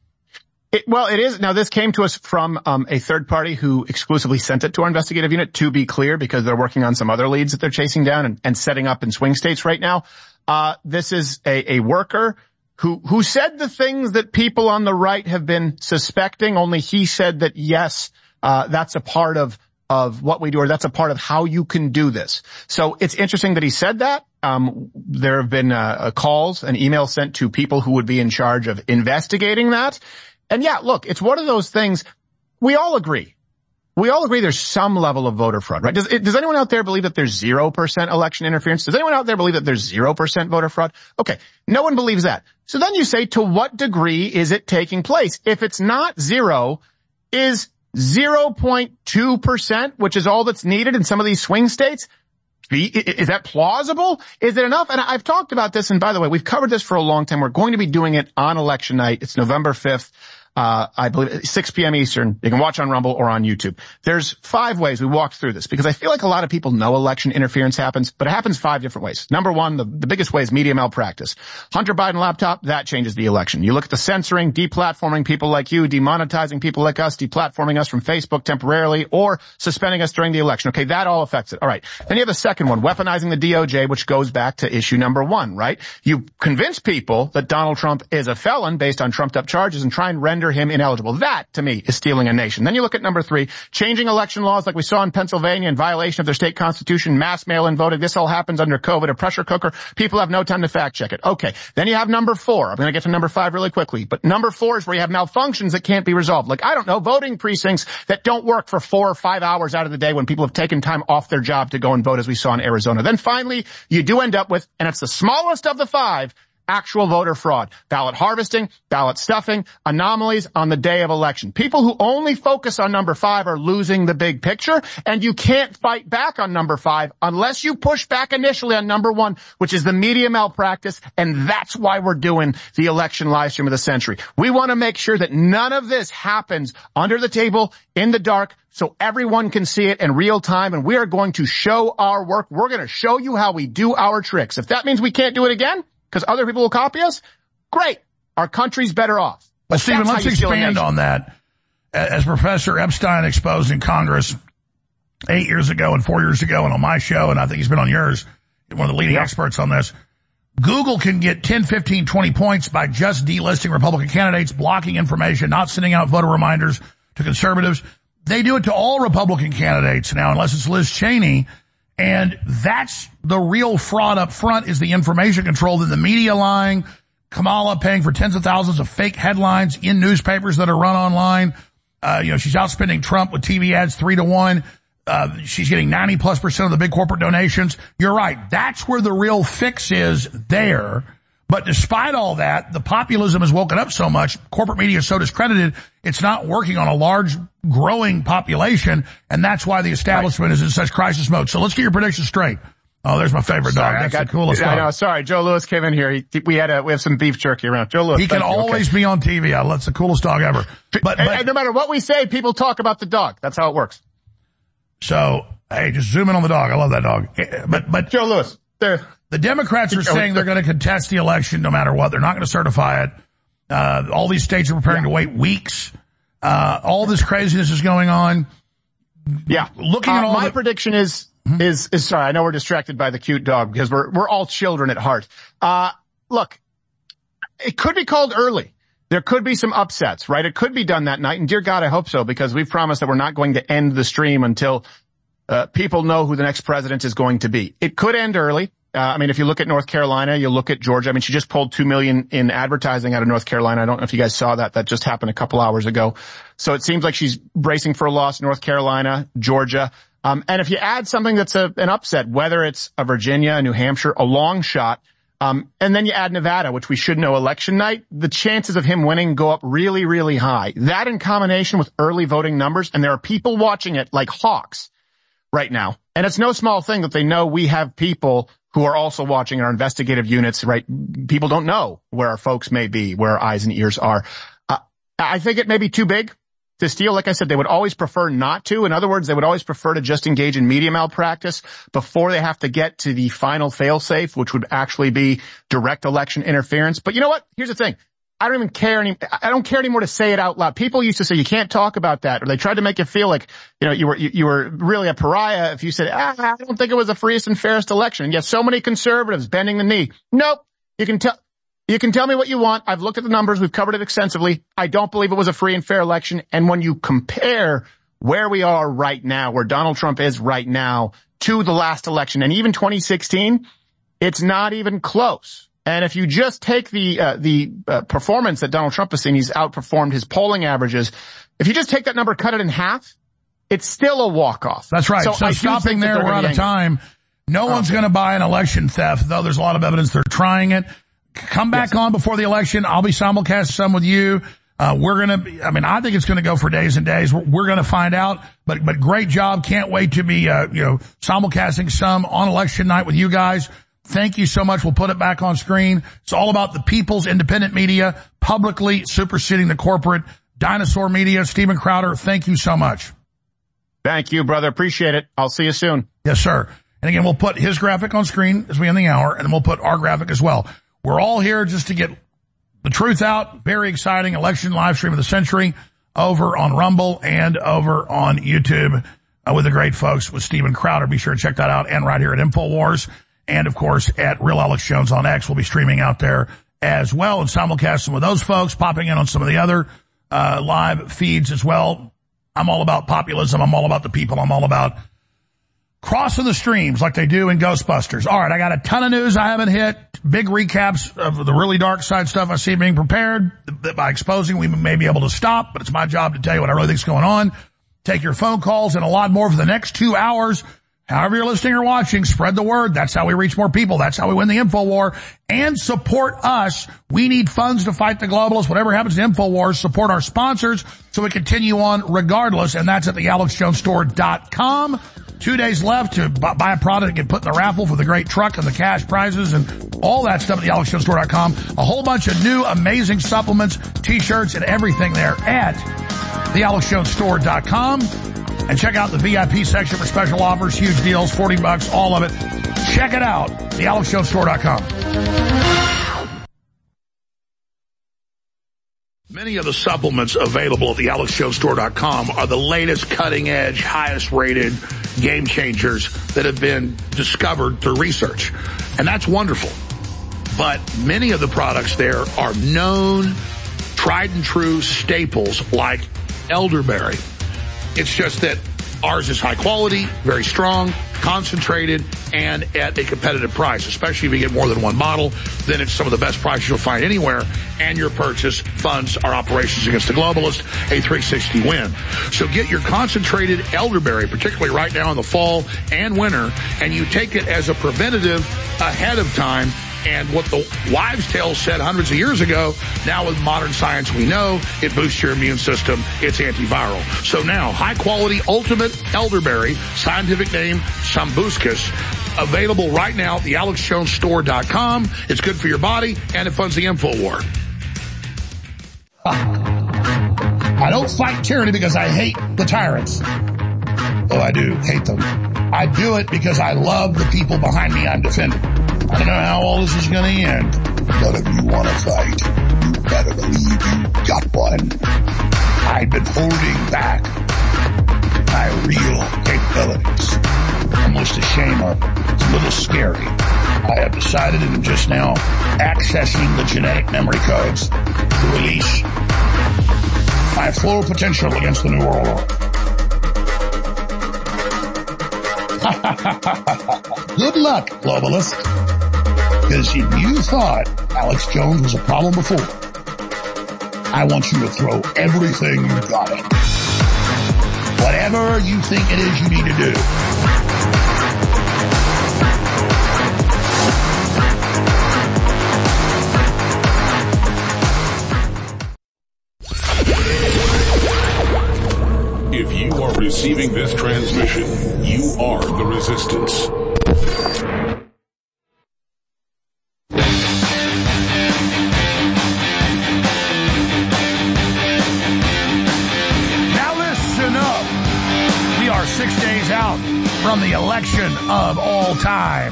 It, well, it is. Now, this came to us from um, a third party who exclusively sent it to our investigative unit, to be clear, because they're working on some other leads that they're chasing down and, and setting up in swing states right now. Uh, this is a, a worker who, who said the things that people on the right have been suspecting, only he said that, yes, uh, that's a part of, of what we do, or that's a part of how you can do this. So it's interesting that he said that. Um, there have been, uh, calls and emails sent to people who would be in charge of investigating that. And yeah, look, it's one of those things. We all agree. We all agree there's some level of voter fraud, right? Does, does anyone out there believe that there's zero percent election interference? Does anyone out there believe that there's zero percent voter fraud? Okay. No one believes that. So then you say, to what degree is it taking place? If it's not zero, is zero point two percent, which is all that's needed in some of these swing states, is that plausible? Is it enough? And I've talked about this, and by the way, we've covered this for a long time. We're going to be doing it on election night. It's November fifth. Uh, I believe six p.m. Eastern. You can watch on Rumble or on YouTube. There's five ways we walked through this, because I feel like a lot of people know election interference happens, but it happens five different ways. Number one, the, the biggest way is media malpractice. Hunter Biden laptop, that changes the election. You look at the censoring, deplatforming people like you, demonetizing people like us, deplatforming us from Facebook temporarily, or suspending us during the election. Okay, that all affects it. All right. Then you have the second one, weaponizing the D O J, which goes back to issue number one, right? You convince people that Donald Trump is a felon based on trumped up charges and try and render him ineligible. That, to me, is stealing a nation. Then you look at number three, changing election laws like we saw in Pennsylvania in violation of their state constitution, mass mail-in voting. This all happens under COVID, a pressure cooker. People have no time to fact check it. Okay. Then you have number four. I'm going to get to number five really quickly. But number four is where you have malfunctions that can't be resolved. Like, I don't know, voting precincts that don't work for four or five hours out of the day when people have taken time off their job to go and vote, as we saw in Arizona. Then finally, you do end up with, and it's the smallest of the five, actual voter fraud, ballot harvesting, ballot stuffing, anomalies on the day of election. People who only focus on number five are losing the big picture, and you can't fight back on number five unless you push back initially on number one, which is the media malpractice, and that's why we're doing the election live stream of the century. We want to make sure that none of this happens under the table, in the dark, so everyone can see it in real time, and we are going to show our work. We're going to show you how we do our tricks. If that means we can't do it again, because other people will copy us, great. Our country's better off. But, but Stephen, let's expand on that. As Professor Epstein exposed in Congress eight years ago and four years ago and on my show, and I think he's been on yours, one of the leading yeah. experts on this, Google can get ten, fifteen, twenty points by just delisting Republican candidates, blocking information, not sending out voter reminders to conservatives. They do it to all Republican candidates now, unless it's Liz Cheney. And that's the real fraud up front, is the information control, then the media lying, Kamala paying for tens of thousands of fake headlines in newspapers that are run online. Uh, you know, she's outspending Trump with T V ads three to one. Uh, she's getting ninety plus percent of the big corporate donations. You're right. That's where the real fix is there. But despite all that, the populism has woken up so much. Corporate media is so discredited. It's not working on a large, growing population. And that's why the establishment right. is in such crisis mode. So let's get your predictions straight. Oh, there's my favorite sorry, dog. That's got, the coolest dog. I know. Sorry. Joe Lewis came in here. He, we had a, we have some beef jerky around. Joe Lewis. He can always okay. be on T V. That's the coolest dog ever. But, but and, and no matter what we say, people talk about the dog. That's how it works. So, hey, just zoom in on the dog. I love that dog. But, but Joe Lewis, there. The Democrats are saying they're going to contest the election no matter what. They're not going to certify it. Uh, all these states are preparing yeah. to wait weeks. Uh, all this craziness is going on. Yeah. Looking at uh, all my the- prediction is, mm-hmm. is, is sorry, I know we're distracted by the cute dog because we're, we're all children at heart. Uh, look, it could be called early. There could be some upsets, right? It could be done that night. And dear God, I hope so, because we've promised that we're not going to end the stream until, uh, people know who the next president is going to be. It could end early. Uh, I mean, if you look at North Carolina, you look at Georgia. I mean, she just pulled two million in advertising out of North Carolina. I don't know if you guys saw that. That just happened a couple hours ago. So it seems like she's bracing for a loss. North Carolina, Georgia. Um, and if you add something that's a, an upset, whether it's a Virginia, a New Hampshire, a long shot, um, and then you add Nevada, which we should know election night, the chances of him winning go up really, really high. That in combination with early voting numbers, and there are people watching it like hawks right now. And it's no small thing that they know we have people who are also watching our investigative units, right? People don't know where our folks may be, where our eyes and ears are. Uh, I think it may be too big to steal. Like I said, they would always prefer not to. In other words, they would always prefer to just engage in media malpractice before they have to get to the final fail-safe, which would actually be direct election interference. But you know what? Here's the thing. I don't even care any, I don't care anymore to say it out loud. People used to say you can't talk about that, or they tried to make you feel like, you know, you were, you, you were really a pariah if you said, ah, I don't think it was the freest and fairest election. And yet so many conservatives bending the knee. Nope. You can tell, you can tell me what you want. I've looked at the numbers. We've covered it extensively. I don't believe it was a free and fair election. And when you compare where we are right now, where Donald Trump is right now to the last election, and even twenty sixteen, it's not even close. And if you just take the uh, the uh, performance that Donald Trump has seen, he's outperformed his polling averages. If you just take that number, cut it in half, it's still a walk-off. That's right. So, so stopping there, we're out of time. No okay. one's going to buy an election theft, though there's a lot of evidence they're trying it. Come back yes. on before the election. I'll be simulcasting some with you. Uh, we're going to, I mean, I think it's going to go for days and days. We're, we're going to find out, but, but great job. Can't wait to be, uh, you know, simulcasting some on election night with you guys. Thank you so much. We'll put it back on screen. It's all about the people's independent media, publicly superseding the corporate dinosaur media. Steven Crowder, thank you so much. Thank you, brother. Appreciate it. I'll see you soon. Yes, sir. And again, we'll put his graphic on screen as we end the hour, and then we'll put our graphic as well. We're all here just to get the truth out. Very exciting election live stream of the century over on Rumble and over on YouTube uh, with the great folks with Steven Crowder. Be sure to check that out, and right here at InfoWars. And, of course, at Real Alex Jones on X. We'll be streaming out there as well and simulcasting with those folks, popping in on some of the other uh live feeds as well. I'm all about populism. I'm all about the people. I'm all about crossing the streams like they do in Ghostbusters. All right, I got a ton of news I haven't hit. Big recaps of the really dark side stuff I see being prepared. That by exposing, we may be able to stop, but it's my job to tell you what I really think is going on. Take your phone calls and a lot more for the next two hours. However you're listening or watching, spread the word. That's how we reach more people. That's how we win the InfoWar. And support us. We need funds to fight the globalists. Whatever happens to InfoWars, support our sponsors so we continue on regardless. And that's at the alex jones store dot com. Two days left to buy a product and get put in the raffle for the great truck and the cash prizes and all that stuff at the alex jones store dot com. A whole bunch of new amazing supplements, t-shirts, and everything there at the alex jones store dot com. And check out the V I P section for special offers, huge deals, forty bucks, all of it. Check it out, the alex jones store dot com. Many of the supplements available at the alex jones store dot com are the latest, cutting-edge, highest-rated game changers that have been discovered through research. And that's wonderful. But many of the products there are known, tried-and-true staples like elderberry. It's just that ours is high quality, very strong, concentrated, and at a competitive price. Especially if you get more than one bottle, then it's some of the best prices you'll find anywhere, and your purchase funds our operations against the globalists, a three sixty win. So get your concentrated elderberry, particularly right now in the fall and winter, and you take it as a preventative ahead of time. And what the wives' tale said hundreds of years ago, now with modern science we know, it boosts your immune system, it's antiviral. So now, high-quality, ultimate elderberry, scientific name, Sambucus, available right now at the alex jones store dot com. It's good for your body, and it funds the InfoWar. I don't fight tyranny because I hate the tyrants. Oh, I do hate them. I do it because I love the people behind me I'm defending. I don't know how all this is going to end, but if you want to fight, you better believe you got one. I've been holding back my real capabilities. Almost ashamed of it. It's a little scary. I have decided and am just now accessing the genetic memory codes to release my full potential against the New World Order. Good luck, globalist. Because if you thought Alex Jones was a problem before, I want you to throw everything you got at it. Whatever you think it is you need to do. If you are receiving this transmission, you are the resistance. from the election of all time.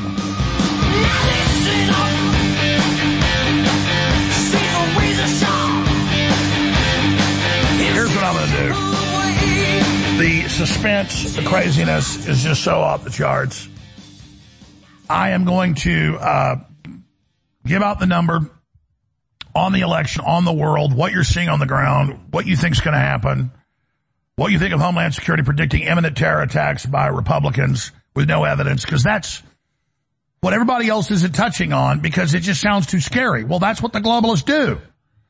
Here's what I'm going to do. The suspense, the craziness is just so off the charts. I am going to uh, give out the number on the election, on the world, what you're seeing on the ground, what you think is going to happen, what you think of Homeland Security predicting imminent terror attacks by Republicans with no evidence, because that's what everybody else isn't touching on because it just sounds too scary. Well, that's what the globalists do.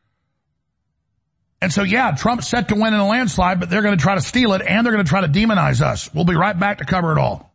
And so, yeah, Trump's set to win in a landslide, but they're going to try to steal it, and they're going to try to demonize us. We'll be right back to cover it all.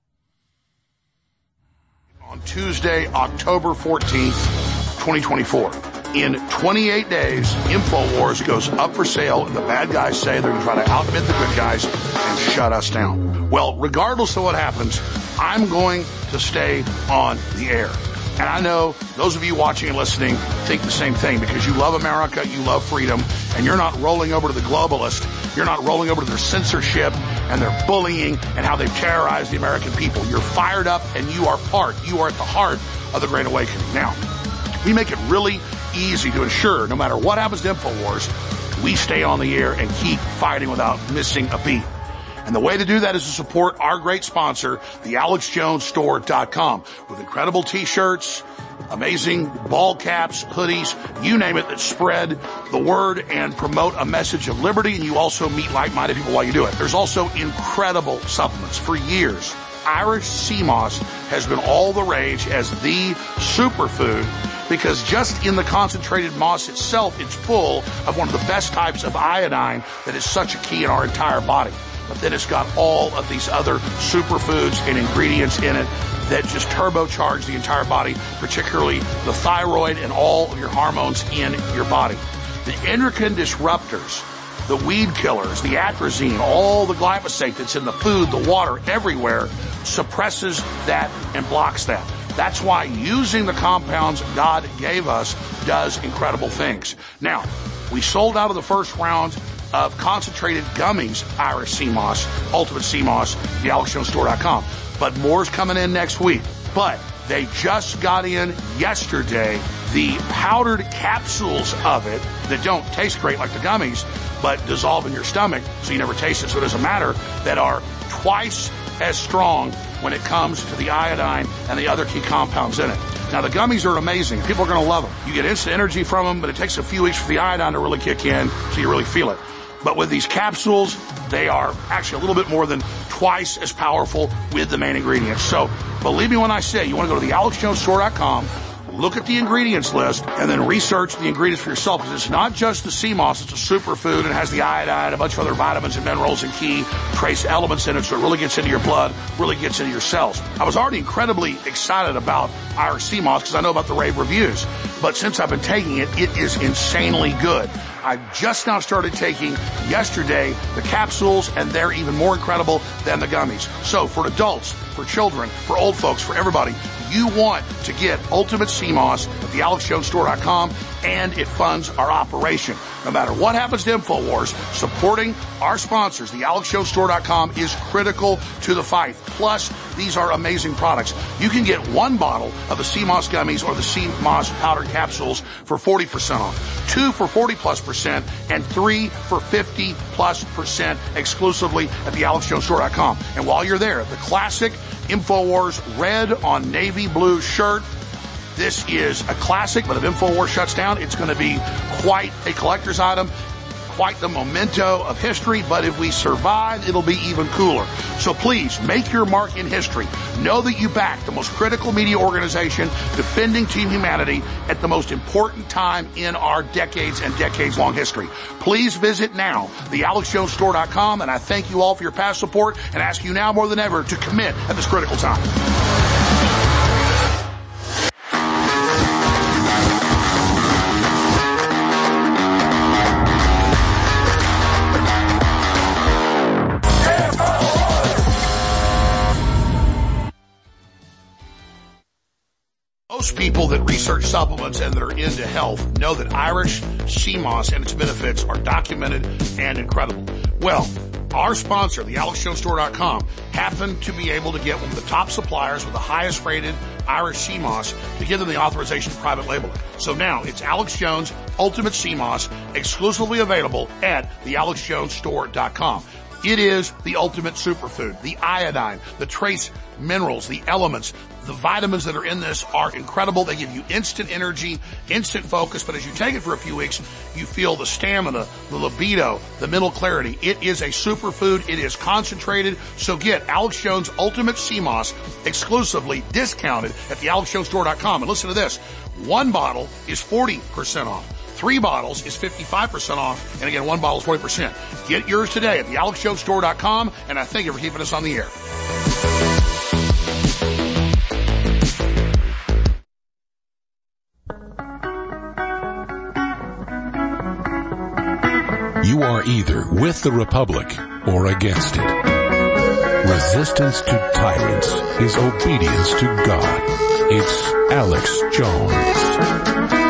On Tuesday, October fourteenth, twenty twenty-four. In twenty-eight days, InfoWars goes up for sale, and the bad guys say they're going to try to outbid the good guys and shut us down. Well, regardless of what happens, I'm going to stay on the air. And I know those of you watching and listening think the same thing because you love America, you love freedom, and you're not rolling over to the globalists. You're not rolling over to their censorship and their bullying and how they've terrorized the American people. You're fired up, and you are part, you are at the heart of the Great Awakening. Now, we make it really easy to ensure, no matter what happens to InfoWars, we stay on the air and keep fighting without missing a beat. And the way to do that is to support our great sponsor, the Alex Jones Store dot com, with incredible t-shirts, amazing ball caps, hoodies, you name it, that spread the word and promote a message of liberty, and you also meet like-minded people while you do it. There's also incredible supplements. For years, Irish sea moss has been all the rage as the superfood because just in the concentrated moss itself, it's full of one of the best types of iodine that is such a key in our entire body. But then it's got all of these other superfoods and ingredients in it that just turbocharge the entire body, particularly the thyroid and all of your hormones in your body. The endocrine disruptors, the weed killers, the atrazine, all the glyphosate that's in the food, the water, everywhere, suppresses that and blocks that. That's why using the compounds God gave us does incredible things. Now, we sold out of the first round of concentrated gummies, Irish Sea Moss, Ultimate Sea Moss, the Alex Jones Store dot com. But more's coming in next week. But they just got in yesterday the powdered capsules of it that don't taste great like the gummies, but dissolve in your stomach so you never taste it, so it doesn't matter, that are twice as strong when it comes to the iodine and the other key compounds in it. Now, the gummies are amazing. People are going to love them. You get instant energy from them, but it takes a few weeks for the iodine to really kick in, so you really feel it. But with these capsules, they are actually a little bit more than twice as powerful with the main ingredients. So believe me when I say you want to go to the Alex Jones Store dot com, look at the ingredients list, and then research the ingredients for yourself, because it's not just the sea moss. It's a superfood, and it has the iodine, a bunch of other vitamins and minerals and key trace elements in it, so it really gets into your blood, really gets into your cells. I was already incredibly excited about Irish Sea Moss because I know about the rave reviews, but since I've been taking it, it is insanely good. I just now started taking yesterday the capsules, and they're even more incredible than the gummies. So for adults, for children, for old folks, for everybody, you want to get Ultimate Sea Moss at the Alex Jones Store dot com, and it funds our operation. No matter what happens to InfoWars, supporting our sponsors, the Alex Jones Store dot com, is critical to the fight. Plus, these are amazing products. You can get one bottle of the Sea Moss gummies or the Sea Moss powdered capsules for forty percent off, two for forty plus percent, and three for fifty plus percent exclusively at the Alex Jones Store dot com. And while you're there, the classic InfoWars red on navy blue shirt. This is a classic, but if InfoWars shuts down, it's going to be quite a collector's item, quite the memento of history, but if we survive, it'll be even cooler. So please, make your mark in history. Know that you back the most critical media organization defending Team Humanity at the most important time in our decades and decades-long history. Please visit now, the Alex Jones Store dot com, and I thank you all for your past support and ask you now more than ever to commit at this critical time. Most people that research supplements and that are into health know that Irish Sea Moss and its benefits are documented and incredible. Well, our sponsor, the alex jones store dot com, happened to be able to get one of the top suppliers with the highest rated Irish sea moss to give them the authorization to private label it. So now it's Alex Jones Ultimate Sea Moss, exclusively available at the alex jones store dot com. It is the ultimate superfood. The iodine, the trace minerals, the elements, the vitamins that are in this are incredible. They give you instant energy, instant focus, but as you take it for a few weeks, you feel the stamina, the libido, the mental clarity. It is a superfood. It is concentrated. So get Alex Jones Ultimate Sea Moss exclusively discounted at the alex jones store dot com. And listen to this. One bottle is forty percent off. Three bottles is fifty-five percent off. And again, one bottle is forty percent. Get yours today at the alex jones store dot com. And I thank you for keeping us on the air. You are either with the Republic or against it. Resistance to tyrants is obedience to God. It's Alex Jones.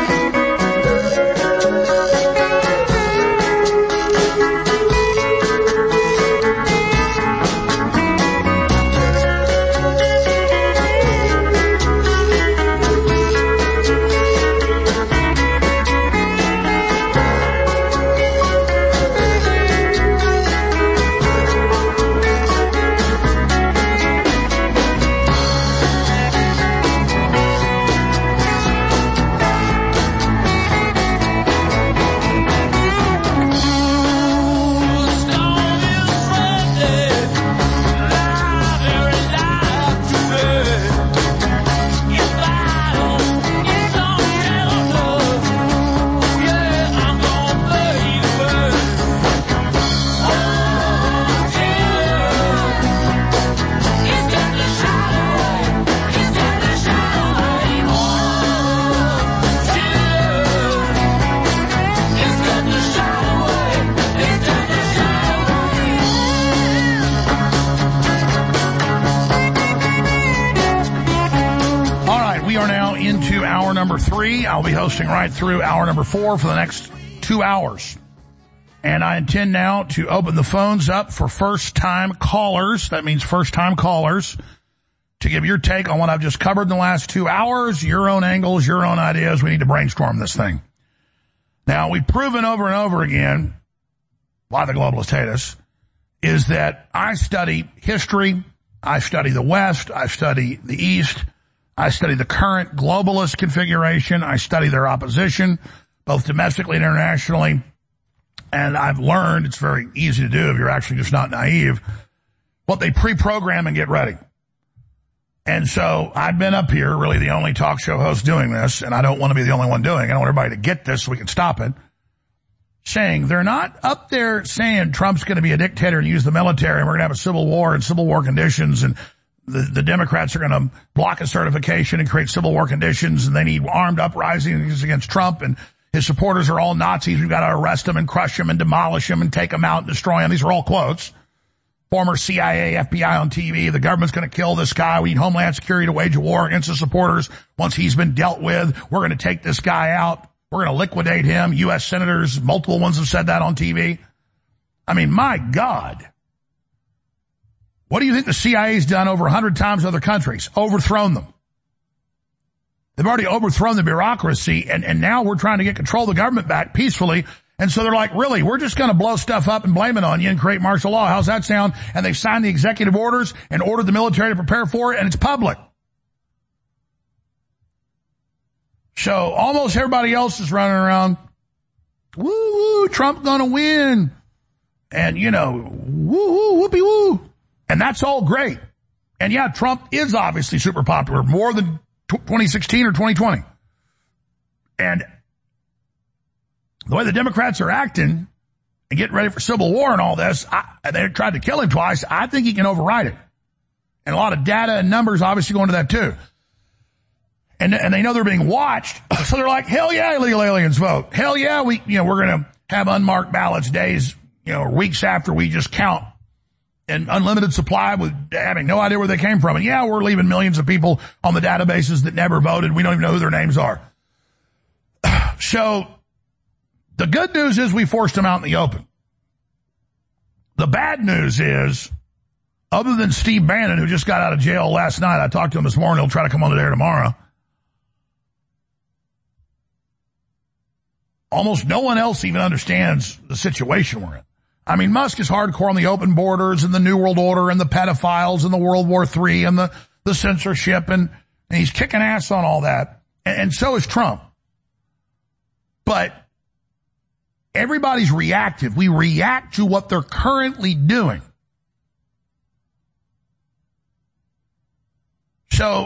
I'll be hosting right through hour number four for the next two hours. And I intend now to open the phones up for first-time callers. That means first-time callers to give your take on what I've just covered in the last two hours, your own angles, your own ideas. We need to brainstorm this thing. Now, we've proven over and over again, why the globalists hate us, is that I study history, I study the West, I study the East, I study the current globalist configuration. I study their opposition, both domestically and internationally. And I've learned, it's very easy to do if you're actually just not naive, what they pre-program and get ready. And so I've been up here, really the only talk show host doing this, and I don't want to be the only one doing it. I want everybody to get this so we can stop it. Saying they're not up there saying Trump's going to be a dictator and use the military and we're going to have a civil war and civil war conditions and The, the Democrats are going to block a certification and create civil war conditions, and they need armed uprisings against Trump, and his supporters are all Nazis. We've got to arrest them and crush them and demolish them and take them out and destroy them. These are all quotes. Former C I A, F B I on T V. The government's going to kill this guy. We need Homeland Security to wage a war against his supporters. Once he's been dealt with, we're going to take this guy out. We're going to liquidate him. U S senators, multiple ones have said that on T V. I mean, my God. What do you think the C I A's done over a hundred times in other countries? Overthrown them. They've already overthrown the bureaucracy, and, and now we're trying to get control of the government back peacefully. And so they're like, really, we're just going to blow stuff up and blame it on you and create martial law. How's that sound? And they've signed the executive orders and ordered the military to prepare for it, and it's public. So almost everybody else is running around, woo, woo, Trump gonna win. And, you know, woo, woo, whoopee, woo. And that's all great. And yeah, Trump is obviously super popular, more than twenty sixteen or twenty twenty. And the way the Democrats are acting and getting ready for civil war and all this, I, they tried to kill him twice. I think he can override it. And a lot of data and numbers obviously go into that too. And, and they know they're being watched. So they're like, hell yeah, illegal aliens vote. Hell yeah, we, you know, we're going to have unmarked ballots days, you know, weeks after we just count. And unlimited supply with having no idea where they came from. And yeah, we're leaving millions of people on the databases that never voted. We don't even know who their names are. So the good news is we forced them out in the open. The bad news is, other than Steve Bannon, who just got out of jail last night, I talked to him this morning, he'll try to come on the air tomorrow. Almost no one else even understands the situation we're in. I mean, Musk is hardcore on the open borders and the New World Order and the pedophiles and the World War Three and the, the censorship, and, and he's kicking ass on all that. And, and so is Trump. But everybody's reactive. We react to what they're currently doing. So,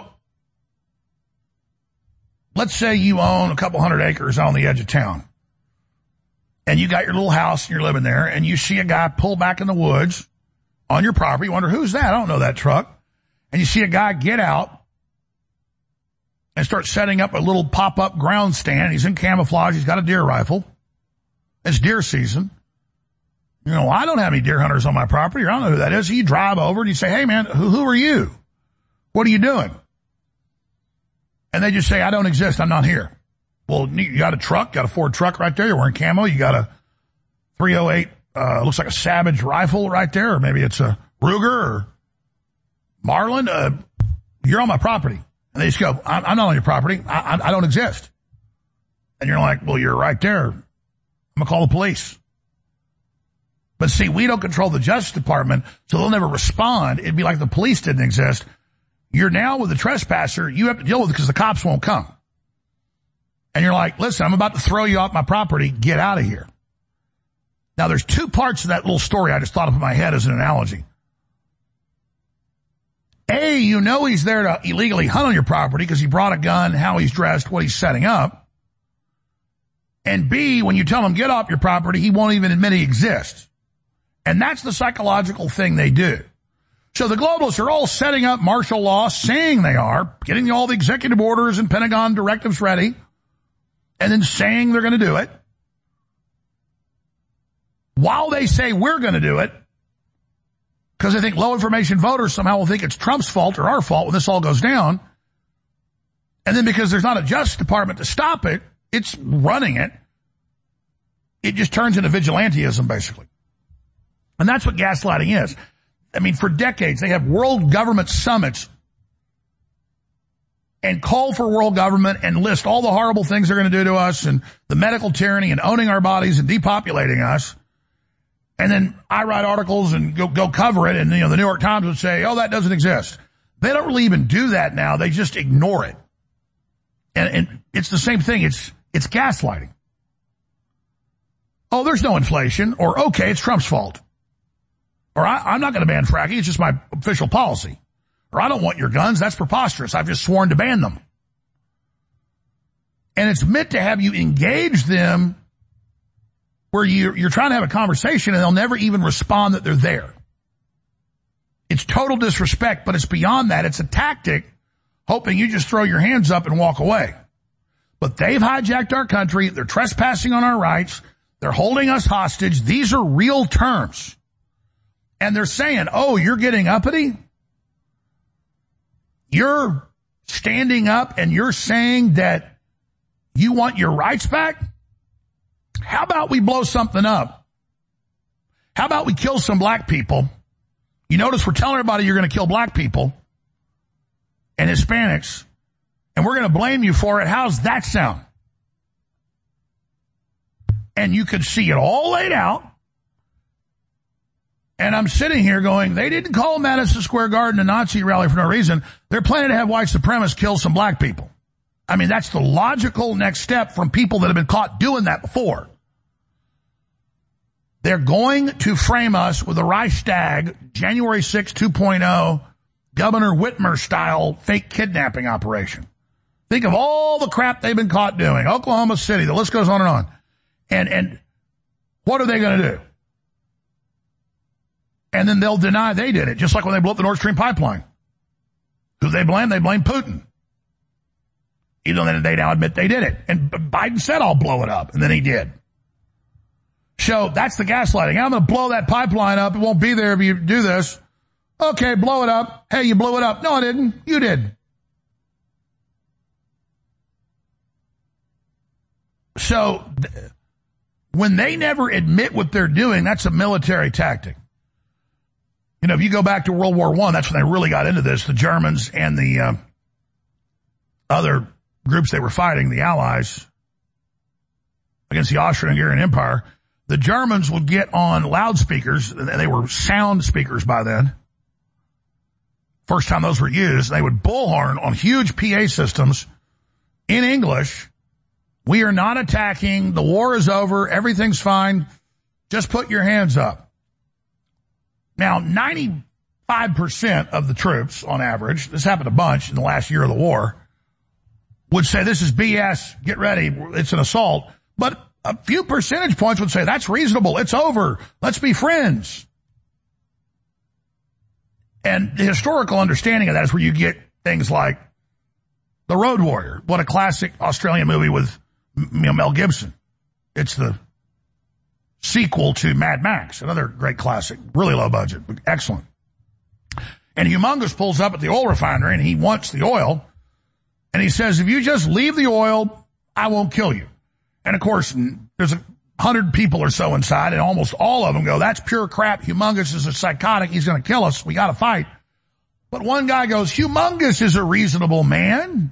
let's say you own a couple hundred acres on the edge of town. And you got your little house and you're living there, and you see a guy pull back in the woods on your property. You wonder, who's that? I don't know that truck. And you see a guy get out and start setting up a little pop-up ground stand. He's in camouflage. He's got a deer rifle. It's deer season. You know, I don't have any deer hunters on my property, or I don't know who that is. So you drive over and you say, hey, man, who, who are you? What are you doing? And they just say, I don't exist. I'm not here. Well, you got a truck, got a Ford truck right there. You're wearing camo. You got a three oh eight, uh, looks like a Savage rifle right there, or maybe it's a Ruger or Marlin. Uh, you're on my property. And they just go, I'm, I'm not on your property. I, I, I don't exist. And you're like, well, you're right there. I'm going to call the police. But see, we don't control the Justice Department, so they'll never respond. It'd be like the police didn't exist. You're now with the trespasser. You have to deal with it because the cops won't come. And you're like, listen, I'm about to throw you off my property. Get out of here. Now, there's two parts of that little story I just thought of in my head as an analogy. A, you know he's there to illegally hunt on your property because he brought a gun, how he's dressed, what he's setting up. And B, when you tell him get off your property, he won't even admit he exists. And that's the psychological thing they do. So the globalists are all setting up martial law, saying they are, getting all the executive orders and Pentagon directives ready, and then saying they're going to do it. While they say we're going to do it, because they think low information voters somehow will think it's Trump's fault or our fault when this all goes down. And then because there's not a Justice Department to stop it, it's running it. It just turns into vigilantism, basically. And that's what gaslighting is. I mean, for decades, they have world government summits and call for world government and list all the horrible things they're going to do to us and the medical tyranny and owning our bodies and depopulating us. And then I write articles and go, go cover it, and you know the New York Times would say, oh, that doesn't exist. They don't really even do that now. They just ignore it. And, and it's the same thing. It's it's gaslighting. Oh, there's no inflation, or okay, it's Trump's fault. Or I, I'm not going to ban fracking, it's just my official policy. Or I don't want your guns, that's preposterous. I've just sworn to ban them. And it's meant to have you engage them where you're, you're trying to have a conversation and they'll never even respond that they're there. It's total disrespect, but it's beyond that. It's a tactic, hoping you just throw your hands up and walk away. But they've hijacked our country. They're trespassing on our rights. They're holding us hostage. These are real terms. And they're saying, oh, you're getting uppity? You're standing up and you're saying that you want your rights back? How about we blow something up? How about we kill some black people? You notice we're telling everybody you're going to kill black people and Hispanics, and we're going to blame you for it. How's that sound? And you could see it all laid out. And I'm sitting here going, they didn't call Madison Square Garden a Nazi rally for no reason. They're planning to have white supremacists kill some black people. I mean, that's the logical next step from people that have been caught doing that before. They're going to frame us with a Reichstag January sixth two point oh Governor Whitmer-style fake kidnapping operation. Think of all the crap they've been caught doing. Oklahoma City, the list goes on and on. And, and what are they going to do? And then they'll deny they did it, just like when they blew up the Nord Stream pipeline. Who they blame? They blame Putin. Even though they now admit they did it. And Biden said, I'll blow it up. And then he did. So that's the gaslighting. I'm going to blow that pipeline up. It won't be there if you do this. Okay, blow it up. Hey, you blew it up. No, I didn't. You did. So th- when they never admit what they're doing, that's a military tactic. You know, if you go back to World War One, that's when they really got into this. The Germans and the uh, other groups they were fighting, the Allies, against the Austro-Hungarian Empire. The Germans would get on loudspeakers, and they were sound speakers by then. First time those were used, they would bullhorn on huge P A systems in English. We are not attacking. The war is over. Everything's fine. Just put your hands up. Now, ninety-five percent of the troops, on average, this happened a bunch in the last year of the war, would say this is B S, get ready, it's an assault. But a few percentage points would say that's reasonable, it's over, let's be friends. And the historical understanding of that is where you get things like The Road Warrior. What a classic Australian movie with, you know, Mel Gibson. It's the sequel to Mad Max, another great classic, really low budget, but excellent. And Humongous pulls up at the oil refinery and he wants the oil. And he says, if you just leave the oil, I won't kill you. And of course, there's a hundred people or so inside, and almost all of them go, that's pure crap. Humongous is a psychotic. He's going to kill us. We got to fight. But one guy goes, Humongous is a reasonable man.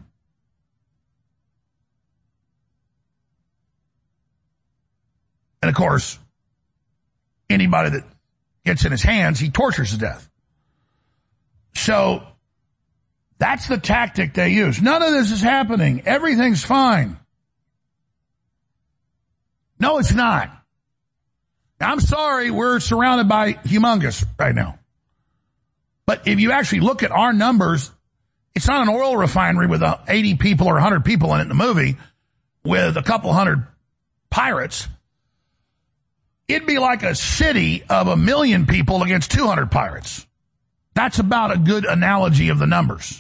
And of course, anybody that gets in his hands, he tortures to death. So that's the tactic they use. None of this is happening. Everything's fine. No, it's not. I'm sorry, we're surrounded by Humongous right now. But if you actually look at our numbers, it's not an oil refinery with eighty people or one hundred people in it in the movie with a couple hundred pirates. It'd be like a city of a million people against two hundred pirates. That's about a good analogy of the numbers.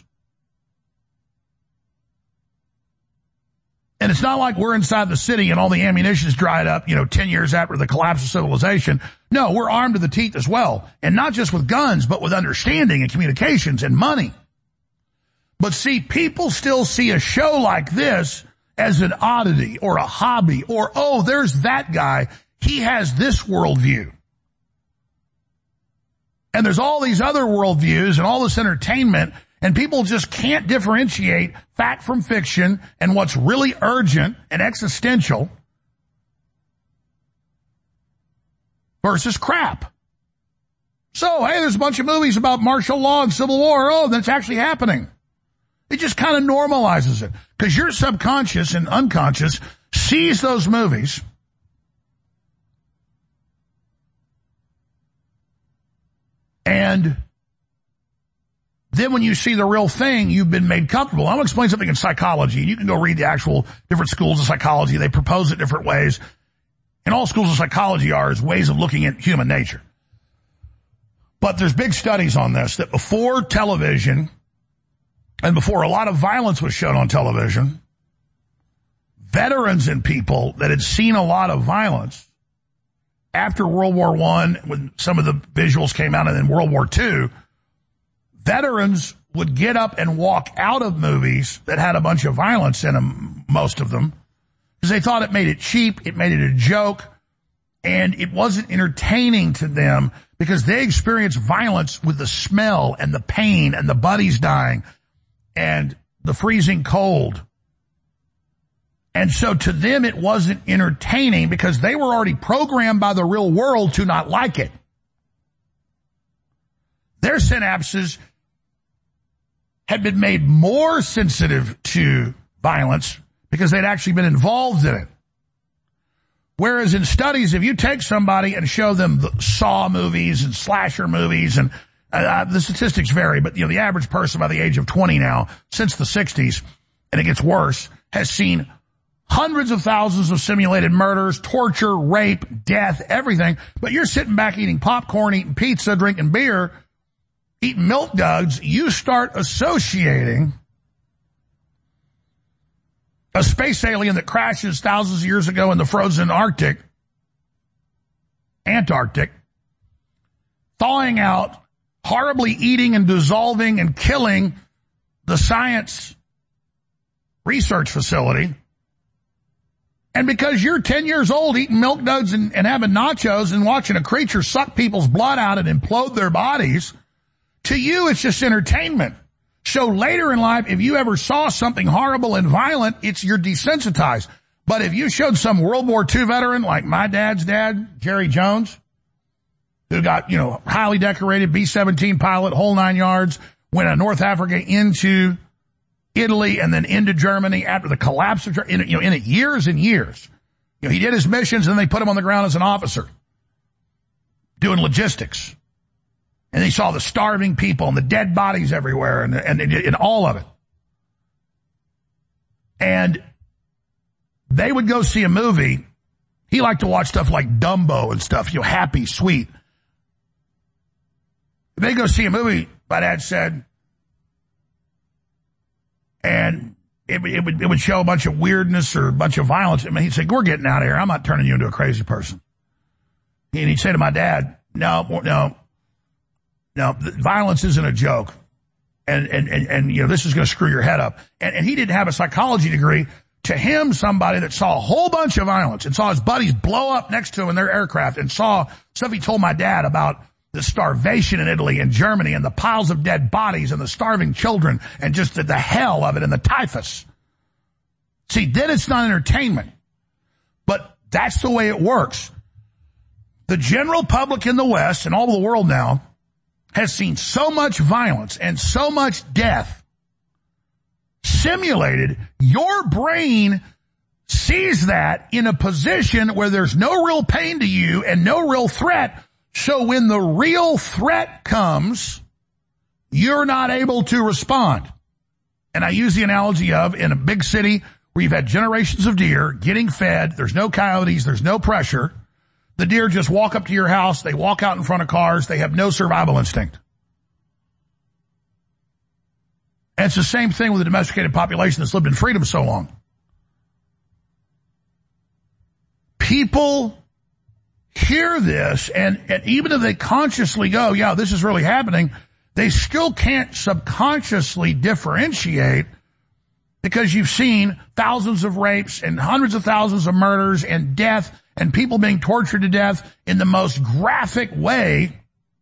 And it's not like we're inside the city and all the ammunition's dried up, you know, ten years after the collapse of civilization. No, we're armed to the teeth as well. And not just with guns, but with understanding and communications and money. But see, people still see a show like this as an oddity or a hobby or, oh, there's that guy. He has this worldview. And there's all these other worldviews and all this entertainment, and people just can't differentiate fact from fiction and what's really urgent and existential versus crap. So, hey, there's a bunch of movies about martial law and civil war. Oh, that's actually happening. It just kind of normalizes it because your subconscious and unconscious sees those movies and then when you see the real thing, you've been made comfortable. I'm going to explain something in psychology. You can go read the actual different schools of psychology. They propose it different ways. And all schools of psychology are is ways of looking at human nature. But there's big studies on this, that before television and before a lot of violence was shown on television, veterans and people that had seen a lot of violence after World War One, when some of the visuals came out, and then World War Two, veterans would get up and walk out of movies that had a bunch of violence in them, most of them, because they thought it made it cheap, it made it a joke, and it wasn't entertaining to them because they experienced violence with the smell and the pain and the buddies dying and the freezing cold. And so to them it wasn't entertaining because they were already programmed by the real world to not like it. Their synapses had been made more sensitive to violence because they'd actually been involved in it. Whereas in studies, if you take somebody and show them the Saw movies and slasher movies, and uh, the statistics vary, but you know the average person by the age of twenty now, since the sixties, and it gets worse, has seen hundreds of thousands of simulated murders, torture, rape, death, everything. But you're sitting back eating popcorn, eating pizza, drinking beer, eating milk duds. You start associating a space alien that crashes thousands of years ago in the frozen Arctic, Antarctic, thawing out, horribly eating and dissolving and killing the science research facility, And because you're ten years old eating milk duds and, and having nachos and watching a creature suck people's blood out and implode their bodies, to you it's just entertainment. So later in life, if you ever saw something horrible and violent, it's you're desensitized. But if you showed some World War Two veteran like my dad's dad, Jerry Jones, who got, you know, highly decorated B seventeen pilot, whole nine yards, went to North Africa into Italy and then into Germany after the collapse of Germany, you know, in it years and years. You know, he did his missions and then they put him on the ground as an officer doing logistics. And he saw the starving people and the dead bodies everywhere and, and, and all of it. And they would go see a movie. He liked to watch stuff like Dumbo and stuff, you know, happy, sweet. They go see a movie, my dad said, and it, it would it would show a bunch of weirdness or a bunch of violence. I mean, he'd say, we're getting out of here. I'm not turning you into a crazy person. And he'd say to my dad, no, no, no, violence isn't a joke. And, and, and, and you know, this is going to screw your head up. And, and he didn't have a psychology degree. To him, somebody that saw a whole bunch of violence and saw his buddies blow up next to him in their aircraft and saw stuff he told my dad about the starvation in Italy and Germany and the piles of dead bodies and the starving children and just the, the hell of it and the typhus. See, then it's not entertainment. But that's the way it works. The general public in the West and all over the world now has seen so much violence and so much death simulated. Your brain sees that in a position where there's no real pain to you and no real threat. So when the real threat comes, you're not able to respond. And I use the analogy of in a big city where you've had generations of deer getting fed. There's no coyotes. There's no pressure. The deer just walk up to your house. They walk out in front of cars. They have no survival instinct. And it's the same thing with the domesticated population that's lived in freedom so long. People hear this, and, and even if they consciously go, yeah, this is really happening, they still can't subconsciously differentiate because you've seen thousands of rapes and hundreds of thousands of murders and death and people being tortured to death in the most graphic way.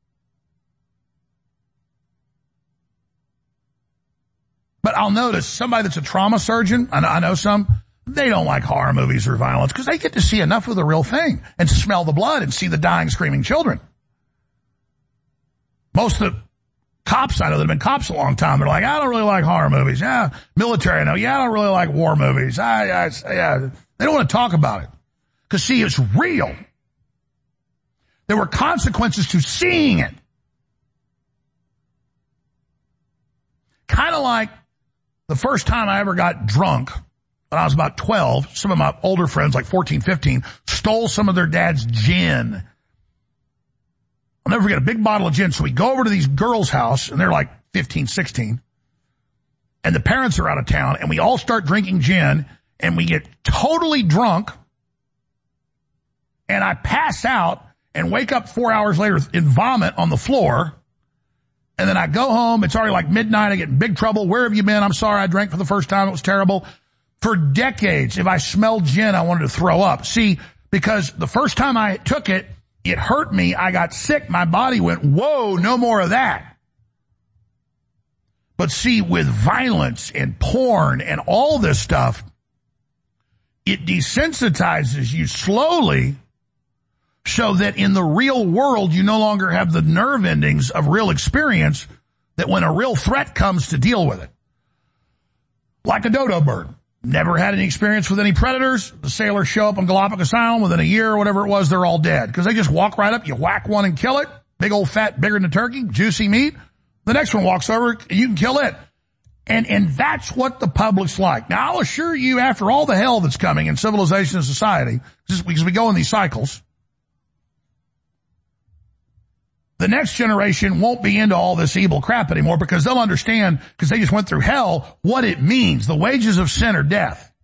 But I'll notice somebody that's a trauma surgeon, and I know some, they don't like horror movies or violence because they get to see enough of the real thing and smell the blood and see the dying, screaming children. Most of the cops I know that have been cops a long time, they're like, I don't really like horror movies. Yeah, military, I know. Yeah, I don't really like war movies. I, I, yeah. They don't want to talk about it because, see, it's real. There were consequences to seeing it. Kind of like the first time I ever got drunk, when I was about twelve, some of my older friends, like fourteen, fifteen, stole some of their dad's gin. I'll never forget a big bottle of gin. So we go over to these girls' house, and they're like fifteen, sixteen, and the parents are out of town, and we all start drinking gin, and we get totally drunk, and I pass out and wake up four hours later in vomit on the floor. And then I go home. It's already like midnight. I get in big trouble. Where have you been? I'm sorry. I drank for the first time. It was terrible. For decades, if I smelled gin, I wanted to throw up. See, because the first time I took it, it hurt me. I got sick. My body went, whoa, no more of that. But see, with violence and porn and all this stuff, it desensitizes you slowly so that in the real world, you no longer have the nerve endings of real experience that when a real threat comes to deal with it. Like a dodo bird. Never had any experience with any predators. The sailors show up on Galapagos Island within a year or whatever it was, they're all dead. Because they just walk right up, you whack one and kill it. Big old fat, bigger than a turkey, juicy meat. The next one walks over, and you can kill it. And, and that's what the public's like. Now, I'll assure you, after all the hell that's coming in civilization and society, because we go in these cycles, the next generation won't be into all this evil crap anymore because they'll understand, because they just went through hell, what it means. The wages of sin are death.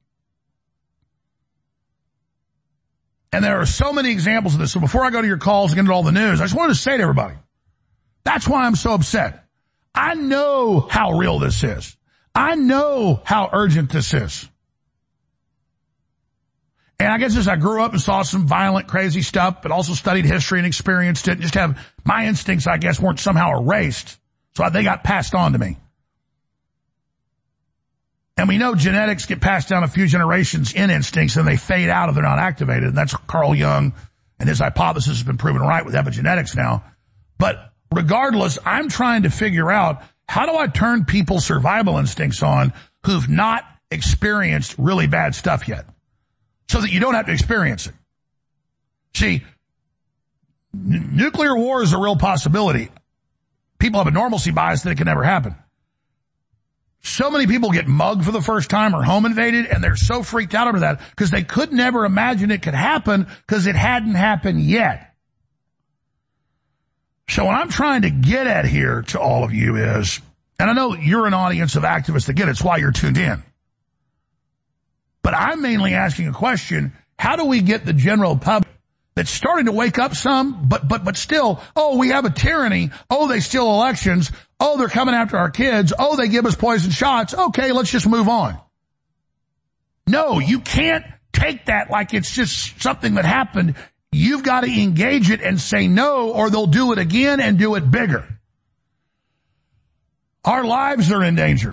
And there are so many examples of this. So before I go to your calls and get into all the news, I just wanted to say to everybody, that's why I'm so upset. I know how real this is. I know how urgent this is. And I guess as I grew up and saw some violent, crazy stuff, but also studied history and experienced it, and just have my instincts, I guess, weren't somehow erased. So they got passed on to me. And we know genetics get passed down a few generations in instincts and they fade out if they're not activated. And that's Carl Jung, and his hypothesis has been proven right with epigenetics now. But regardless, I'm trying to figure out, how do I turn people's survival instincts on who've not experienced really bad stuff yet, so that you don't have to experience it? See, n- nuclear war is a real possibility. People have a normalcy bias that it can never happen. So many people get mugged for the first time or home invaded, and they're so freaked out over that because they could never imagine it could happen because it hadn't happened yet. So what I'm trying to get at here to all of you is, and I know you're an audience of activists that get it, it's why you're tuned in. But I'm mainly asking a question, how do we get the general public that's starting to wake up some, but, but, but still, oh, we have a tyranny, oh, they steal elections, oh, they're coming after our kids, oh, they give us poison shots, okay, let's just move on. No, you can't take that like it's just something that happened. You've got to engage it and say no, or they'll do it again and do it bigger. Our lives are in danger.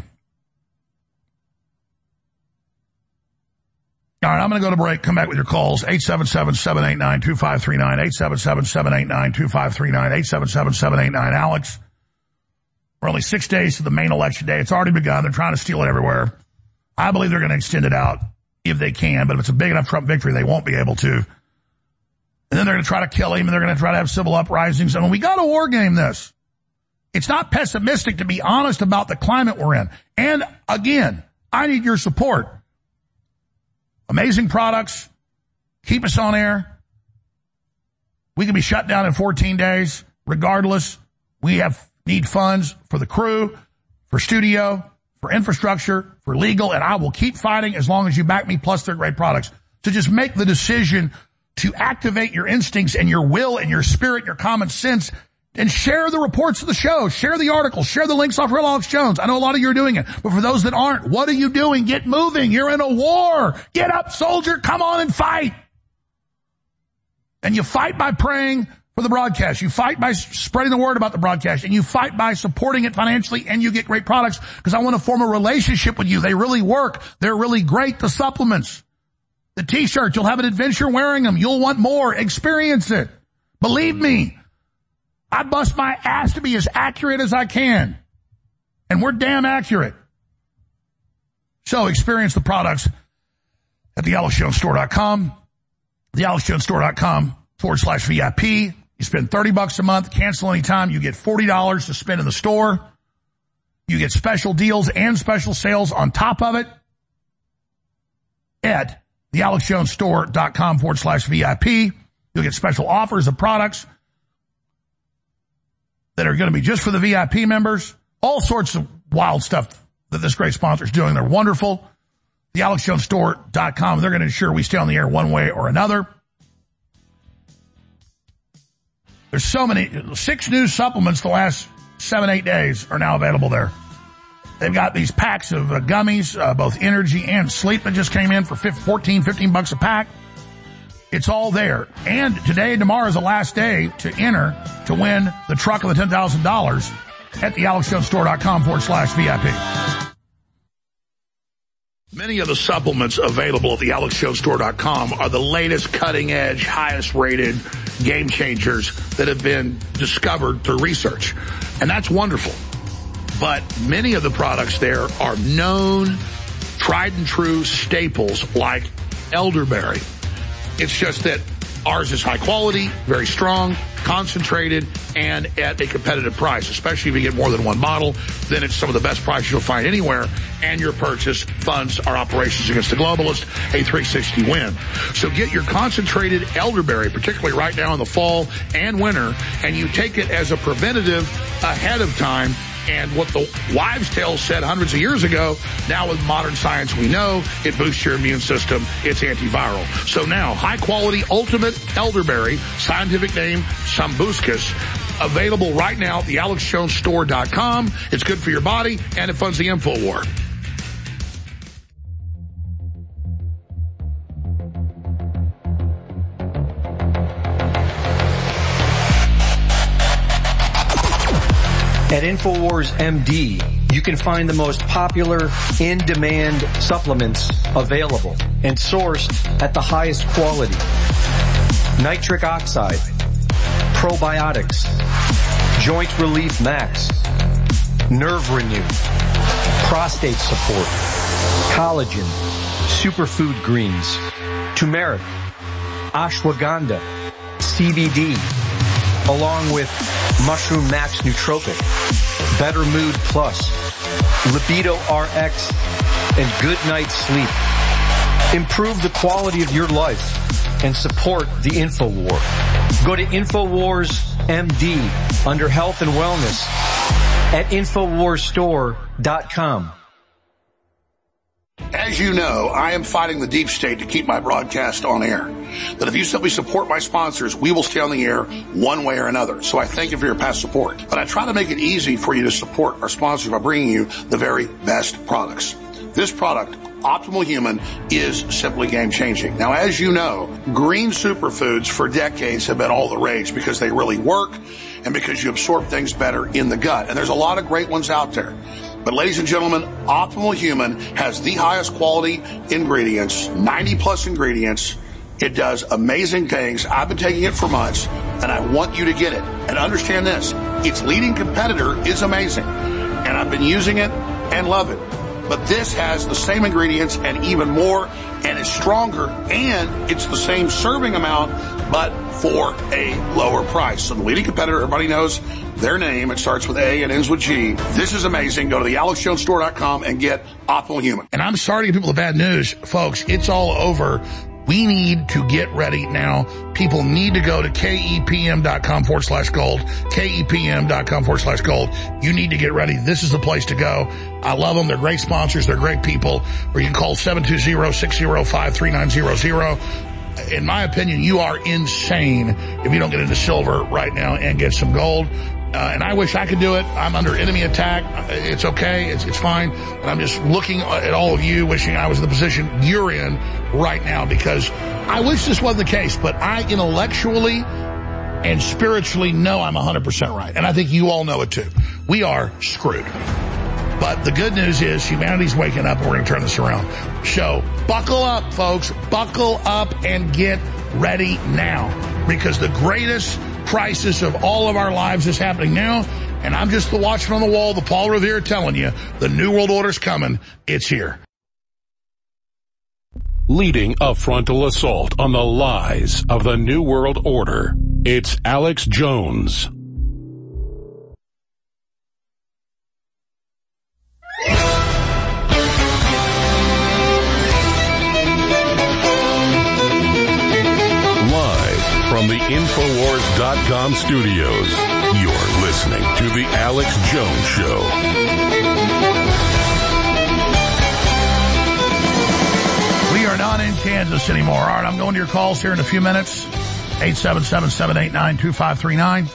All right, I'm going to go to break. Come back with your calls. eight seven seven, seven eight nine, two five three nine, eight seven seven, seven eight nine, two five three nine, eight seven seven, seven eight nine, Alex. We're only six days to the main election day. It's already begun. They're trying to steal it everywhere. I believe they're going to extend it out if they can, but if it's a big enough Trump victory, they won't be able to. And then they're going to try to kill him, and they're going to try to have civil uprisings. And when we got to war game this, it's not pessimistic to be honest about the climate we're in. And again, I need your support. Amazing products. Keep us on air. We can be shut down in fourteen days. Regardless, we have need funds for the crew, for studio, for infrastructure, for legal, and I will keep fighting as long as you back me, plus they're great products. So just make the decision to activate your instincts and your will and your spirit, your common sense, and share the reports of the show. Share the articles. Share the links off Real Alex Jones. I know a lot of you are doing it. But for those that aren't, what are you doing? Get moving. You're in a war. Get up, soldier. Come on and fight. And you fight by praying for the broadcast. You fight by spreading the word about the broadcast. And you fight by supporting it financially. And you get great products because I want to form a relationship with you. They really work. They're really great. The supplements. The T-shirts. You'll have an adventure wearing them. You'll want more. Experience it. Believe me. I bust my ass to be as accurate as I can. And we're damn accurate. So experience the products at the alex jones store dot com. the alex jones store dot com forward slash V I P. You spend thirty bucks a month, cancel anytime. You get forty dollars to spend in the store. You get special deals and special sales on top of it at the alex jones store dot com forward slash V I P. You'll get special offers of products that are going to be just for the V I P members. All sorts of wild stuff that this great sponsor is doing. They're wonderful. the alex jones store dot com. They're going to ensure we stay on the air one way or another. There's so many. Six new supplements the last seven, eight days are now available there. They've got these packs of uh, gummies, uh, both energy and sleep that just came in for fourteen, fifteen bucks a pack. It's all there. And today and tomorrow is the last day to enter to win the truck of the ten thousand dollars at the alex jones store dot com forward slash V I P. Many of the supplements available at the alex jones store dot com are the latest cutting edge, highest rated game changers that have been discovered through research. And that's wonderful. But many of the products there are known, tried and true staples like elderberry. It's just that ours is high quality, very strong, concentrated, and at a competitive price. Especially if you get more than one bottle, then it's some of the best prices you'll find anywhere, and your purchase funds our operations against the globalist, a three sixty win. So get your concentrated elderberry, particularly right now in the fall and winter, and you take it as a preventative ahead of time. And what the wives' tale said hundreds of years ago, now with modern science we know, it boosts your immune system, it's antiviral. So now, high-quality ultimate elderberry, scientific name Sambucus, available right now at the alex jones store dot com. It's good for your body, and it funds the InfoWar. At InfoWars M D, you can find the most popular in-demand supplements available and sourced at the highest quality. Nitric oxide, probiotics, joint relief max, nerve renew, prostate support, collagen, superfood greens, turmeric, ashwagandha, C B D, along with Mushroom Max Nootropic, Better Mood Plus, Libido R X, and Good Night Sleep. Improve the quality of your life and support the InfoWar. Go to InfoWars M D under Health and Wellness at Infowars Store dot com. As you know, I am fighting the deep state to keep my broadcast on air. That if you simply support my sponsors, we will stay on the air one way or another. So I thank you for your past support. But I try to make it easy for you to support our sponsors by bringing you the very best products. This product, Optimal Human, is simply game-changing. Now, as you know, green superfoods for decades have been all the rage because they really work and because you absorb things better in the gut. And there's a lot of great ones out there. But ladies and gentlemen, Optimal Human has the highest quality ingredients, ninety plus ingredients. It does amazing things. I've been taking it for months, and I want you to get it. And understand this, its leading competitor is amazing, and I've been using it and love it. But this has the same ingredients and even more, and is stronger, and it's the same serving amount, but for a lower price. So the leading competitor, everybody knows their name. It starts with A and ends with G. This is amazing. Go to the Alex Jones Store dot com and get Optimal Human. And I'm sorry to give people the bad news, folks. It's all over. We need to get ready now. People need to go to kepm.com forward slash gold, kepm.com forward slash gold. You need to get ready. This is the place to go. I love them. They're great sponsors. They're great people. Or you can call seven two zero, six zero five, three nine zero zero. In my opinion, you are insane if you don't get into silver right now and get some gold. Uh, and I wish I could do it. I'm under enemy attack. It's okay. It's, it's fine. But I'm just looking at all of you, wishing I was in the position you're in right now, because I wish this wasn't the case, but I intellectually and spiritually know I'm one hundred percent right. And I think you all know it too. We are screwed. But the good news is humanity's waking up and we're going to turn this around. So buckle up, folks. Buckle up and get ready now, because the greatest crisis of all of our lives is happening now, and I'm just the watchman on the wall, the Paul Revere, telling you the New World Order's coming. It's here. Leading a frontal assault on the lies of the New World Order, it's Alex Jones. From the Infowars dot com studios, you're listening to The Alex Jones Show. We are not in Kansas anymore. All right, I'm going to your calls here in a few minutes. eight seven seven, seven eight nine, two five three nine.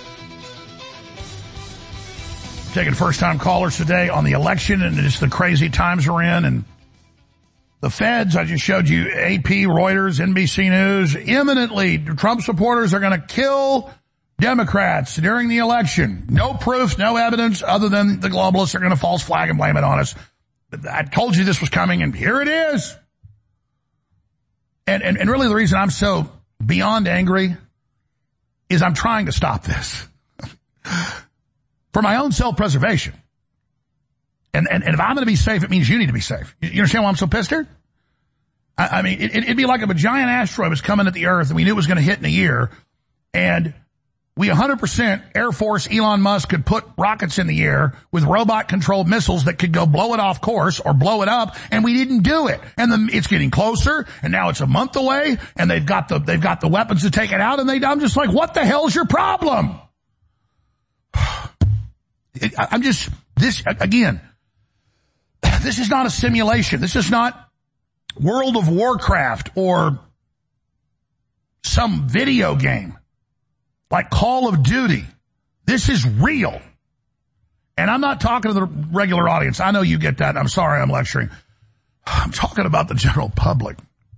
Taking first-time callers today on the election and just the crazy times we're in, and the feds, I just showed you, A P, Reuters, N B C News, imminently, Trump supporters are going to kill Democrats during the election. No proof, no evidence, other than the globalists are going to false flag and blame it on us. I told you this was coming, and here it is. And, and, and really the reason I'm so beyond angry is I'm trying to stop this. For my own self-preservation. And, and, and if I'm going to be safe, it means you need to be safe. You, you understand why I'm so pissed here? I, I mean, it, it'd be like if a giant asteroid was coming at the Earth and we knew it was going to hit in a year, and we one hundred percent Air Force Elon Musk could put rockets in the air with robot-controlled missiles that could go blow it off course or blow it up, and we didn't do it. And the, it's getting closer, and now it's a month away, and they've got the they've got the weapons to take it out, and they, I'm just like, what the hell's your problem? It, I, I'm just, this, again, this is not a simulation. This is not World of Warcraft or some video game like Call of Duty. This is real. And I'm not talking to the regular audience. I know you get that. I'm sorry I'm lecturing. I'm talking about the general public.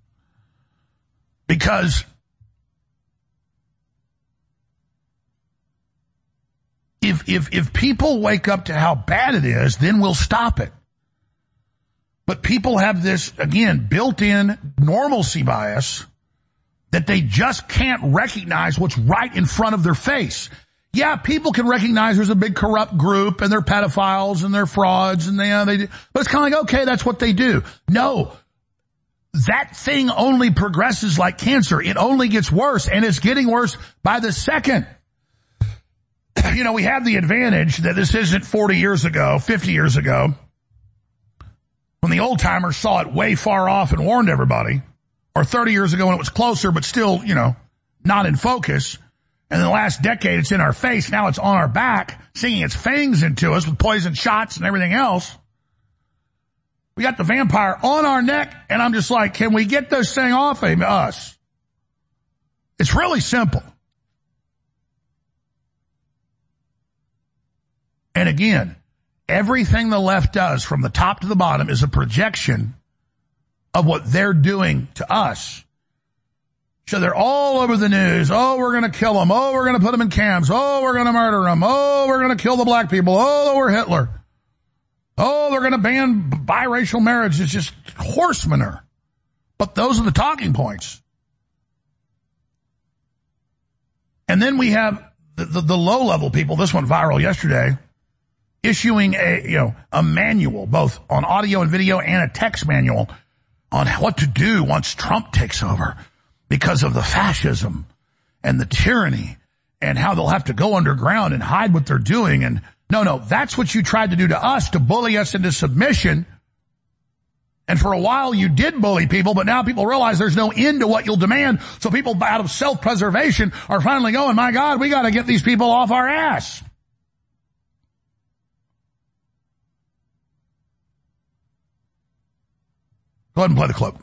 Because if if, if, if people wake up to how bad it is, then we'll stop it. But people have this, again, built-in normalcy bias that they just can't recognize what's right in front of their face. Yeah, people can recognize there's a big corrupt group and they're pedophiles and they're frauds and they, uh, they do, but it's kind of like, okay, that's what they do. No, that thing only progresses like cancer. It only gets worse, and it's getting worse by the second. You know, we have the advantage that this isn't forty years ago, fifty years ago, when the old timers saw it way far off and warned everybody, or thirty years ago when it was closer but still, you know, not in focus. And in the last decade, it's in our face. Now it's on our back, sinking its fangs into us with poison shots and everything else. We got the vampire on our neck, and I'm just like, can we get this thing off of us? It's really simple. And again, everything the left does from the top to the bottom is a projection of what they're doing to us. So they're all over the news. Oh, we're going to kill them. Oh, we're going to put them in camps. Oh, we're going to murder them. Oh, we're going to kill the black people. Oh, we're Hitler. Oh, they're going to ban biracial marriage. It's just horse manure. But those are the talking points. And then we have the, the, the low-level people. This went viral yesterday, issuing a, you know, a manual, both on audio and video and a text manual on what to do once Trump takes over because of the fascism and the tyranny and how they'll have to go underground and hide what they're doing. And no, no, that's what you tried to do to us, to bully us into submission. And for a while you did bully people, but now people realize there's no end to what you'll demand. So people out of self-preservation are finally going, my God, we got to get these people off our ass. Go ahead and play the clip.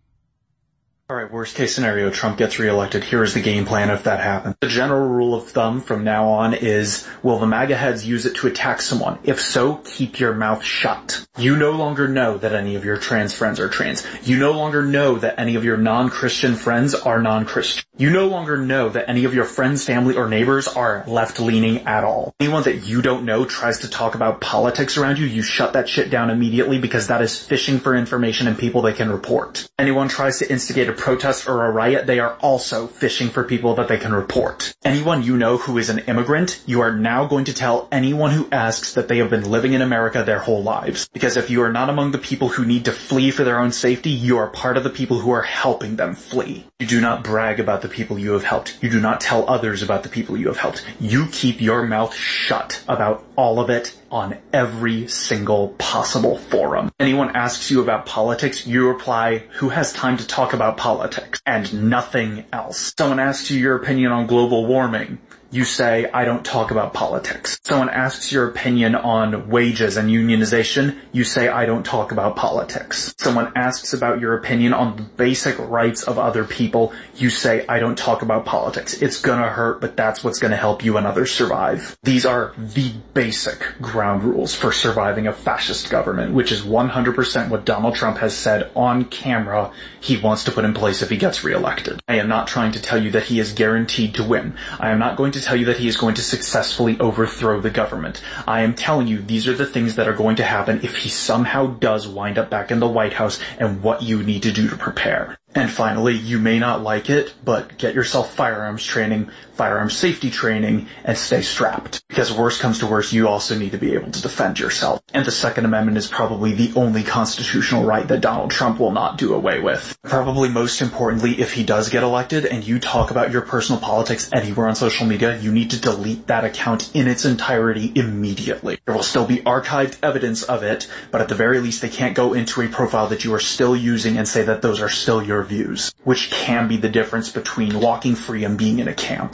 All right, worst case scenario, Trump gets reelected. Here's the game plan if that happens. The general rule of thumb from now on is, will the MAGA heads use it to attack someone? If so, keep your mouth shut. You no longer know that any of your trans friends are trans. You no longer know that any of your non-Christian friends are non-Christian. You no longer know that any of your friends, family, or neighbors are left-leaning at all. Anyone that you don't know tries to talk about politics around you, you shut that shit down immediately because that is fishing for information and people they can report. Anyone tries to instigate a protest or a riot, they are also fishing for people that they can report. Anyone you know who is an immigrant, you are now going to tell anyone who asks that they have been living in America their whole lives. Because if you are not among the people who need to flee for their own safety, you are part of the people who are helping them flee. You do not brag about the people you have helped. You do not tell others about the people you have helped. You keep your mouth shut about all of it on every single possible forum. Anyone asks you about politics, you reply, who has time to talk about politics? And nothing else. Someone asks you your opinion on global warming. You say, I don't talk about politics. Someone asks your opinion on wages and unionization. You say, I don't talk about politics. Someone asks about your opinion on the basic rights of other people. You say, I don't talk about politics. It's gonna hurt, but that's what's gonna help you and others survive. These are the basic ground rules for surviving a fascist government, which is one hundred percent what Donald Trump has said on camera he wants to put in place if he gets reelected. I am not trying to tell you that he is guaranteed to win. I am not going to tell you that he is going to successfully overthrow the government. I am telling you these are the things that are going to happen if he somehow does wind up back in the White House and what you need to do to prepare. And finally, you may not like it, but get yourself firearms training, firearms safety training, and stay strapped. Because worst comes to worst, you also need to be able to defend yourself. And the Second Amendment is probably the only constitutional right that Donald Trump will not do away with. Probably most importantly, if he does get elected and you talk about your personal politics anywhere on social media, you need to delete that account in its entirety immediately. There will still be archived evidence of it, but at the very least they can't go into a profile that you are still using and say that those are still your views, which can be the difference between walking free and being in a camp.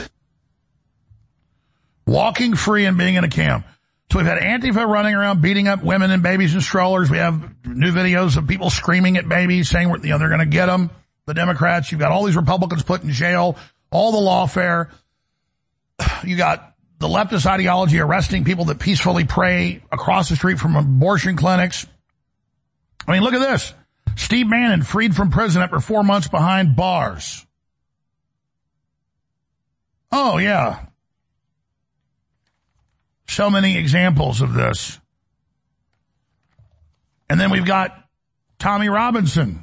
Walking free and being in a camp. So we've had Antifa running around beating up women and babies in strollers. We have new videos of people screaming at babies, saying you know, they're going to get them. The Democrats, you've got all these Republicans put in jail, all the lawfare. You got the leftist ideology arresting people that peacefully pray across the street from abortion clinics. I mean, look at this. Steve Bannon freed from prison after four months behind bars. Oh, yeah. So many examples of this. And then we've got Tommy Robinson,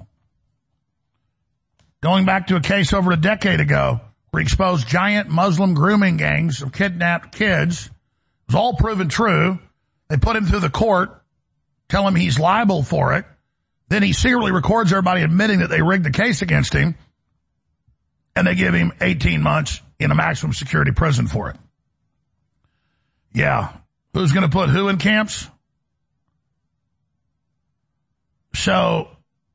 going back to a case over a decade ago where he exposed giant Muslim grooming gangs of kidnapped kids. It was all proven true. They put him through the court, tell him he's liable for it. Then he secretly records everybody admitting that they rigged the case against him, and they give him eighteen months in a maximum security prison for it. Yeah. Who's going to put who in camps? So,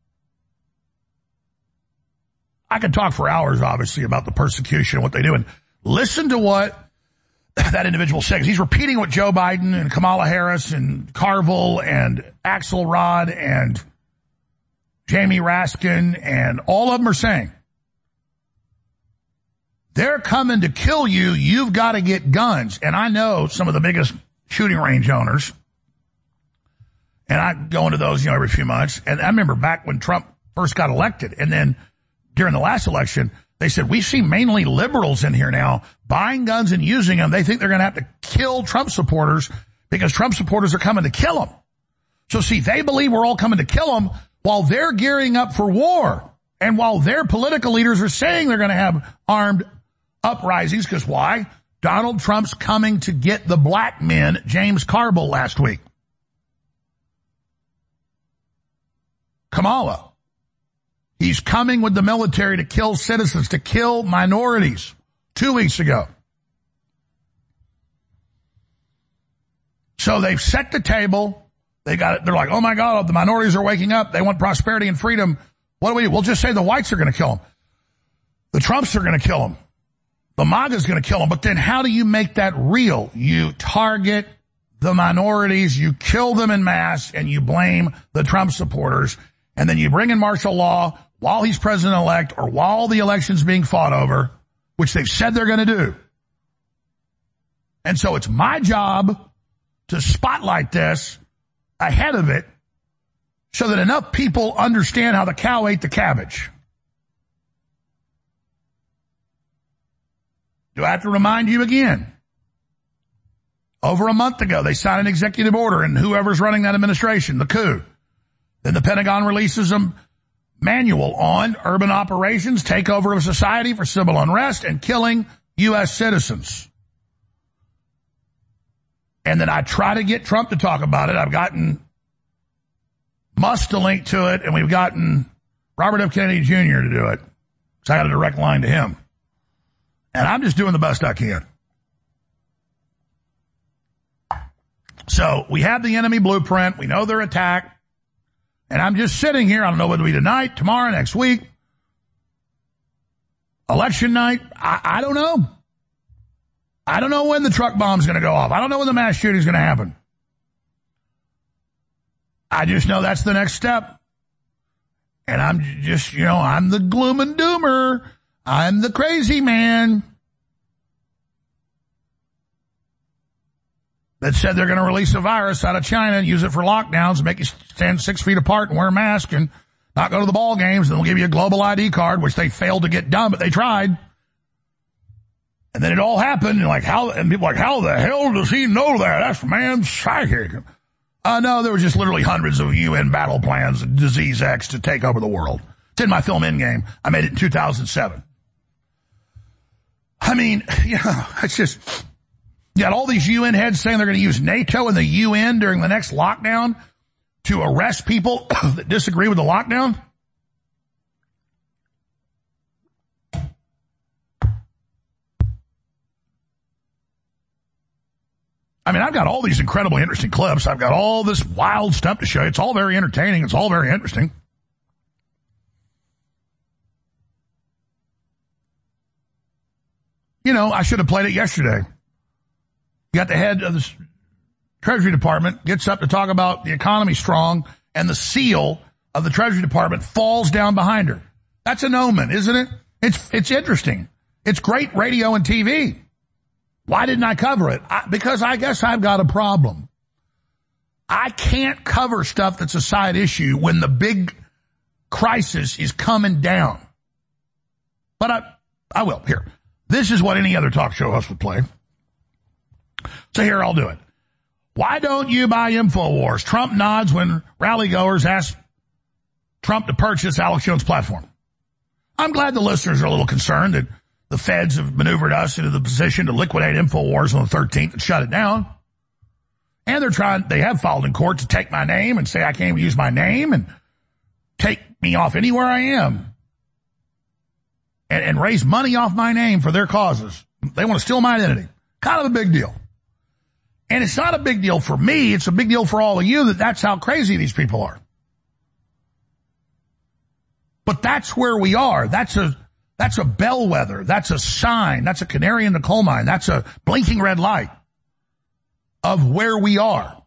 I could talk for hours, obviously, about the persecution and what they do. And listen to what that individual says. He's repeating what Joe Biden and Kamala Harris and Carville and Axelrod and Jamie Raskin and all of them are saying. They're coming to kill you. You've got to get guns. And I know some of the biggest shooting range owners. And I go into those, you know, every few months. And I remember back when Trump first got elected. And then during the last election, they said, we see mainly liberals in here now buying guns and using them. They think they're going to have to kill Trump supporters because Trump supporters are coming to kill them. So see, they believe we're all coming to kill them while they're gearing up for war. And while their political leaders are saying they're going to have armed uprisings, because why? Donald Trump's coming to get the black men, James Carville last week. Kamala. He's coming with the military to kill citizens, to kill minorities. Two weeks ago. So they've set the table. They got it. They're like, oh my God, the minorities are waking up. They want prosperity and freedom. What do we do? We'll just say the whites are going to kill them. The Trumps are going to kill them. The MAGA's going to kill them. But then how do you make that real? You target the minorities, you kill them en masse, and you blame the Trump supporters. And then you bring in martial law while he's president-elect or while the election's being fought over, which they've said they're going to do. And so it's my job to spotlight this ahead of it so that enough people understand how the cow ate the cabbage. Do I have to remind you again? Over a month ago, they signed an executive order, and whoever's running that administration, the coup. Then the Pentagon releases a manual on urban operations, takeover of society for civil unrest, and killing U S citizens. And then I try to get Trump to talk about it. I've gotten Musk to link to it, and we've gotten Robert F. Kennedy Junior to do it. So I got a direct line to him. And I'm just doing the best I can. So we have the enemy blueprint. We know their attack. And I'm just sitting here. I don't know whether it be tonight, tomorrow, next week. Election night. I, I don't know. I don't know when the truck bomb's going to go off. I don't know when the mass shooting's going to happen. I just know that's the next step. And I'm just, you know, I'm the gloom and doomer. I'm the crazy man that said they're going to release a virus out of China and use it for lockdowns, make you stand six feet apart and wear a mask and not go to the ball games. And they'll give you a global I D card, which they failed to get done, but they tried. And then it all happened. And like, how, and people are like, how the hell does he know that? That's man's psychic. Uh, no, there were just literally hundreds of U N battle plans, Disease X, to take over the world. It's in my film Endgame. I made it in two thousand seven. I mean, you know, it's just, you got all these U N heads saying they're going to use NATO and the U N during the next lockdown to arrest people that disagree with the lockdown. I mean, I've got all these incredibly interesting clips. I've got all this wild stuff to show you. It's all very entertaining. It's all very interesting. You know, I should have played it yesterday. You got the head of the Treasury Department gets up to talk about the economy strong, and the seal of the Treasury Department falls down behind her. That's an omen, isn't it? It's it's interesting. It's great radio and T V. Why didn't I cover it? I, because I guess I've got a problem. I can't cover stuff that's a side issue when the big crisis is coming down. But I, I will. Here. This is what any other talk show host would play. So here, I'll do it. Why don't you buy InfoWars? Trump nods when rally goers ask Trump to purchase Alex Jones' platform. I'm glad the listeners are a little concerned that the feds have maneuvered us into the position to liquidate InfoWars on the thirteenth and shut it down. And they're trying, they have filed in court to take my name and say I can't even use my name and take me off anywhere I am and, and raise money off my name for their causes. They want to steal my identity. Kind of a big deal. And it's not a big deal for me. It's a big deal for all of you that that's how crazy these people are. But that's where we are. That's a, that's a bellwether. That's a sign. That's a canary in the coal mine. That's a blinking red light of where we are.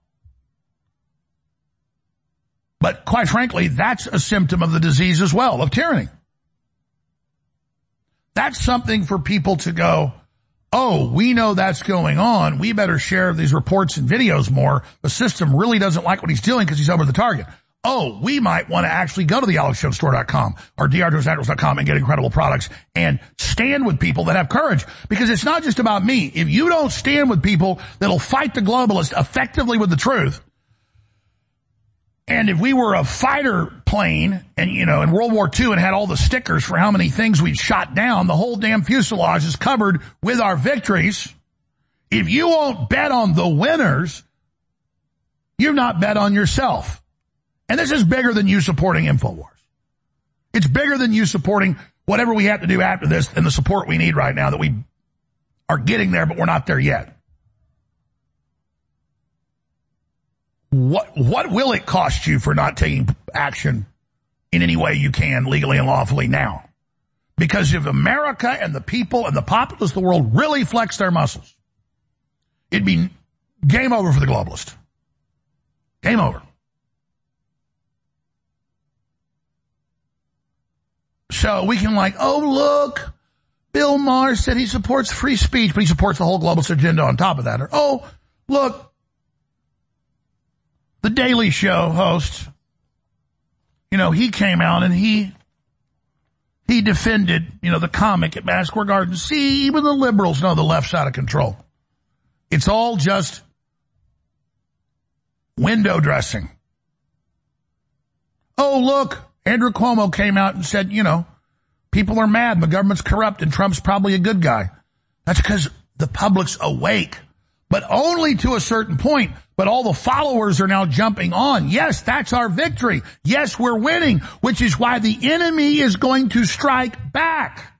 But quite frankly, that's a symptom of the disease as well, of tyranny. That's something for people to go, oh, we know that's going on. We better share these reports and videos more. The system really doesn't like what he's doing because he's over the target. Oh, we might want to actually go to the alex jones store dot com or d r jones naturals dot com and get incredible products and stand with people that have courage. Because it's not just about me. If you don't stand with people that'll fight the globalists effectively with the truth, and if we were a fighter plane and, you know, in World War Two and had all the stickers for how many things we'd shot down, the whole damn fuselage is covered with our victories. If you won't bet on the winners, you've not bet on yourself. And this is bigger than you supporting InfoWars. It's bigger than you supporting whatever we have to do after this and the support we need right now that we are getting there, but we're not there yet. What, what will it cost you for not taking action in any way you can legally and lawfully now? Because if America and the people and the populace of the world really flex their muscles, it'd be game over for the globalist. Game over. So we can like, oh, look, Bill Maher said he supports free speech, but he supports the whole globalist agenda on top of that. Or, oh, look, the Daily Show host, you know, he came out and he he defended, you know, the comic at Madison Square Garden. See, even the liberals know the left's out of control. It's all just window dressing. Oh, look, Andrew Cuomo came out and said, you know, people are mad and the government's corrupt and Trump's probably a good guy. That's because the public's awake, but only to a certain point. But all the followers are now jumping on. Yes, that's our victory. Yes, we're winning, which is why the enemy is going to strike back.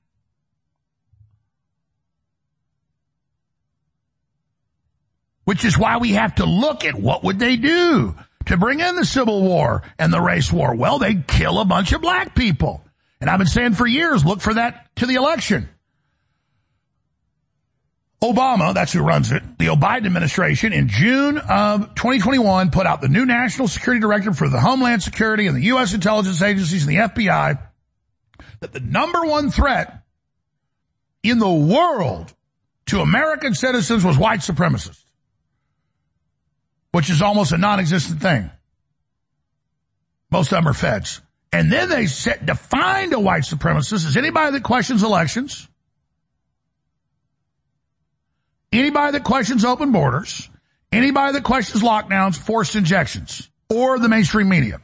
Which is why we have to look at what would they do to bring in the Civil War and the race war. Well, they'd kill a bunch of black people. And I've been saying for years, look for that to the election. Obama, that's who runs it, the Biden administration, in June of twenty twenty-one, put out the new National Security Directive for the Homeland Security and the U S intelligence agencies and the F B I that the number one threat in the world to American citizens was white supremacists, which is almost a non-existent thing. Most of them are feds. And then they set, defined a white supremacist as anybody that questions elections, anybody that questions open borders, anybody that questions lockdowns, forced injections, or the mainstream media.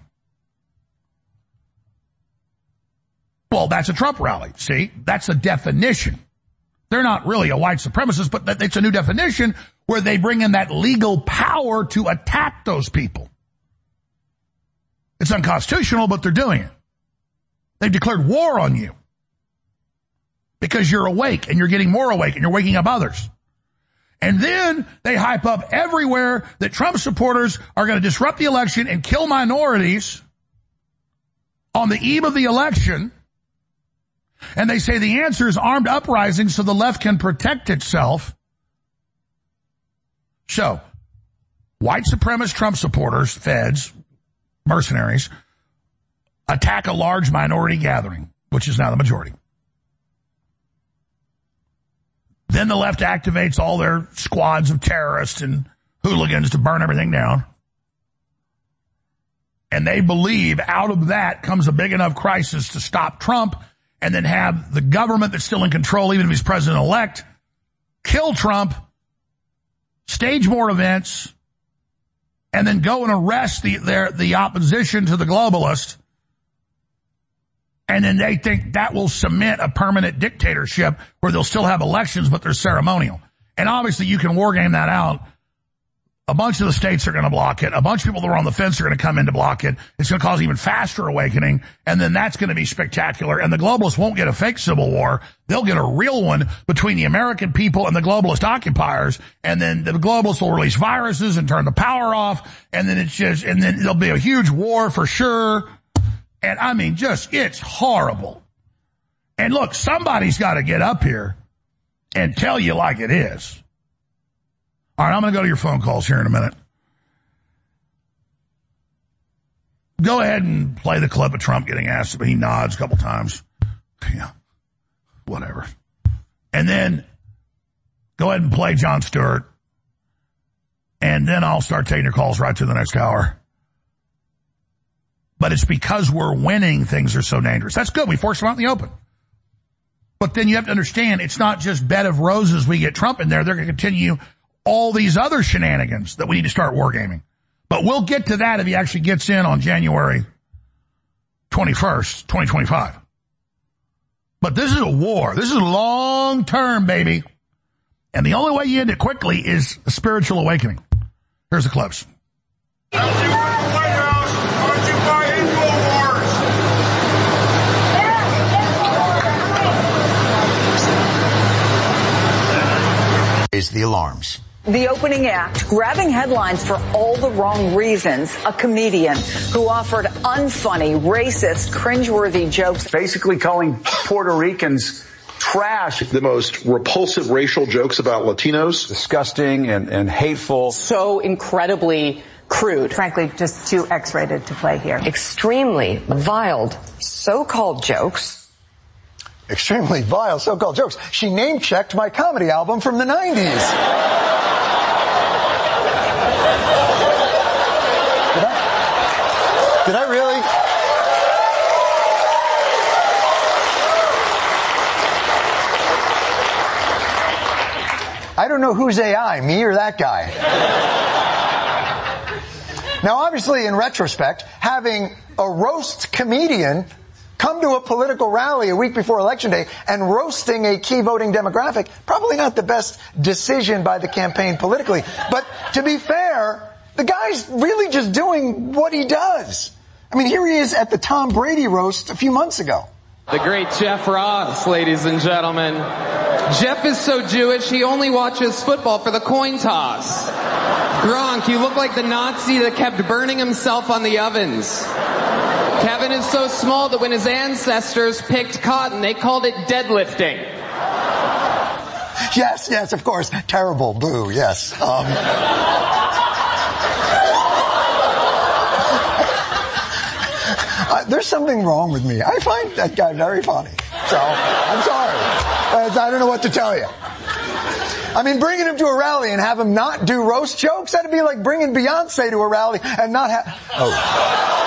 Well, that's a Trump rally. See, that's a definition. They're not really a white supremacist, but it's a new definition where they bring in that legal power to attack those people. It's unconstitutional, but they're doing it. They've declared war on you because you're awake and you're getting more awake and you're waking up others. And then they hype up everywhere that Trump supporters are going to disrupt the election and kill minorities on the eve of the election. And they say the answer is armed uprisings so the left can protect itself. So, white supremacist Trump supporters, feds, mercenaries, attack a large minority gathering, which is now the majority. Then the left activates all their squads of terrorists and hooligans to burn everything down. And they believe out of that comes a big enough crisis to stop Trump and then have the government that's still in control, even if he's president-elect, kill Trump stage more events, and then go and arrest the their, the opposition to the globalists, and then they think that will cement a permanent dictatorship where they'll still have elections, but they're ceremonial. And obviously you can war game that out. A bunch of the states are going to block it. A bunch of people that are on the fence are going to come in to block it. It's going to cause even faster awakening, and then that's going to be spectacular. And the globalists won't get a fake civil war. They'll get a real one between the American people and the globalist occupiers, and then the globalists will release viruses and turn the power off, and then it's just, and then there'll be a huge war for sure. And I mean, just, it's horrible. And look, somebody's got to get up here and tell you like it is. All right, I'm going to go to your phone calls here in a minute. Go ahead and play the clip of Trump getting asked, but he nods a couple times. Yeah, whatever. And then go ahead and play Jon Stewart. And then I'll start taking your calls right through the next hour. But it's because we're winning, things are so dangerous. That's good. We force them out in the open. But then you have to understand, it's not just bed of roses we get Trump in there. They're going to continue all these other shenanigans that we need to start wargaming. But we'll get to that if he actually gets in on January twenty-first, twenty twenty-five. But this is a war. This is long term, baby. And the only way you end it quickly is a spiritual awakening. Here's the clips. Raise the alarms. The opening act, grabbing headlines for all the wrong reasons. A comedian who offered unfunny, racist, cringeworthy jokes. Basically calling Puerto Ricans trash. The most repulsive racial jokes about Latinos. Disgusting and, and hateful. So incredibly crude. Frankly, just too X-rated to play here. Extremely vile so-called jokes. Extremely vile so-called jokes. She name-checked my comedy album from the nineties. Did I? Did I really? I don't know who's A I, me or that guy. Now, obviously, in retrospect, having a roast comedian come to a political rally a week before Election Day and roasting a key voting demographic, probably not the best decision by the campaign politically. But to be fair, the guy's really just doing what he does. I mean, here he is at the Tom Brady roast a few months ago. The great Jeff Ross, ladies and gentlemen. Jeff is so Jewish, he only watches football for the coin toss. Gronk, you look like the Nazi that kept burning himself on the ovens. Kevin is so small that when his ancestors picked cotton, they called it deadlifting. Yes, yes, of course. Terrible. Boo, yes. Um, uh, there's something wrong with me. I find that guy very funny. So, I'm sorry. Uh, I don't know what to tell you. I mean, bringing him to a rally and have him not do roast jokes, that'd be like bringing Beyonce to a rally and not have... Oh.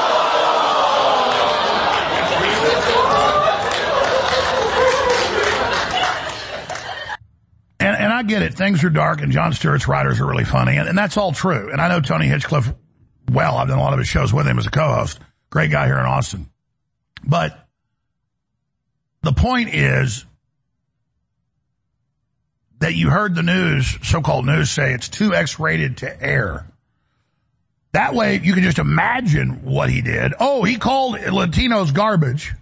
And, and I get it. Things are dark, and Jon Stewart's writers are really funny, and, and that's all true. And I know Tony Hinchcliffe well. I've done a lot of his shows with him as a co-host. Great guy here in Austin. But the point is that you heard the news, so-called news, say it's too X-rated to air. That way, you can just imagine what he did. Oh, he called Latinos garbage.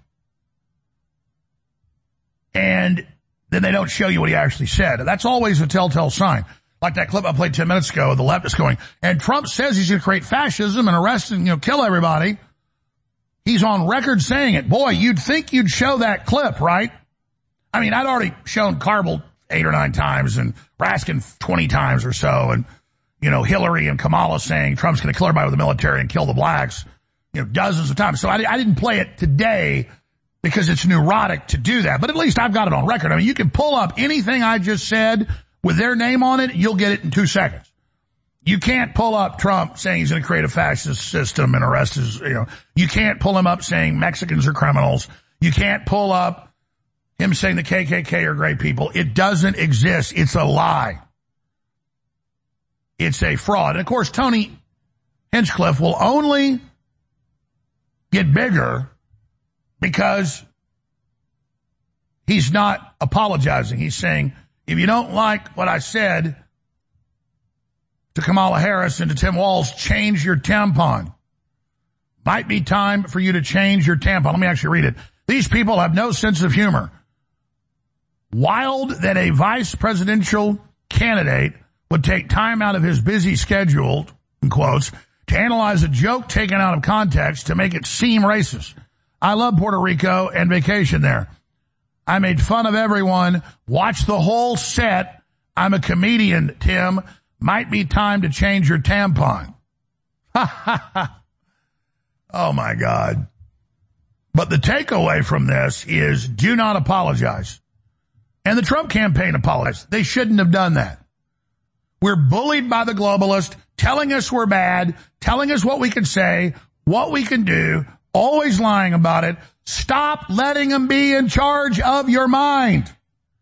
And then they don't show you what he actually said. That's always a telltale sign. Like that clip I played ten minutes ago of the leftist going, and Trump says he's going to create fascism and arrest and, you know, kill everybody. He's on record saying it. Boy, you'd think you'd show that clip, right? I mean, I'd already shown Carville eight or nine times and Raskin twenty times or so, and, you know, Hillary and Kamala saying Trump's going to kill everybody with the military and kill the blacks, you know, dozens of times. So I, I didn't play it today because it's neurotic to do that. But at least I've got it on record. I mean, you can pull up anything I just said with their name on it, you'll get it in two seconds. You can't pull up Trump saying he's going to create a fascist system and arrest his, you know, you can't pull him up saying Mexicans are criminals. You can't pull up him saying the K K K are great people. It doesn't exist. It's a lie. it's a fraud. And, of course, Tony Hinchcliffe will only get bigger because he's not apologizing. He's saying, if you don't like what I said to Kamala Harris and to Tim Walz, change your tampon. Might be time for you to change your tampon. Let me actually read it. These people have no sense of humor. Wild that a vice presidential candidate would take time out of his busy schedule, in quotes, to analyze a joke taken out of context to make it seem racist. I love Puerto Rico and vacation there. I made fun of everyone. Watch the whole set. I'm a comedian, Tim. Might be time to change your tampon. Ha ha ha. Oh, my God. But the takeaway from this is do not apologize. And the Trump campaign apologized. They shouldn't have done that. We're bullied by the globalists, telling us we're bad, telling us what we can say, what we can do, always lying about it. Stop letting them be in charge of your mind.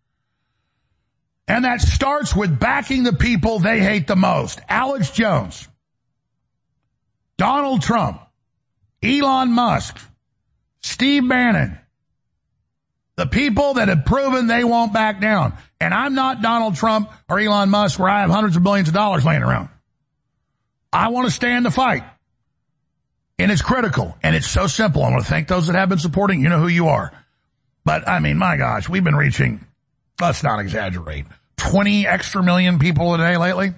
And that starts with backing the people they hate the most. Alex Jones, Donald Trump, Elon Musk, Steve Bannon, the people that have proven they won't back down. And I'm not Donald Trump or Elon Musk where I have hundreds of billions of dollars laying around. I want to stand the fight. And it's critical. And it's so simple. I want to thank those that have been supporting. You know who you are. But, I mean, my gosh, we've been reaching, let's not exaggerate, twenty extra million people a day lately.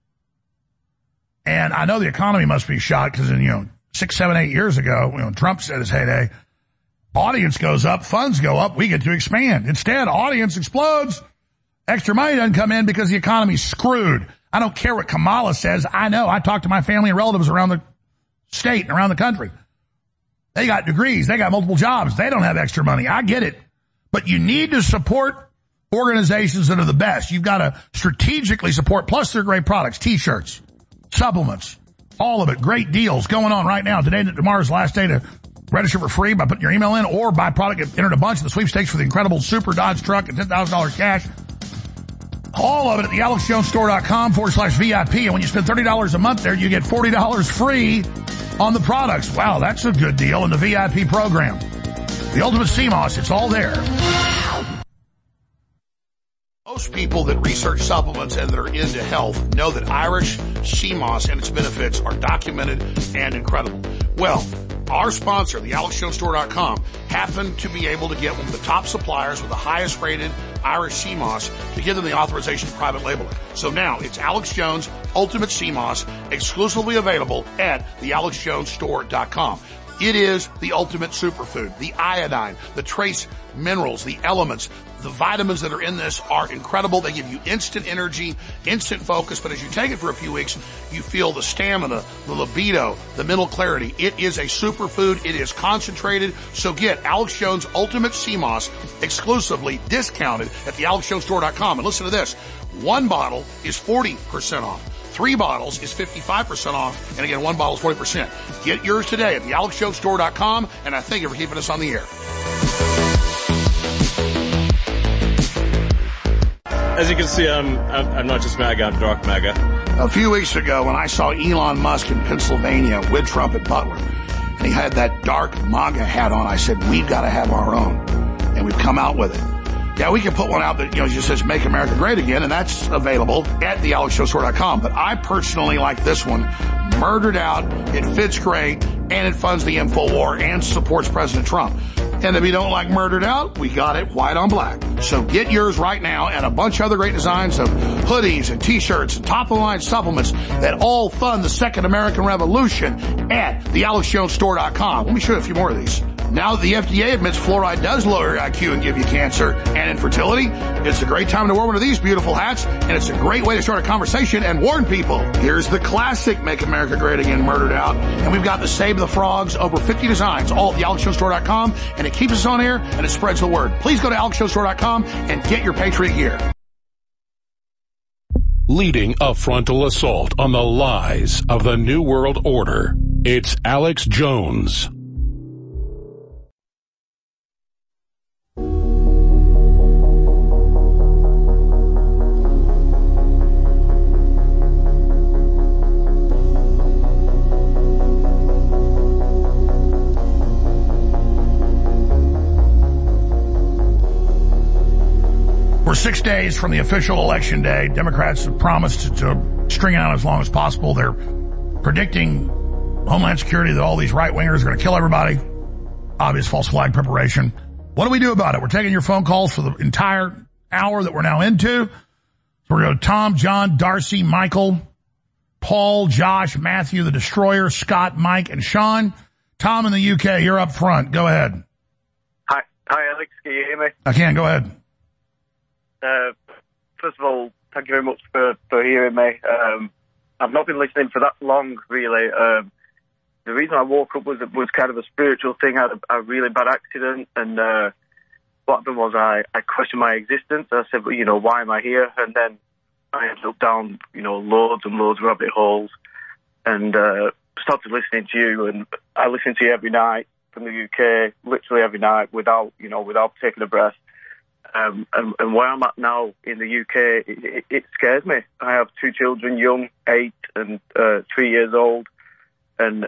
And I know the economy must be shot because, you know, six, seven, eight years ago, when Trump said his heyday, audience goes up, funds go up, we get to expand. Instead, audience explodes. Extra money doesn't come in because the economy's screwed. I don't care what Kamala says. I know. I talk to my family and relatives around the state and around the country. They got degrees. They got multiple jobs. They don't have extra money. I get it. But you need to support organizations that are the best. You've got to strategically support. Plus, they're great products. T-shirts, supplements, all of it. Great deals going on right now. Today, tomorrow's the last day to register for free by putting your email in or buy product and enter a bunch of the sweepstakes for the incredible Super Dodge truck and ten thousand dollars cash. All of it at the alex jones store dot com forward slash V I P. And when you spend thirty dollars a month there, you get forty dollars free on the products. Wow, that's a good deal in the V I P program. The Ultimate C M O S, it's all there. Most people that research supplements and that are into health know that Irish Sea Moss and its benefits are documented and incredible. Well, our sponsor, the alex jones store dot com, happened to be able to get one of the top suppliers with the highest rated Irish Sea Moss to give them the authorization to private label it. So now it's Alex Jones Ultimate Sea Moss, exclusively available at the alex jones store dot com. It is the ultimate superfood. The iodine, the trace minerals, the elements, the vitamins that are in this are incredible. They give you instant energy, instant focus, but as you take it for a few weeks, you feel the stamina, the libido, the mental clarity. It is a superfood. It is concentrated. So get Alex Jones Ultimate Sea Moss exclusively discounted at the alex jones store dot com. And listen to this. One bottle is forty percent off. Three bottles is fifty-five percent off. And again, one bottle is forty percent. Get yours today at the alex jones store dot com. And I thank you for keeping us on the air. As you can see, I'm, I'm, I'm not just MAGA, I'm dark MAGA. A few weeks ago, when I saw Elon Musk in Pennsylvania with Trump at Butler, and he had that dark MAGA hat on, I said, we've got to have our own. And we've come out with it. Yeah, we can put one out that, you know, just says Make America Great Again, and that's available at the alex jones store dot com. But I personally like this one. Murdered Out. It fits great, and it funds the InfoWar and supports President Trump. And if you don't like Murdered Out, we got it white on black. So get yours right now, and a bunch of other great designs of hoodies and T-shirts and top-of-the-line supplements that all fund the Second American Revolution at the alex jones store dot com. Let me show you a few more of these. Now that the F D A admits fluoride does lower your I Q and give you cancer and infertility, it's a great time to wear one of these beautiful hats, and it's a great way to start a conversation and warn people. Here's the classic Make America Great Again Murdered Out, and we've got the Save the Frogs, over fifty designs, all at the alex jones store dot com, and it keeps us on air, and it spreads the word. Please go to alex jones store dot com and get your Patriot gear. Leading a frontal assault on the lies of the New World Order, it's Alex Jones. We're six days from the official election day. Democrats have promised to, to string it out as long as possible. They're predicting Homeland Security that all these right-wingers are going to kill everybody. Obvious false flag preparation. What do we do about it? We're taking your phone calls for the entire hour that we're now into. So we're going to Tom, John, Darcy, Michael, Paul, Josh, Matthew, the Destroyer, Scott, Mike, and Sean. Tom in the U K, you're up front. Go ahead. Hi, hi, Alex. Can you hear me? I can. Go ahead. Uh, first of all, thank you very much for, for hearing me. Um, I've not been listening for that long, really. Um, the reason I woke up was was kind of a spiritual thing. I had a, a really bad accident, and uh, what happened was I, I questioned my existence. I said, well, you know, why am I here? And then I ended up down, you know, loads and loads of rabbit holes, and uh, started listening to you. And I listen to you every night from the U K, literally every night, without, you know, without taking a breath. Um, and, and where I'm at now in the U K, it, it, it scares me. I have two children, young, eight and uh, three years old. And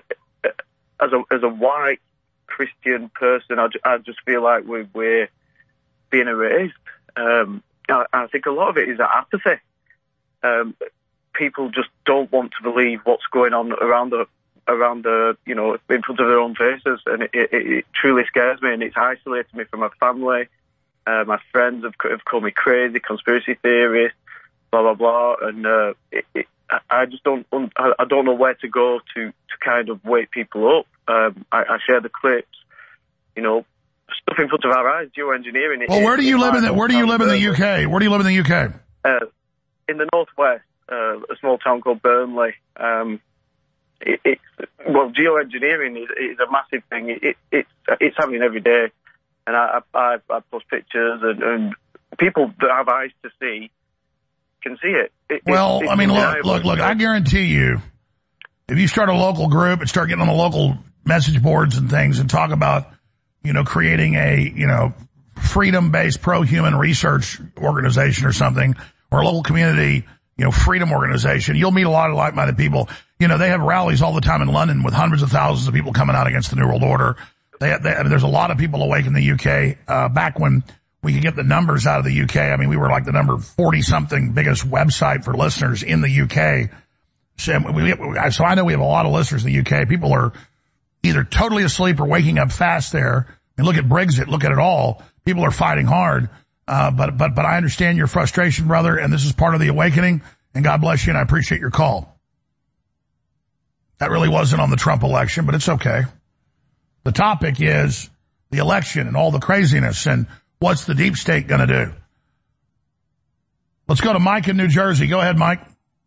as a as a white Christian person, I, I just feel like we're, we're being erased. Um, I, I think a lot of it is apathy. Um, people just don't want to believe what's going on around the around the you know in front of their own faces, and it, it, it truly scares me, and it's isolated me from my family. Uh, my friends have, have called me crazy, conspiracy theorist, blah blah blah, and uh, it, it, I just don't I don't know where to go to, to kind of wake people up. Um, I, I share the clips, you know, stuff in front of our eyes, geoengineering. Well, where do you live in the Where do you live in the U K? Where do you live in the U K? Uh, in the northwest, uh, a small town called Burnley. Um, it, it's well, geoengineering is, is a massive thing. It, it, it's it's happening every day. And I, I, I post pictures, and, and people that have eyes to see can see it. it well, it, I mean, look, look, look, I guarantee you, if you start a local group and start getting on the local message boards and things and talk about, you know, creating a, you know, freedom-based pro-human research organization or something, or a local community, you know, freedom organization, you'll meet a lot of like-minded people. You know, they have rallies all the time in London with hundreds of thousands of people coming out against the New World Order. They, they, I mean, there's a lot of people awake in the U K. Uh, back when we could get the numbers out of the U K, I mean, we were like the number forty-something biggest website for listeners in the U K. So, we, so I know we have a lot of listeners in the U K. People are either totally asleep or waking up fast there. I mean, look at Brexit, look at it all. People are fighting hard. Uh, but, but, but I understand your frustration, brother, and this is part of the awakening, and God bless you, and I appreciate your call. That really wasn't on the Trump election, but it's okay. The topic is the election and all the craziness and what's the deep state going to do. Let's go to Mike in New Jersey. Go ahead, Mike.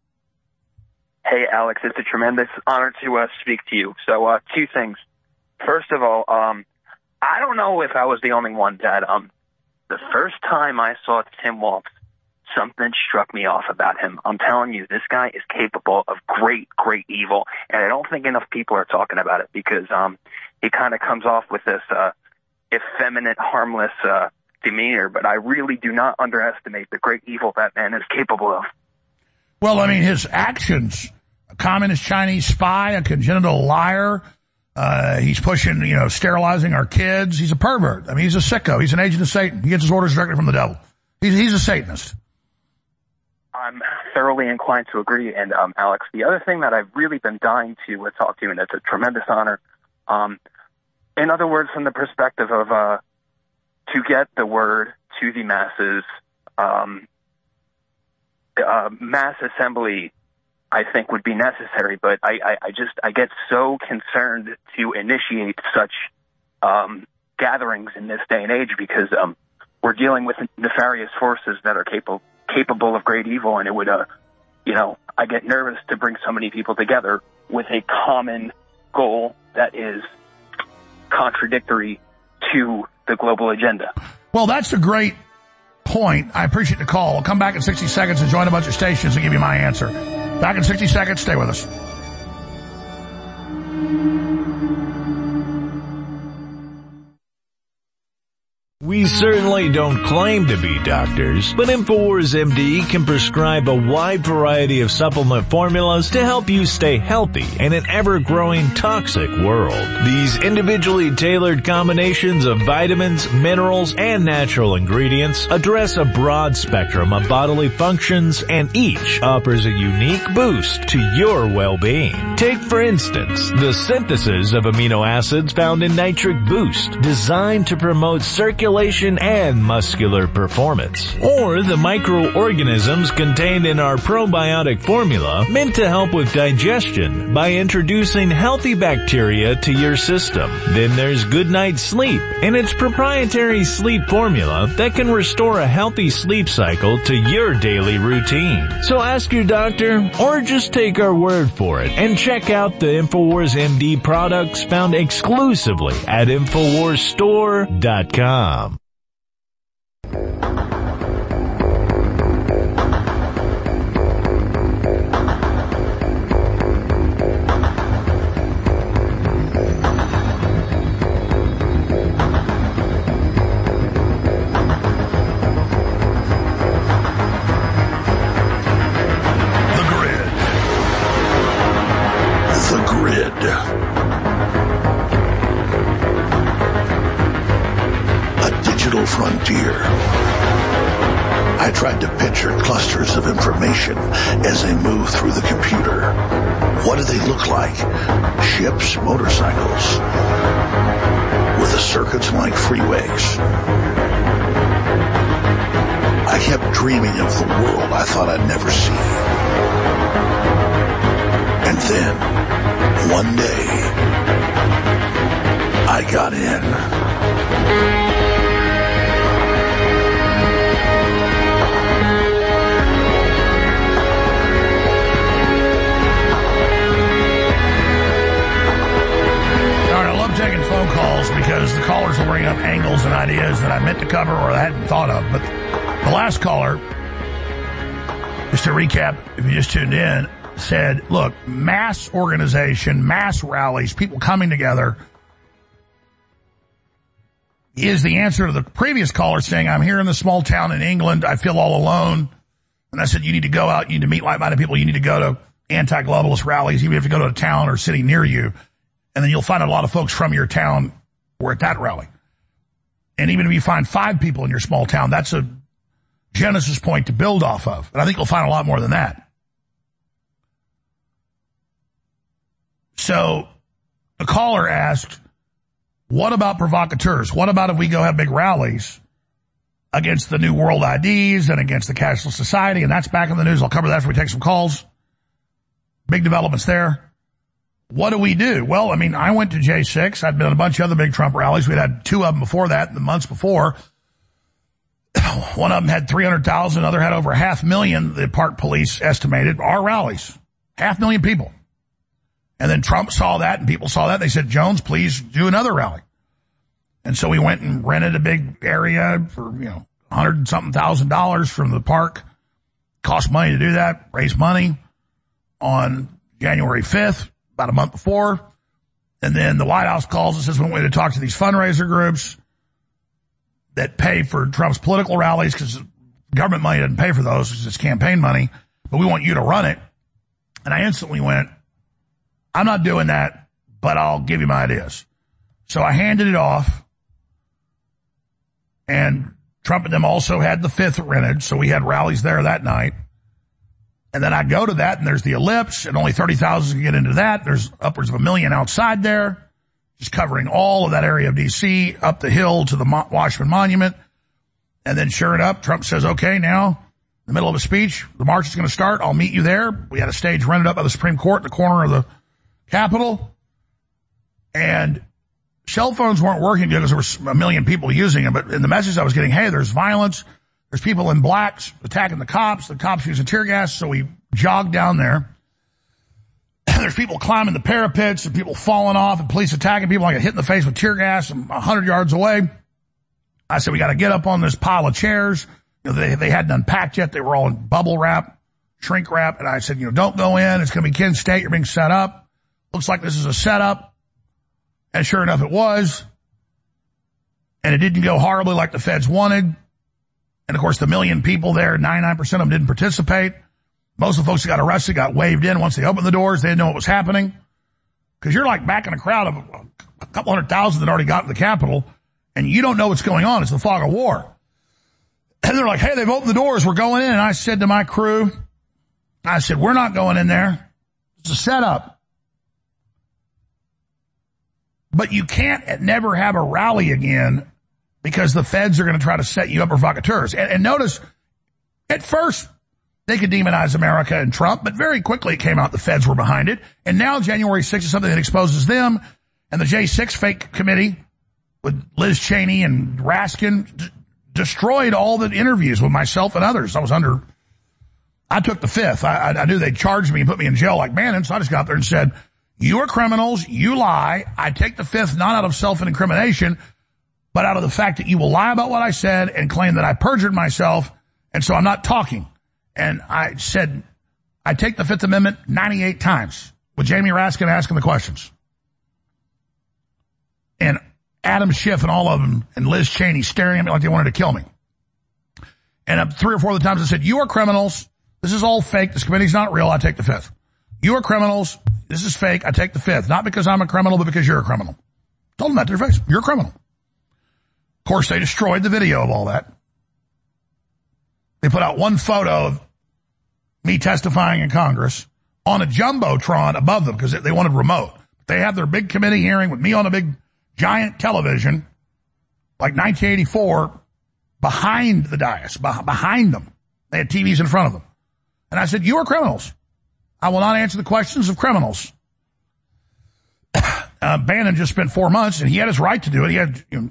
Hey, Alex, it's a tremendous honor to uh, speak to you. So uh, two things. First of all, um, I don't know if I was the only one that um, the first time I saw Tim Walz, something struck me off about him. I'm telling you, this guy is capable of great, great evil, and I don't think enough people are talking about it because um, he kind of comes off with this uh, effeminate, harmless uh, demeanor, but I really do not underestimate the great evil that man is capable of. Well, I mean, his actions, a communist Chinese spy, a congenital liar, uh, he's pushing, you know, sterilizing our kids. He's a pervert. I mean, he's a sicko. He's an agent of Satan. He gets his orders directly from the devil. He's, he's a Satanist. I'm thoroughly inclined to agree. And, um, Alex, the other thing that I've really been dying to uh, talk to you, and it's a tremendous honor, um, in other words, from the perspective of uh, to get the word to the masses, um, uh, mass assembly, I think, would be necessary. But I, I, I just I get so concerned to initiate such um, gatherings in this day and age because um, we're dealing with nefarious forces that are capable capable of great evil, and it would, uh, you know, I get nervous to bring so many people together with a common goal that is contradictory to the global agenda. Well, that's a great point. I appreciate the call. I'll come back in sixty seconds and join a bunch of stations and give you my answer. Back in sixty seconds. Stay with us. We These certainly don't claim to be doctors, but InfoWars M D can prescribe a wide variety of supplement formulas to help you stay healthy in an ever-growing toxic world. These individually tailored combinations of vitamins, minerals, and natural ingredients address a broad spectrum of bodily functions, and each offers a unique boost to your well-being. Take, for instance, the synthesis of amino acids found in Nitric Boost, designed to promote circulation and muscular performance. Or the microorganisms contained in our probiotic formula, meant to help with digestion by introducing healthy bacteria to your system. Then there's Good Night Sleep and its proprietary sleep formula that can restore a healthy sleep cycle to your daily routine. So ask your doctor or just take our word for it and check out the InfoWars M D products found exclusively at InfoWars Store dot com. Frontier. I tried to picture clusters of information as they move through the computer. What do they look like? Ships, motorcycles, with the circuits like freeways. I kept dreaming of the world I thought I'd never see. And then, one day, I got in. Taking phone calls because the callers will bring up angles and ideas that I meant to cover or I hadn't thought of. But the last caller, just to recap, if you just tuned in, said, look, mass organization, mass rallies, people coming together is the answer to the previous caller saying, I'm here in the small town in England, I feel all alone. And I said, you need to go out, you need to meet like-minded people, you need to go to anti-globalist rallies, even if you go to a town or city near you. And then you'll find a lot of folks from your town were at that rally. And even if you find five people in your small town, that's a genesis point to build off of. And I think you'll find a lot more than that. So the caller asked, what about provocateurs? What about if we go have big rallies against the New World I Ds and against the cashless society? And that's back in the news. I'll cover that after we take some calls. Big developments there. What do we do? Well, I mean, I went to J six. I'd been at a bunch of other big Trump rallies. We'd had two of them before that, the months before. One of them had three hundred thousand, other had over half million, the park police estimated, our rallies. Half million people. And then Trump saw that and people saw that. They said, Jones, please do another rally. And so we went and rented a big area for, you know, a hundred and something thousand dollars from the park. Cost money to do that, raise money on January fifth. About a month before. And then the White House calls and says, we want you to talk to these fundraiser groups that pay for Trump's political rallies because government money doesn't pay for those because it's campaign money, but we want you to run it. And I instantly went, I'm not doing that, but I'll give you my ideas. So I handed it off, and Trump and them also had the fifth rented, so we had rallies there that night. And then I go to that, and there's the Ellipse, and only thirty thousand can get into that. There's upwards of a million outside there, just covering all of that area of D C, up the hill to the Mo- Washington Monument. And then sure enough, Trump says, okay, now, in the middle of a speech, the march is going to start. I'll meet you there. We had a stage rented up by the Supreme Court in the corner of the Capitol. And cell phones weren't working because there was a million people using them. But in the message I was getting, hey, there's violence. There's people in blacks attacking the cops. The cops using tear gas. So we jogged down there. There's people climbing the parapets and people falling off and police attacking people. I got hit in the face with tear gas from a hundred yards away. I said, we got to get up on this pile of chairs. You know, they, they hadn't unpacked yet. They were all in bubble wrap, shrink wrap. And I said, you know, don't go in. It's going to be Kent State. You're being set up. Looks like this is a setup. And sure enough, it was. And it didn't go horribly like the feds wanted. And, of course, the million people there, ninety-nine percent of them didn't participate. Most of the folks that got arrested got waved in once they opened the doors. They didn't know what was happening. Because you're like back in a crowd of a couple hundred thousand that already got to the Capitol, and you don't know what's going on. It's the fog of war. And they're like, hey, they've opened the doors. We're going in. And I said to my crew, I said, we're not going in there. It's a setup. But you can't never have a rally again because the feds are going to try to set you up for provocateurs. And, and notice, at first, they could demonize America and Trump, but very quickly it came out the feds were behind it. And now January sixth is something that exposes them. And the J six fake committee with Liz Cheney and Raskin d- destroyed all the interviews with myself and others. I was under, I took the fifth. I, I, I knew they'd charge me and put me in jail like Bannon, so I just got there and said, you are criminals, you lie. I take the fifth not out of self-incrimination, but out of the fact that you will lie about what I said and claim that I perjured myself, and so I'm not talking. And I said, I take the Fifth Amendment ninety-eight times, with Jamie Raskin asking the questions. And Adam Schiff and all of them, and Liz Cheney staring at me like they wanted to kill me. And uh, three or four of the times I said, you are criminals, this is all fake, this committee's not real, I take the fifth. You are criminals, this is fake, I take the fifth. Not because I'm a criminal, but because you're a criminal. Told them that to their face, you're a criminal. Of course, they destroyed the video of all that. They put out one photo of me testifying in Congress on a jumbotron above them because they wanted remote. They have their big committee hearing with me on a big giant television, like nineteen eighty-four, behind the dais, behind them. They had T Vs in front of them. And I said, you are criminals. I will not answer the questions of criminals. uh, Bannon just spent four months, and he had his right to do it. He had, you know,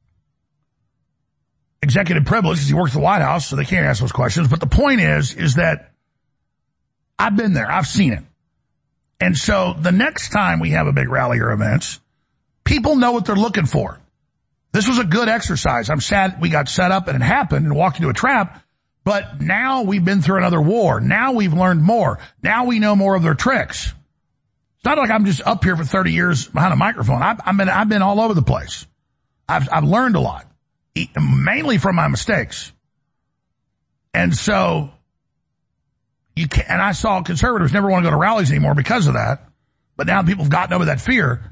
executive privilege because he works at the White House, so they can't ask those questions. But the point is, is that I've been there. I've seen it. And so the next time we have a big rally or events, people know what they're looking for. This was a good exercise. I'm sad we got set up and it happened and walked into a trap, but now we've been through another war. Now we've learned more. Now we know more of their tricks. It's not like I'm just up here for thirty years behind a microphone. I've, I've been, I've been all over the place. I've, I've learned a lot. Mainly from my mistakes. And so, you can, and I saw conservatives never want to go to rallies anymore because of that. But now people have gotten over that fear.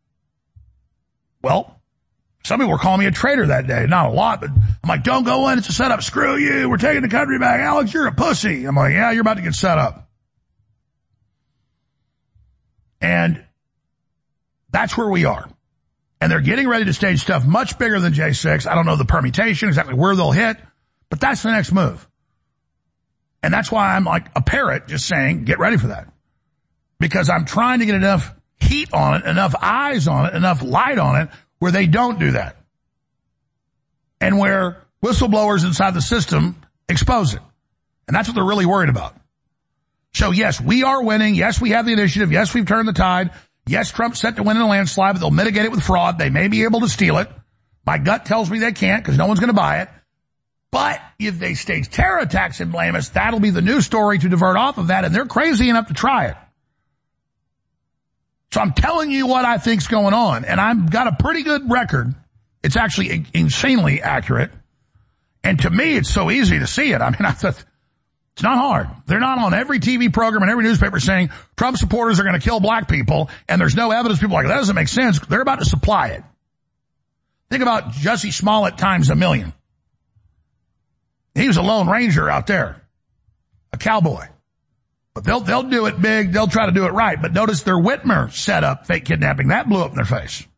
Well, some people were calling me a traitor that day. Not a lot, but I'm like, don't go in. It's a setup. Screw you. We're taking the country back. Alex, you're a pussy. I'm like, yeah, you're about to get set up. And that's where we are. And they're getting ready to stage stuff much bigger than J six. I don't know the permutation, exactly where they'll hit, but that's the next move. And that's why I'm like a parrot just saying, get ready for that. Because I'm trying to get enough heat on it, enough eyes on it, enough light on it, where they don't do that. And where whistleblowers inside the system expose it. And that's what they're really worried about. So yes, we are winning. Yes, we have the initiative. Yes, we've turned the tide. Yes, Trump's set to win in a landslide, but they'll mitigate it with fraud. They may be able to steal it. My gut tells me they can't because no one's going to buy it. But if they stage terror attacks and blame us, that'll be the news story to divert off of that, and they're crazy enough to try it. So I'm telling you what I think's going on, and I've got a pretty good record. It's actually insanely accurate. And to me, it's so easy to see it. I mean, I thought, it's not hard. They're not on every T V program and every newspaper saying Trump supporters are going to kill black people, and there's no evidence. People are like, that doesn't make sense. They're about to supply it. Think about Jussie Smollett times a million. He was a Lone Ranger out there, a cowboy. But they'll they'll do it big. They'll try to do it right. But notice their Whitmer set up fake kidnapping. That blew up in their face.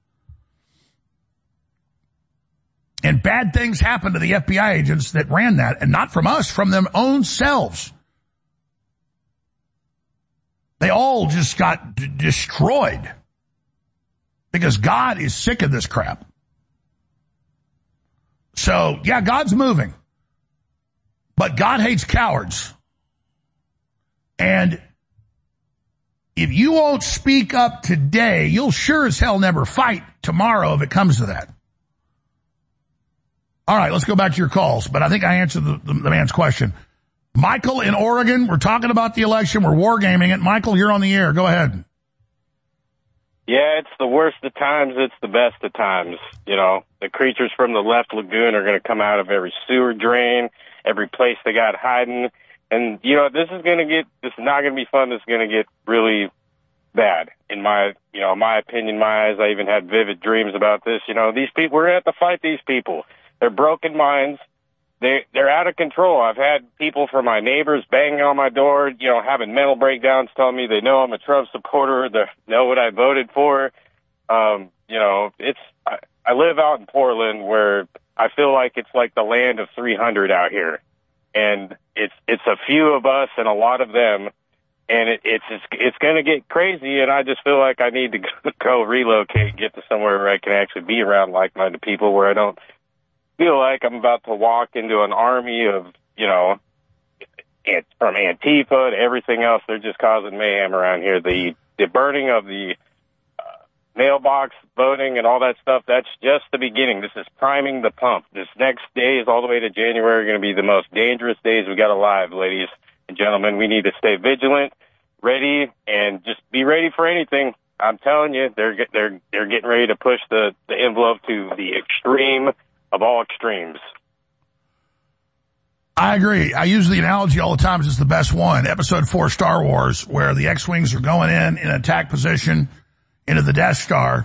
And bad things happened to the F B I agents that ran that, and not from us, from their own selves. They all just got d- destroyed because God is sick of this crap. So, yeah, God's moving. But God hates cowards. And if you won't speak up today, you'll sure as hell never fight tomorrow if it comes to that. All right, let's go back to your calls. But I think I answered the, the, the man's question. Michael in Oregon, we're talking about the election. We're wargaming it. Michael, you're on the air. Go ahead. Yeah, it's the worst of times. It's the best of times. You know, the creatures from the left lagoon are going to come out of every sewer drain, every place they got hiding. And, you know, this is going to get, this is not going to be fun. This is going to get really bad in my, you know, my opinion, my eyes. I even had vivid dreams about this. You know, these people, we're going to have to fight these people. They're broken minds. They, they're out of control. I've had people from my neighbors banging on my door, you know, having mental breakdowns, telling me they know I'm a Trump supporter, they know what I voted for. Um, you know, it's, I, I live out in Portland where I feel like it's like the land of three hundred out here. And it's, it's a few of us and a lot of them. And it, it's, it's, it's going to get crazy. And I just feel like I need to go relocate and get to somewhere where I can actually be around like-minded people, where I don't feel like I'm about to walk into an army of, you know, from Antifa to everything else. They're just causing mayhem around here. The the burning of the uh, mailbox voting and all that stuff, that's just the beginning. This is priming the pump. This next days all the way to January are going to be the most dangerous days we got alive, ladies and gentlemen. We need to stay vigilant, ready, and just be ready for anything. I'm telling you, they're they're they're getting ready to push the, the envelope to the extreme of all extremes. I agree. I use the analogy all the time. It's the best one. Episode four, Star Wars, where the X-Wings are going in in attack position into the Death Star.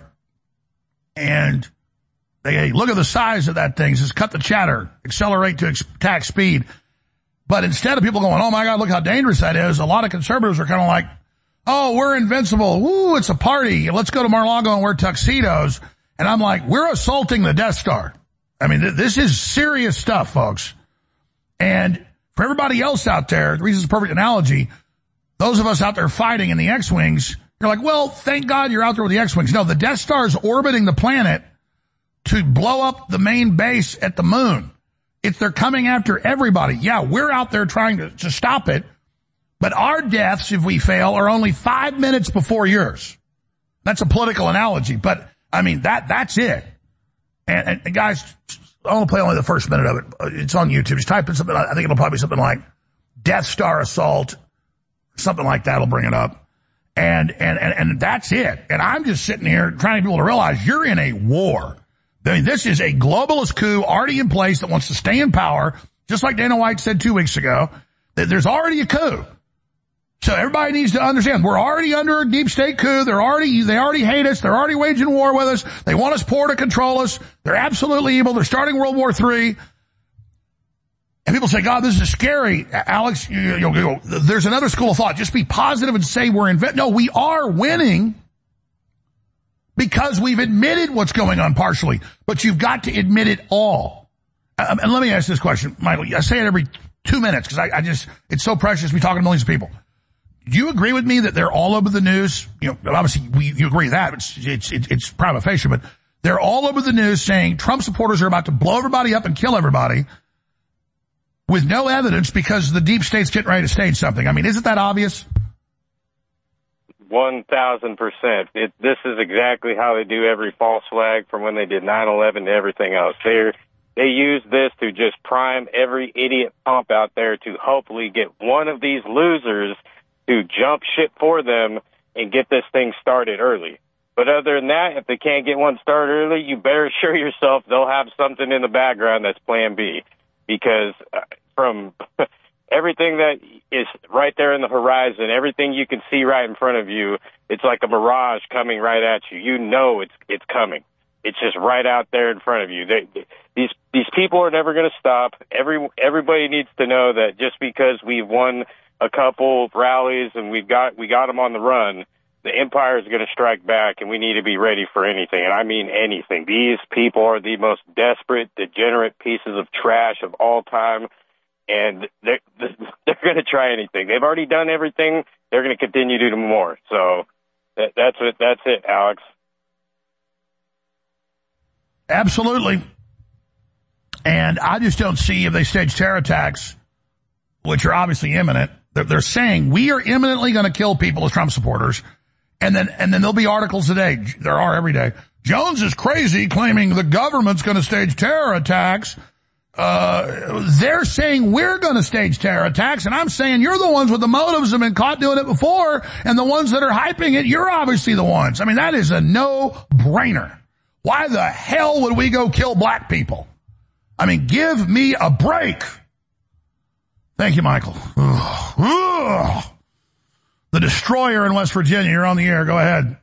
And they hey, look at the size of that thing. It says cut the chatter, accelerate to attack speed. But instead of people going, oh my God, look how dangerous that is, a lot of conservatives are kind of like, oh, we're invincible. Woo, it's a party. Let's go to Mar-a-Lago and wear tuxedos. And I'm like, we're assaulting the Death Star. I mean, th- this is serious stuff, folks. And for everybody else out there, the reason it's a perfect analogy, those of us out there fighting in the X-Wings, you're like, well, thank God you're out there with the X-Wings. No, the Death Star is orbiting the planet to blow up the main base at the moon. If they're coming after everybody, yeah, we're out there trying to, to stop it, but our deaths, if we fail, are only five minutes before yours. That's a political analogy, but I mean, that that's it. And, and, and guys, I want to play only the first minute of it. It's on YouTube. Just type in something. I think it'll probably be something like Death Star assault, something like that'll bring it up. And, and, and, and that's it. And I'm just sitting here trying to get people to realize you're in a war. I mean, this is a globalist coup already in place that wants to stay in power, just like Dana White said two weeks ago, that there's already a coup. So everybody needs to understand we're already under a deep state coup. They're already, they already hate us. They're already waging war with us. They want us poor to control us. They're absolutely evil. They're starting World War Three. And people say, God, this is scary. Alex, you, you, you, there's another school of thought. Just be positive and say we're in, no, we are winning because we've admitted what's going on partially, but you've got to admit it all. Um, and let me ask this question, Michael. I say it every two minutes because I, I just, it's so precious. We talk to millions of people. Do you agree with me that they're all over the news? You know, obviously we, you agree with that. It's, it's, it's, it's prima facie, but they're all over the news saying Trump supporters are about to blow everybody up and kill everybody with no evidence because the deep state's getting ready to stage something. I mean, isn't that obvious? One thousand percent. It, this is exactly how they do every false flag from when they did nine eleven to everything else. They're, they use this to just prime every idiot pump out there to hopefully get one of these losers to jump ship for them and get this thing started early. But other than that, if they can't get one started early, you better assure yourself they'll have something in the background that's plan B. Because uh, from everything that is right there in the horizon, everything you can see right in front of you, it's like a mirage coming right at you. You know it's it's coming. It's just right out there in front of you. They, these these people are never going to stop. Every everybody needs to know that just because we've won a couple rallies and we've got we got them on the run, the empire is going to strike back, and we need to be ready for anything. And I mean anything. These people are the most desperate, degenerate pieces of trash of all time, and they're they're going to try anything. They've already done everything. They're going to continue to do more. So that, that's it. That's it, Alex. Absolutely. And I just don't see if they stage terror attacks, which are obviously imminent. They're, they're saying we are imminently going to kill people as Trump supporters. And then, and then there'll be articles today. There are every day. Jones is crazy claiming the government's going to stage terror attacks. Uh, they're saying we're going to stage terror attacks, and I'm saying you're the ones with the motives and been caught doing it before, and the ones that are hyping it, you're obviously the ones. I mean, that is a no-brainer. Why the hell would we go kill black people? I mean, give me a break. Thank you, Michael. Ugh. Ugh. The Destroyer in West Virginia, you're on the air. Go ahead.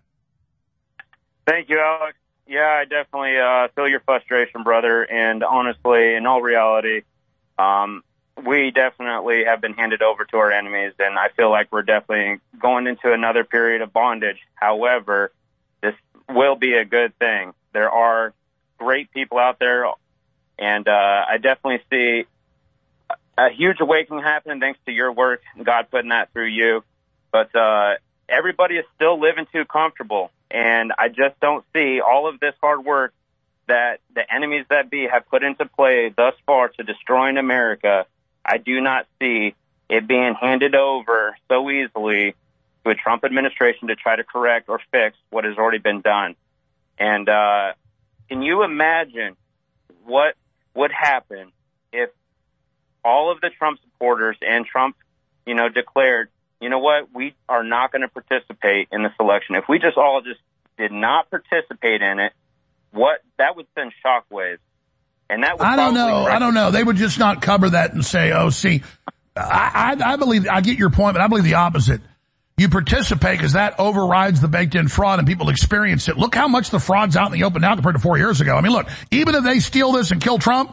Thank you, Alex. Yeah, I definitely uh, feel your frustration, brother. And honestly, in all reality, um, we definitely have been handed over to our enemies, and I feel like we're definitely going into another period of bondage. However, this will be a good thing. There are great people out there, and uh, I definitely see a huge awakening happening thanks to your work, God putting that through you. But uh, everybody is still living too comfortable. And I just don't see all of this hard work that the enemies that be have put into play thus far to destroying America. I do not see it being handed over so easily to a Trump administration to try to correct or fix what has already been done. And uh, can you imagine what would happen if all of the Trump supporters and Trump, you know, declared, you know what, we are not going to participate in this election. If we just all just did not participate in it, what that would send shockwaves. And that would I don't know. I don't know. They would just not cover that and say, oh, see, I, I, I believe, I get your point, but I believe the opposite. You participate because that overrides the baked-in fraud and people experience it. Look how much the fraud's out in the open now compared to four years ago. I mean, look, even if they steal this and kill Trump,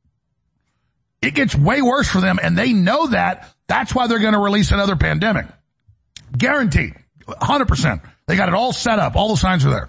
it gets way worse for them, and they know that. That's why they're going to release another pandemic. Guaranteed. one hundred percent. They got it all set up. All the signs are there.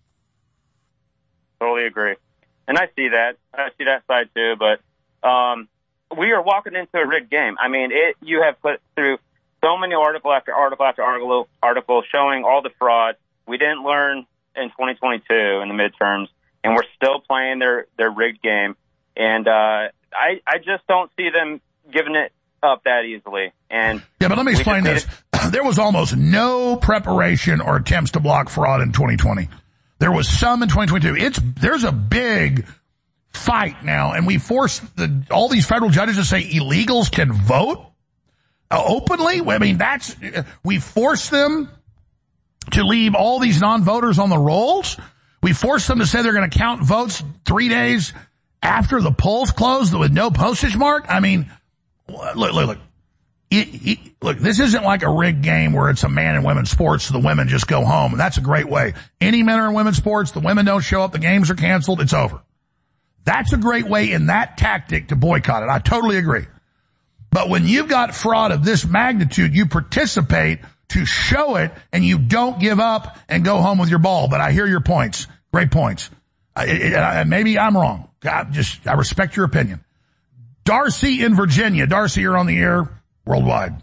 Totally agree. And I see that. I see that side too, but um, we are walking into a rigged game. I mean, it. You have put through so many article after article after article, article showing all the fraud. We didn't learn in twenty twenty-two in the midterms, and we're still playing their, their rigged game. And uh, I, I just don't see them giving it up that easily. And yeah, but let me explain this. There was almost no preparation or attempts to block fraud in twenty twenty. There was some in twenty twenty-two. It's there's a big fight now, and we forced the, all these federal judges to say illegals can vote uh, openly. I mean, that's we forced them to leave all these non-voters on the rolls. We forced them to say they're going to count votes three days after the polls close with no postage mark. I mean, look, look, look. It, it, look, this isn't like a rigged game where it's a man and women sports, so the women just go home. And that's a great way. Any men or women sports, the women don't show up, the games are canceled, it's over. That's a great way in that tactic to boycott it. I totally agree. But when you've got fraud of this magnitude, you participate to show it, and you don't give up and go home with your ball. But I hear your points. Great points. I, it, I, maybe I'm wrong. I just, I respect your opinion. Darcy in Virginia. Darcy, you're on the air worldwide.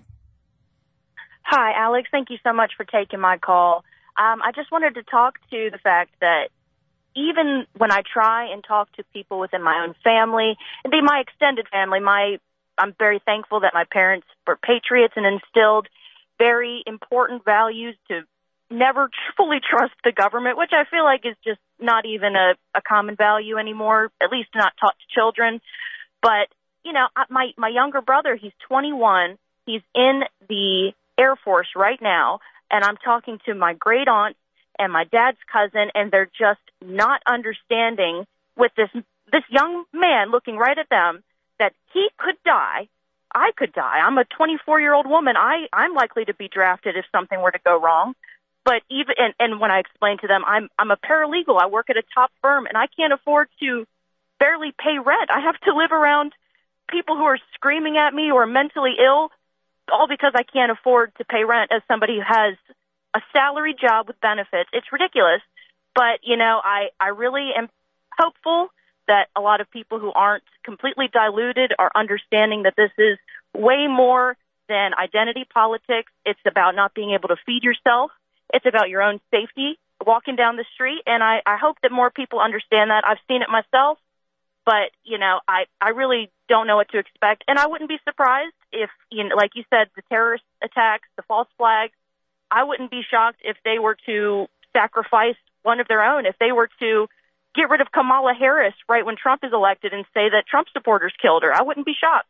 Hi, Alex. Thank you so much for taking my call. Um, I just wanted to talk to the fact that even when I try and talk to people within my own family, and be my extended family, my I'm very thankful that my parents were patriots and instilled very important values to never fully trust the government, which I feel like is just not even a, a common value anymore, at least not taught to children. But you know, my, my younger brother, he's twenty-one. He's in the Air Force right now, and I'm talking to my great aunt and my dad's cousin, and they're just not understanding with this this young man looking right at them that he could die. I could die. I'm a twenty-four-year-old woman. I, I'm likely to be drafted if something were to go wrong. But even and, and when I explain to them, I'm I'm a paralegal. I work at a top firm, and I can't afford to barely pay rent. I have to live around people who are screaming at me or mentally ill, all because I can't afford to pay rent as somebody who has a salary job with benefits. It's ridiculous. But, you know, I, I really am hopeful that a lot of people who aren't completely diluted are understanding that this is way more than identity politics. It's about not being able to feed yourself. It's about your own safety walking down the street. And I, I hope that more people understand that. I've seen it myself. But, you know, I, I really don't know what to expect. And I wouldn't be surprised if, you know, like you said, the terrorist attacks, the false flags, I wouldn't be shocked if they were to sacrifice one of their own, if they were to get rid of Kamala Harris right when Trump is elected and say that Trump supporters killed her. I wouldn't be shocked.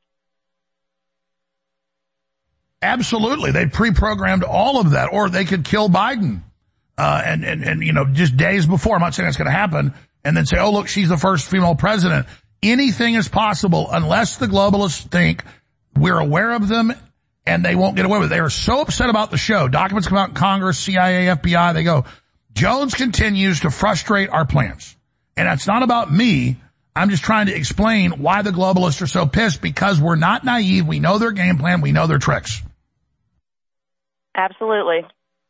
Absolutely. They pre-programmed all of that. Or they could kill Biden. Uh, and, and, and, you know, just days before. I'm not saying that's going to happen. And then say, oh, look, she's the first female president. Anything is possible unless the globalists think we're aware of them and they won't get away with it. They are so upset about the show. Documents come out in Congress, C I A, F B I. They go, Jones continues to frustrate our plans. And that's not about me. I'm just trying to explain why the globalists are so pissed, because we're not naive. We know their game plan. We know their tricks. Absolutely.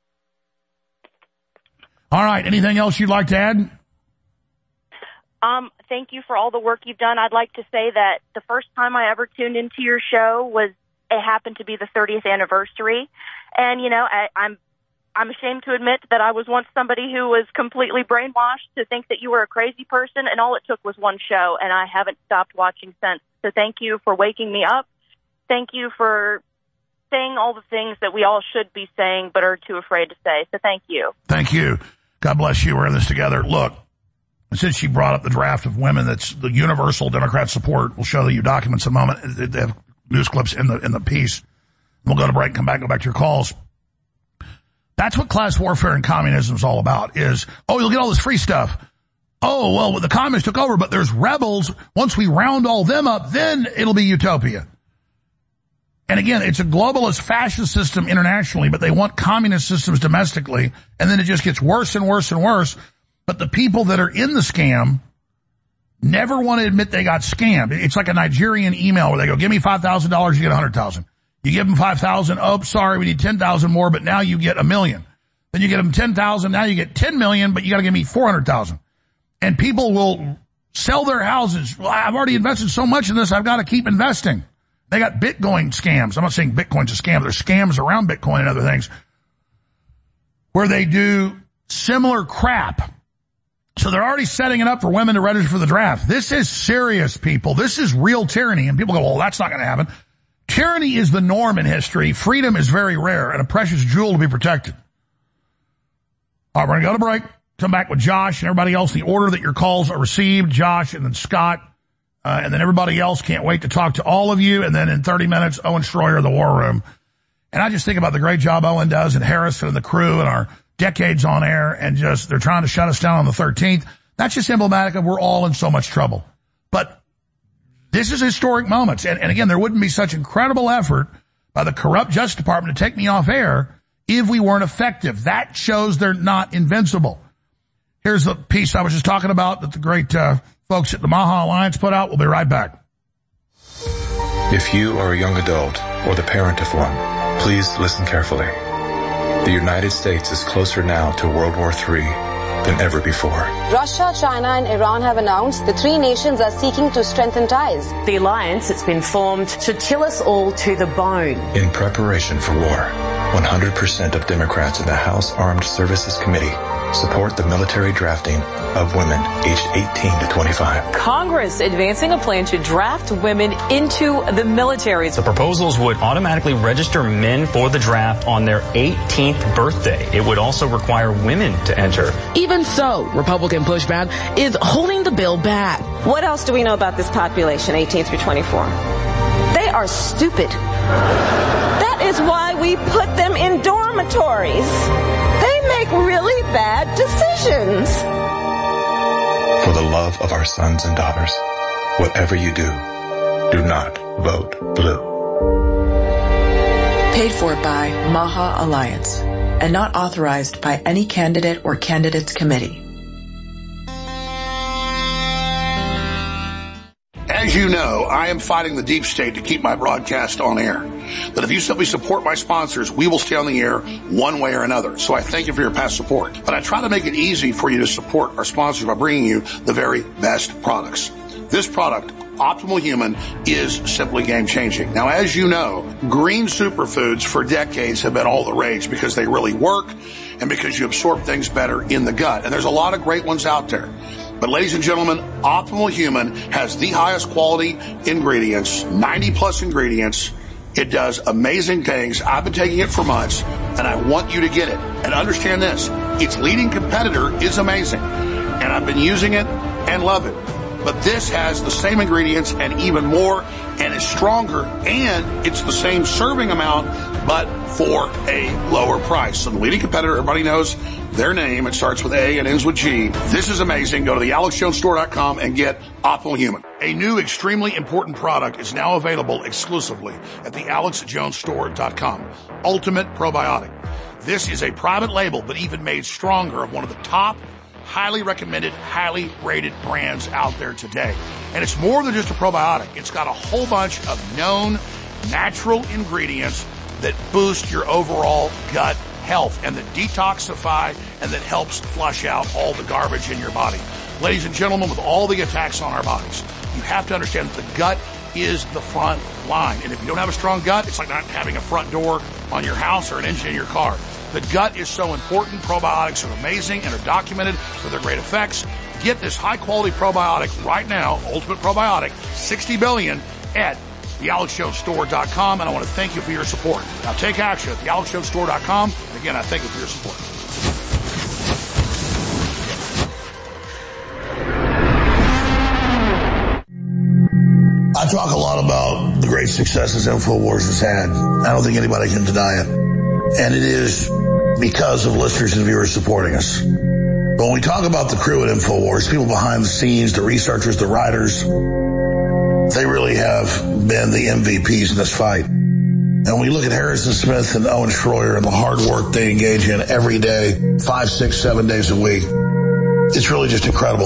All right. Anything else you'd like to add? Um, thank you for all the work you've done. I'd like to say that the first time I ever tuned into your show was, it happened to be the thirtieth anniversary. And, you know, I, I'm, I'm ashamed to admit that I was once somebody who was completely brainwashed to think that you were a crazy person, and all it took was one show, and I haven't stopped watching since. So thank you for waking me up. Thank you for saying all the things that we all should be saying but are too afraid to say. So thank you. Thank you. God bless you. We're in this together. Look, since she brought up the draft of women, that's the universal Democrat support. We'll show you documents in a moment. They have news clips in the in the piece. We'll go to break, come back, go back to your calls. That's what class warfare and communism is all about, is, oh, you'll get all this free stuff. Oh, well, the communists took over, but there's rebels. Once we round all them up, then it'll be utopia. And again, it's a globalist fascist system internationally, but they want communist systems domestically, and then it just gets worse and worse and worse. But the people that are in the scam never want to admit they got scammed. It's like a Nigerian email where they go, give me five thousand dollars, you get one hundred thousand dollars. You give them five thousand dollars, oh, sorry, we need ten thousand dollars more, but now you get a million. Then you get them ten thousand dollars, now you get ten million dollars, but you got to give me four hundred thousand dollars. And people will sell their houses. Well, I've already invested so much in this, I've got to keep investing. They got Bitcoin scams. I'm not saying Bitcoin's a scam. There's scams around Bitcoin and other things where they do similar crap. So they're already setting it up for women to register for the draft. This is serious, people. This is real tyranny. And people go, well, that's not going to happen. Tyranny is the norm in history. Freedom is very rare and a precious jewel to be protected. All right, we're going to go to break. Come back with Josh and everybody else in the order that your calls are received. Josh and then Scott. Uh, and then everybody else. Can't wait to talk to all of you. And then in thirty minutes, Owen Schroyer, the War Room. And I just think about the great job Owen does and Harrison and the crew and our decades on air, and just they're trying to shut us down on the thirteenth. That's just emblematic of we're all in so much trouble. But this is historic moments. And, and again, there wouldn't be such incredible effort by the corrupt Justice Department to take me off air if we weren't effective. That shows they're not invincible. Here's the piece I was just talking about that the great uh, folks at the Maha Alliance put out. We'll be right back. If you are a young adult or the parent of one, please listen carefully. The United States is closer now to World War Three than ever before. Russia, China, and Iran have announced the three nations are seeking to strengthen ties. The alliance that's been formed should chill us all to the bone. In preparation for war, one hundred percent of Democrats in the House Armed Services Committee support the military drafting of women aged eighteen to twenty-five. Congress advancing a plan to draft women into the military. The proposals would automatically register men for the draft on their eighteenth birthday. It would also require women to enter. Even so, Republican pushback is holding the bill back. What else do we know about this population, eighteen through twenty-four? They are stupid. That is why we put them in dormitories. They make really bad decisions. For the love of our sons and daughters, whatever you do, do not vote blue. Paid for by Maha Alliance and not authorized by any candidate or candidates committee. As you know, I am fighting the deep state to keep my broadcast on air. But if you simply support my sponsors, we will stay on the air one way or another. So I thank you for your past support. But I try to make it easy for you to support our sponsors by bringing you the very best products. This product, Optimal Human, is simply game-changing. Now, as you know, green superfoods for decades have been all the rage because they really work and because you absorb things better in the gut. And there's a lot of great ones out there. But ladies and gentlemen, Optimal Human has the highest quality ingredients, ninety plus ingredients. It does amazing things. I've been taking it for months, and I want you to get it. And understand this, its leading competitor is amazing. and I've been using it and love it. But this has the same ingredients and even more, and is stronger, and it's the same serving amount, but for a lower price. So the leading competitor, everybody knows their name. It starts with A and ends with G. This is amazing. Go to the alex jones store dot com and get Optimal Human. A new extremely important product is now available exclusively at the alex jones store dot com. Ultimate Probiotic. This is a private label, but even made stronger, of one of the top, highly recommended, highly rated brands out there today. And it's more than just a probiotic. It's got a whole bunch of known natural ingredients that boost your overall gut health and that detoxify and that helps flush out all the garbage in your body. Ladies and gentlemen, with all the attacks on our bodies, you have to understand that the gut is the front line. And if you don't have a strong gut, it's like not having a front door on your house or an engine in your car. The gut is so important. Probiotics are amazing and are documented for their great effects. Get this high-quality probiotic right now, Ultimate Probiotic, sixty billion, at the alex jones store dot com, and I want to thank you for your support. Now take action at the alex jones store dot com. Again, I thank you for your support. I talk a lot about the great successes InfoWars has had. I don't think anybody can deny it. And it is because of listeners and viewers supporting us. But when we talk about the crew at InfoWars, people behind the scenes, the researchers, the writers, they really have been the M V Ps in this fight. And when we look at Harrison Smith and Owen Schroyer and the hard work they engage in every day, five, six, seven days a week, it's really just incredible.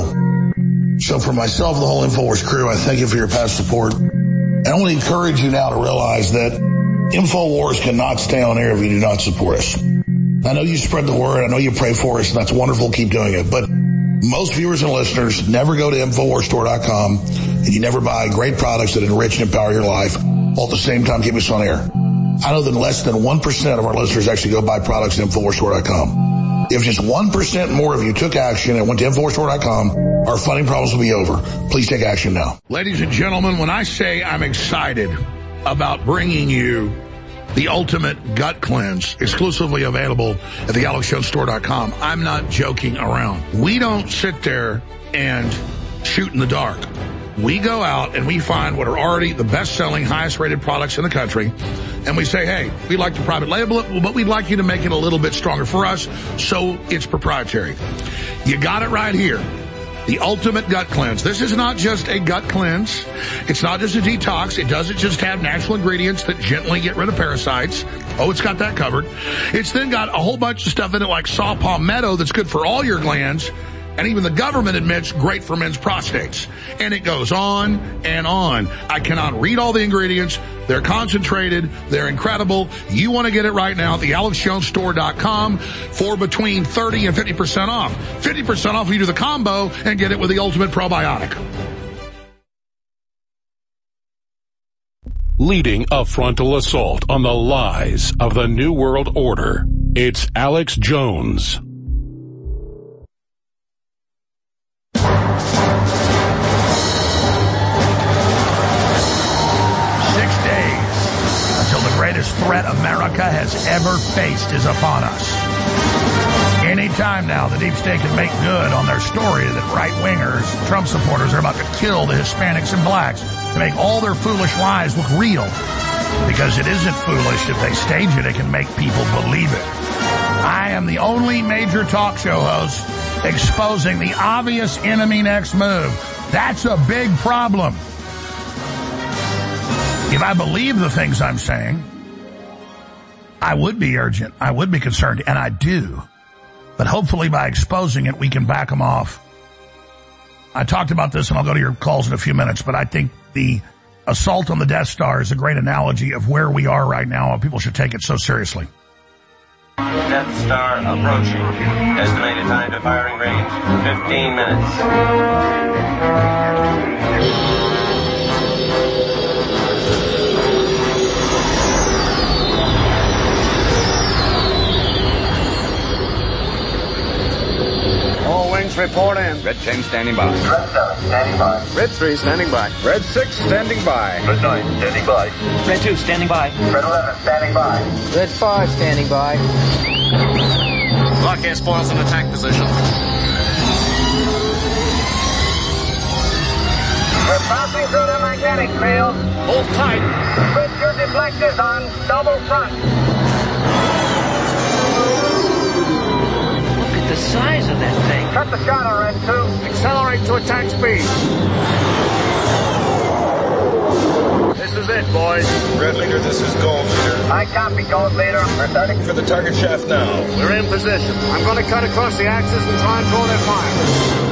So for myself and the whole InfoWars crew, I thank you for your past support. And I want to encourage you now to realize that InfoWars cannot stay on air if you do not support us. I know you spread the word. I know you pray for us, and that's wonderful. Keep doing it. But most viewers and listeners never go to infowars store dot com, and you never buy great products that enrich and empower your life, while at the same time keep us on air. I know that less than one percent of our listeners actually go buy products at infowars store dot com. If just one percent more of you took action and went to infowars store dot com, our funding problems will be over. Please take action now. Ladies and gentlemen, when I say I'm excited about bringing you the Ultimate Gut Cleanse, exclusively available at the alex jones store dot com, I'm not joking around. We don't sit there and shoot in the dark. We go out and we find what are already the best-selling, highest-rated products in the country, and we say, hey, we'd like to private label it, but we'd like you to make it a little bit stronger for us, so it's proprietary. You got it right here. The Ultimate Gut Cleanse. This is not just a gut cleanse. It's not just a detox. It doesn't just have natural ingredients that gently get rid of parasites. Oh, it's got that covered. It's then got a whole bunch of stuff in it like saw palmetto that's good for all your glands. And even the government admits great for men's prostates. And it goes on and on. I cannot read all the ingredients. They're concentrated. They're incredible. You want to get it right now at the alex jones store dot com for between thirty and fifty percent off. fifty percent off if you do the combo and get it with the Ultimate Probiotic. Leading a frontal assault on the lies of the New World Order, it's Alex Jones. Greatest threat America has ever faced is upon us. Anytime now, the deep state can make good on their story that right-wingers, Trump supporters are about to kill the Hispanics and blacks to make all their foolish lies look real. Because it isn't foolish if they stage it, it can make people believe it. I am the only major talk show host exposing the obvious enemy next move. That's a big problem. If I believe the things I'm saying, I would be urgent. I would be concerned, and I do. But hopefully by exposing it, we can back them off. I talked about this, and I'll go to your calls in a few minutes, but I think the assault on the Death Star is a great analogy of where we are right now, and people should take it so seriously. Death Star approaching. Estimated time to firing range, fifteen minutes. All wings report in. Red ten standing by. Red seven standing by. Red three standing by. Red six standing by. Red nine standing by. Red two standing by. Red eleven standing by. Red five standing by. Lock air spoils in attack position. We're passing through the magnetic field. Hold tight. Switch your deflectors on. Double front. Look at the size of that thing. Cut the shot on Red two. Accelerate to attack speed. This is it, boys. Red Leader, this is Gold Leader. I copy, Gold Leader. We're starting For the target shaft now. We're in position. I'm going to cut across the axis and try and draw their fire.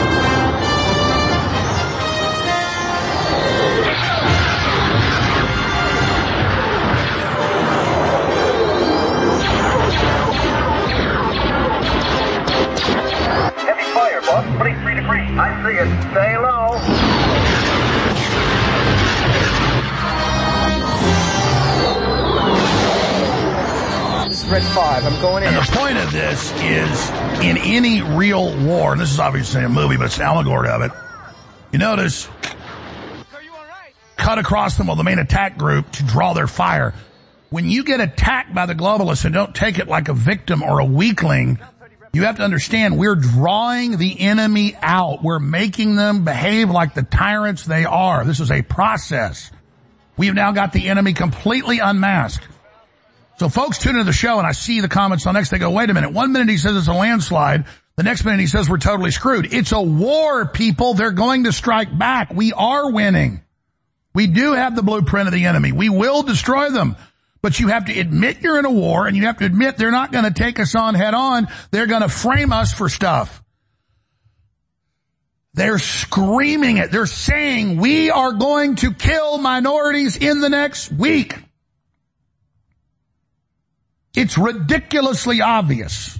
Heavy fire, boss. twenty-three degrees. I see it. Stay low. Red five, I'm going in. And the point of this is, in any real war, and this is obviously a movie, but it's an allegory of it, you notice, cut across them with the main attack group to draw their fire. When you get attacked by the globalists and don't take it like a victim or a weakling, you have to understand we're drawing the enemy out. We're making them behave like the tyrants they are. This is a process. We've now got the enemy completely unmasked. So folks tune into the show and I see the comments on X. They go, wait a minute. One minute he says it's a landslide. The next minute he says we're totally screwed. It's a war, people. They're going to strike back. We are winning. We do have the blueprint of the enemy. We will destroy them. But you have to admit you're in a war, and you have to admit they're not going to take us on head on. They're going to frame us for stuff. They're screaming it. They're saying we are going to kill minorities in the next week. It's ridiculously obvious.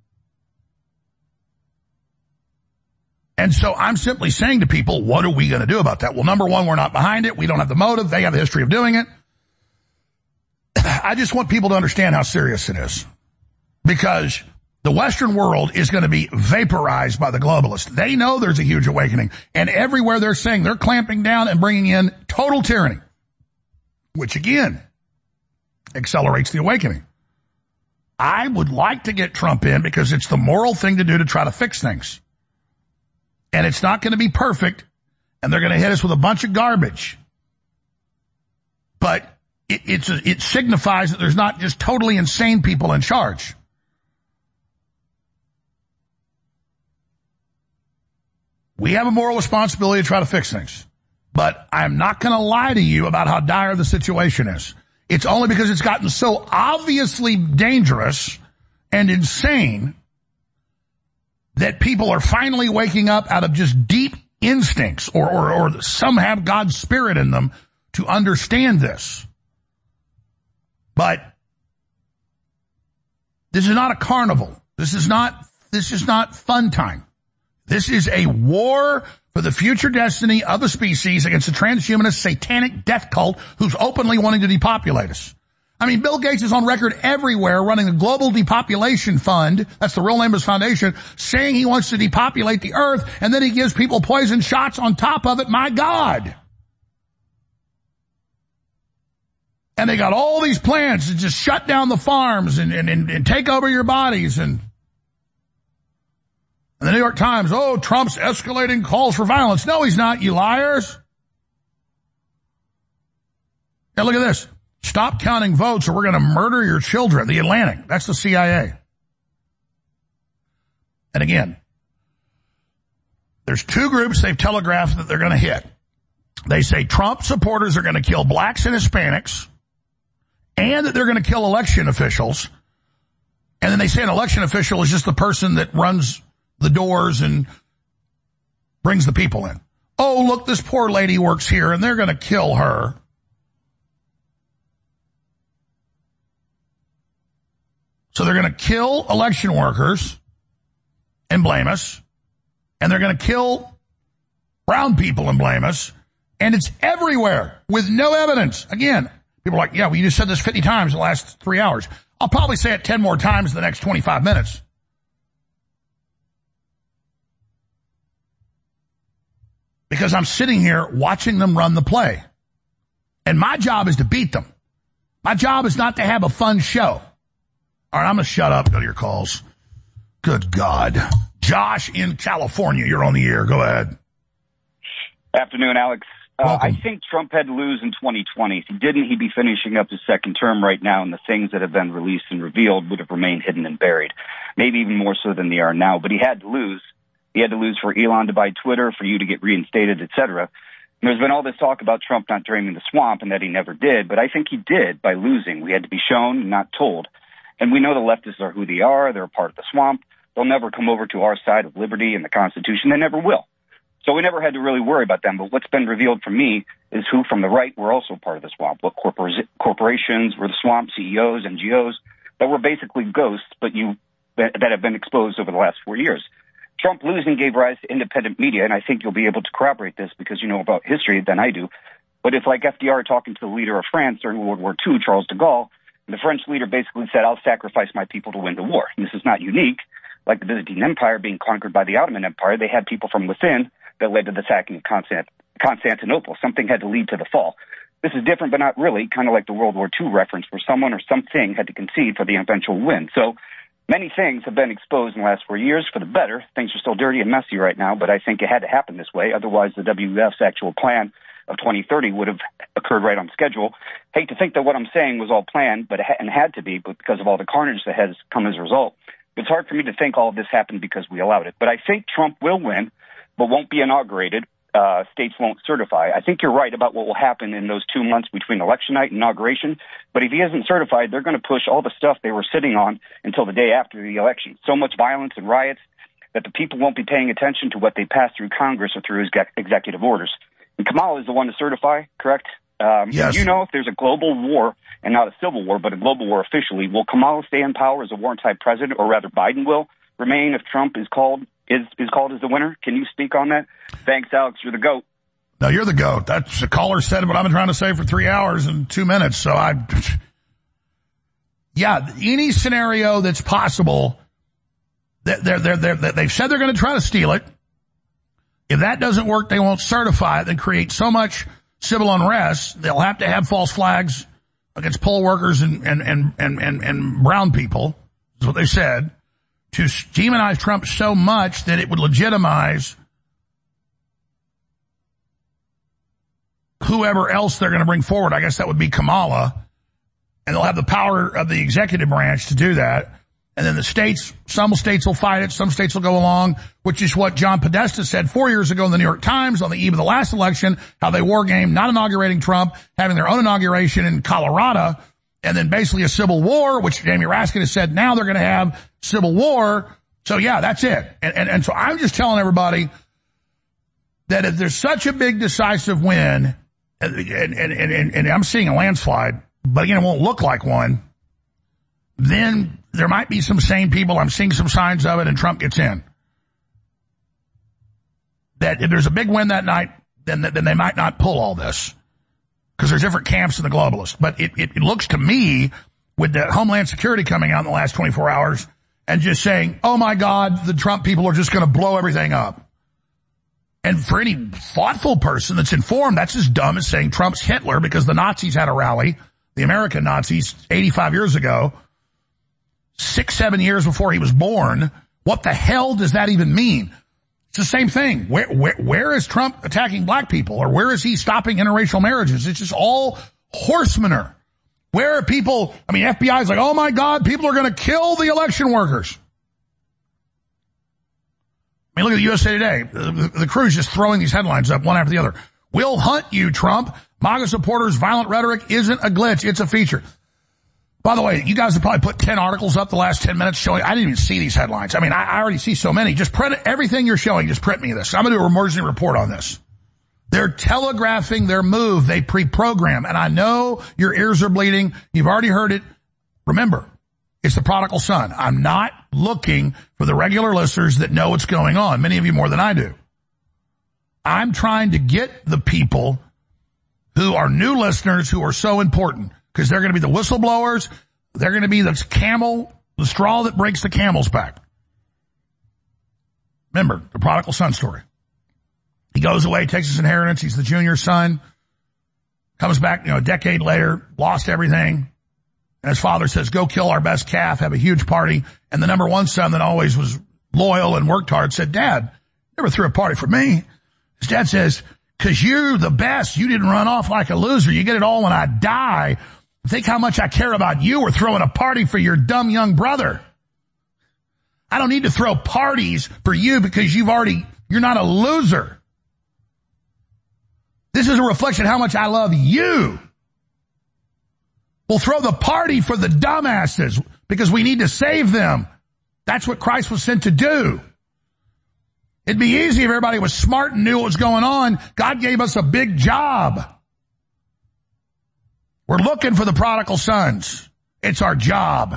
And so I'm simply saying to people, what are we going to do about that? Well, number one, we're not behind it. We don't have the motive. They have the history of doing it. I just want people to understand how serious it is. Because the Western world is going to be vaporized by the globalists. They know there's a huge awakening. And everywhere they're saying they're clamping down and bringing in total tyranny. Which again, accelerates the awakening. I would like to get Trump in because it's the moral thing to do to try to fix things. And it's not going to be perfect, and they're going to hit us with a bunch of garbage. But it, it's a, it signifies that there's not just totally insane people in charge. We have a moral responsibility to try to fix things. But I'm not going to lie to you about how dire the situation is. It's only because it's gotten so obviously dangerous and insane that people are finally waking up out of just deep instincts, or, or, or some have God's spirit in them to understand this. But this is not a carnival. This is not, this is not fun time. This is a war for the future destiny of the species against a transhumanist satanic death cult who's openly wanting to depopulate us. I mean, Bill Gates is on record everywhere running a global depopulation fund, that's the real name of his foundation, saying he wants to depopulate the earth, and then he gives people poison shots on top of it. My God. And they got all these plans to just shut down the farms and, and, and, and take over your bodies. And, and the New York Times, oh, Trump's escalating calls for violence. No, he's not, you liars. Now look at this. Stop counting votes or we're going to murder your children. The Atlantic. That's the C I A. And again, there's two groups they've telegraphed that they're going to hit. They say Trump supporters are going to kill blacks and Hispanics, and that they're going to kill election officials. And then they say an election official is just the person that runs the doors and brings the people in. Oh, look, this poor lady works here, and they're going to kill her. So they're going to kill election workers and blame us. And they're going to kill brown people and blame us. And it's everywhere with no evidence. Again, people are like, yeah, well, you just said this fifty times in the last three hours. I'll probably say it ten more times in the next twenty-five minutes. Because I'm sitting here watching them run the play. And my job is to beat them. My job is not to have a fun show. All right, I'm going to shut up and go to your calls. Good God. Josh in California, you're on the air. Go ahead. Afternoon, Alex. Uh, I think Trump had to lose in twenty twenty. If he didn't, he'd be finishing up his second term right now, and the things that have been released and revealed would have remained hidden and buried, maybe even more so than they are now. But he had to lose. He had to lose for Elon to buy Twitter, for you to get reinstated, et cetera. There's been all this talk about Trump not draining the swamp and that he never did, but I think he did by losing. We had to be shown, not told. And we know the leftists are who they are. They're a part of the swamp. They'll never come over to our side of liberty and the Constitution. They never will. So we never had to really worry about them. But what's been revealed from me is who from the right were also part of the swamp, what corpor- corporations were the swamp, C E Os, N G Os, that were basically ghosts, but you that, that have been exposed over the last four years. Trump losing gave rise to independent media, and I think you'll be able to corroborate this because you know about history than I do. But it's like F D R talking to the leader of France during World War Two, Charles de Gaulle, and the French leader basically said, I'll sacrifice my people to win the war. And this is not unique. Like the Byzantine Empire being conquered by the Ottoman Empire, they had people from within that led to the sacking of Constant- Constantinople. Something had to lead to the fall. This is different, but not really, kind of like the World War Two reference where someone or something had to concede for the eventual win. So many things have been exposed in the last four years for the better. Things are still dirty and messy right now, but I think it had to happen this way. Otherwise, the W E F's actual plan of twenty thirty would have occurred right on schedule. Hate to think that what I'm saying was all planned, but it ha- and had to be, but because of all the carnage that has come as a result. It's hard for me to think all of this happened because we allowed it. But I think Trump will win, but won't be inaugurated. Uh, states won't certify. I think you're right about what will happen in those two months between election night and inauguration. But if he isn't certified, they're going to push all the stuff they were sitting on until the day after the election. So much violence and riots that the people won't be paying attention to what they pass through Congress or through his ge- executive orders. And Kamala is the one to certify, correct? Um, yes. You know, if there's a global war, and not a civil war, but a global war officially, will Kamala stay in power as a wartime president, or rather Biden will remain if Trump is called is is called as the winner? Can you speak on that? Thanks, Alex. You're the GOAT. No, you're the GOAT. That's the caller said what I've been trying to say for three hours and two minutes. So I, yeah, any scenario that's possible, they're, they're, they're, they're, they've said they're going to try to steal it. If that doesn't work, they won't certify it and create so much civil unrest. They'll have to have false flags against poll workers and, and, and, and, and, and brown people, is what they said, to demonize Trump so much that it would legitimize whoever else they're going to bring forward. I guess that would be Kamala. And they'll have the power of the executive branch to do that. And then the states, some states will fight it, some states will go along, which is what John Podesta said four years ago in the New York Times on the eve of the last election, how they war game not inaugurating Trump, having their own inauguration in Colorado, and then basically a civil war, which Jamie Raskin has said now they're going to have civil war. So yeah, that's it. And, and, and so I'm just telling everybody that if there's such a big decisive win, and, and, and, and, and I'm seeing a landslide, but again, it won't look like one, then there might be some sane people. I'm seeing some signs of it, and Trump gets in. That if there's a big win that night, then then they might not pull all this because there's different camps in the globalists. But it, it, it looks to me, with the Homeland Security coming out in the last twenty-four hours and just saying, oh, my God, the Trump people are just going to blow everything up. And for any thoughtful person that's informed, that's as dumb as saying Trump's Hitler because the Nazis had a rally, the American Nazis, eighty-five years ago. Six, seven years before he was born. What the hell does that even mean? It's the same thing. Where, where, where is Trump attacking black people, or where is he stopping interracial marriages? It's just all horse manure. Where are people, I mean, F B I is like, oh my God, people are going to kill the election workers. I mean, look at the U S A Today. The, the, the crew's just throwing these headlines up one after the other. We'll hunt you, Trump. MAGA supporters' violent rhetoric isn't a glitch. It's a feature. By the way, you guys have probably put ten articles up the last ten minutes showing, I didn't even see these headlines. I mean, I, I already see so many. Just print everything you're showing, just print me this. I'm going to do an emergency report on this. They're telegraphing their move. They pre-program. And I know your ears are bleeding. You've already heard it. Remember, it's the prodigal son. I'm not looking for the regular listeners that know what's going on. Many of you more than I do. I'm trying to get the people who are new listeners who are so important. Because they're going to be the whistleblowers. They're going to be the camel, the straw that breaks the camel's back. Remember, the prodigal son story. He goes away, takes his inheritance. He's the junior son. Comes back, you know, a decade later, lost everything. And his father says, go kill our best calf, have a huge party. And the number one son that always was loyal and worked hard said, Dad, never threw a party for me. His dad says, Because you're the best. You didn't run off like a loser. You get it all when I die. Think how much I care about you. We're throwing a party for your dumb young brother. I don't need to throw parties for you because you've already, you're not a loser. This is a reflection of how much I love you. We'll throw the party for the dumbasses because we need to save them. That's what Christ was sent to do. It'd be easy if everybody was smart and knew what was going on. God gave us a big job. We're looking for the prodigal sons. It's our job.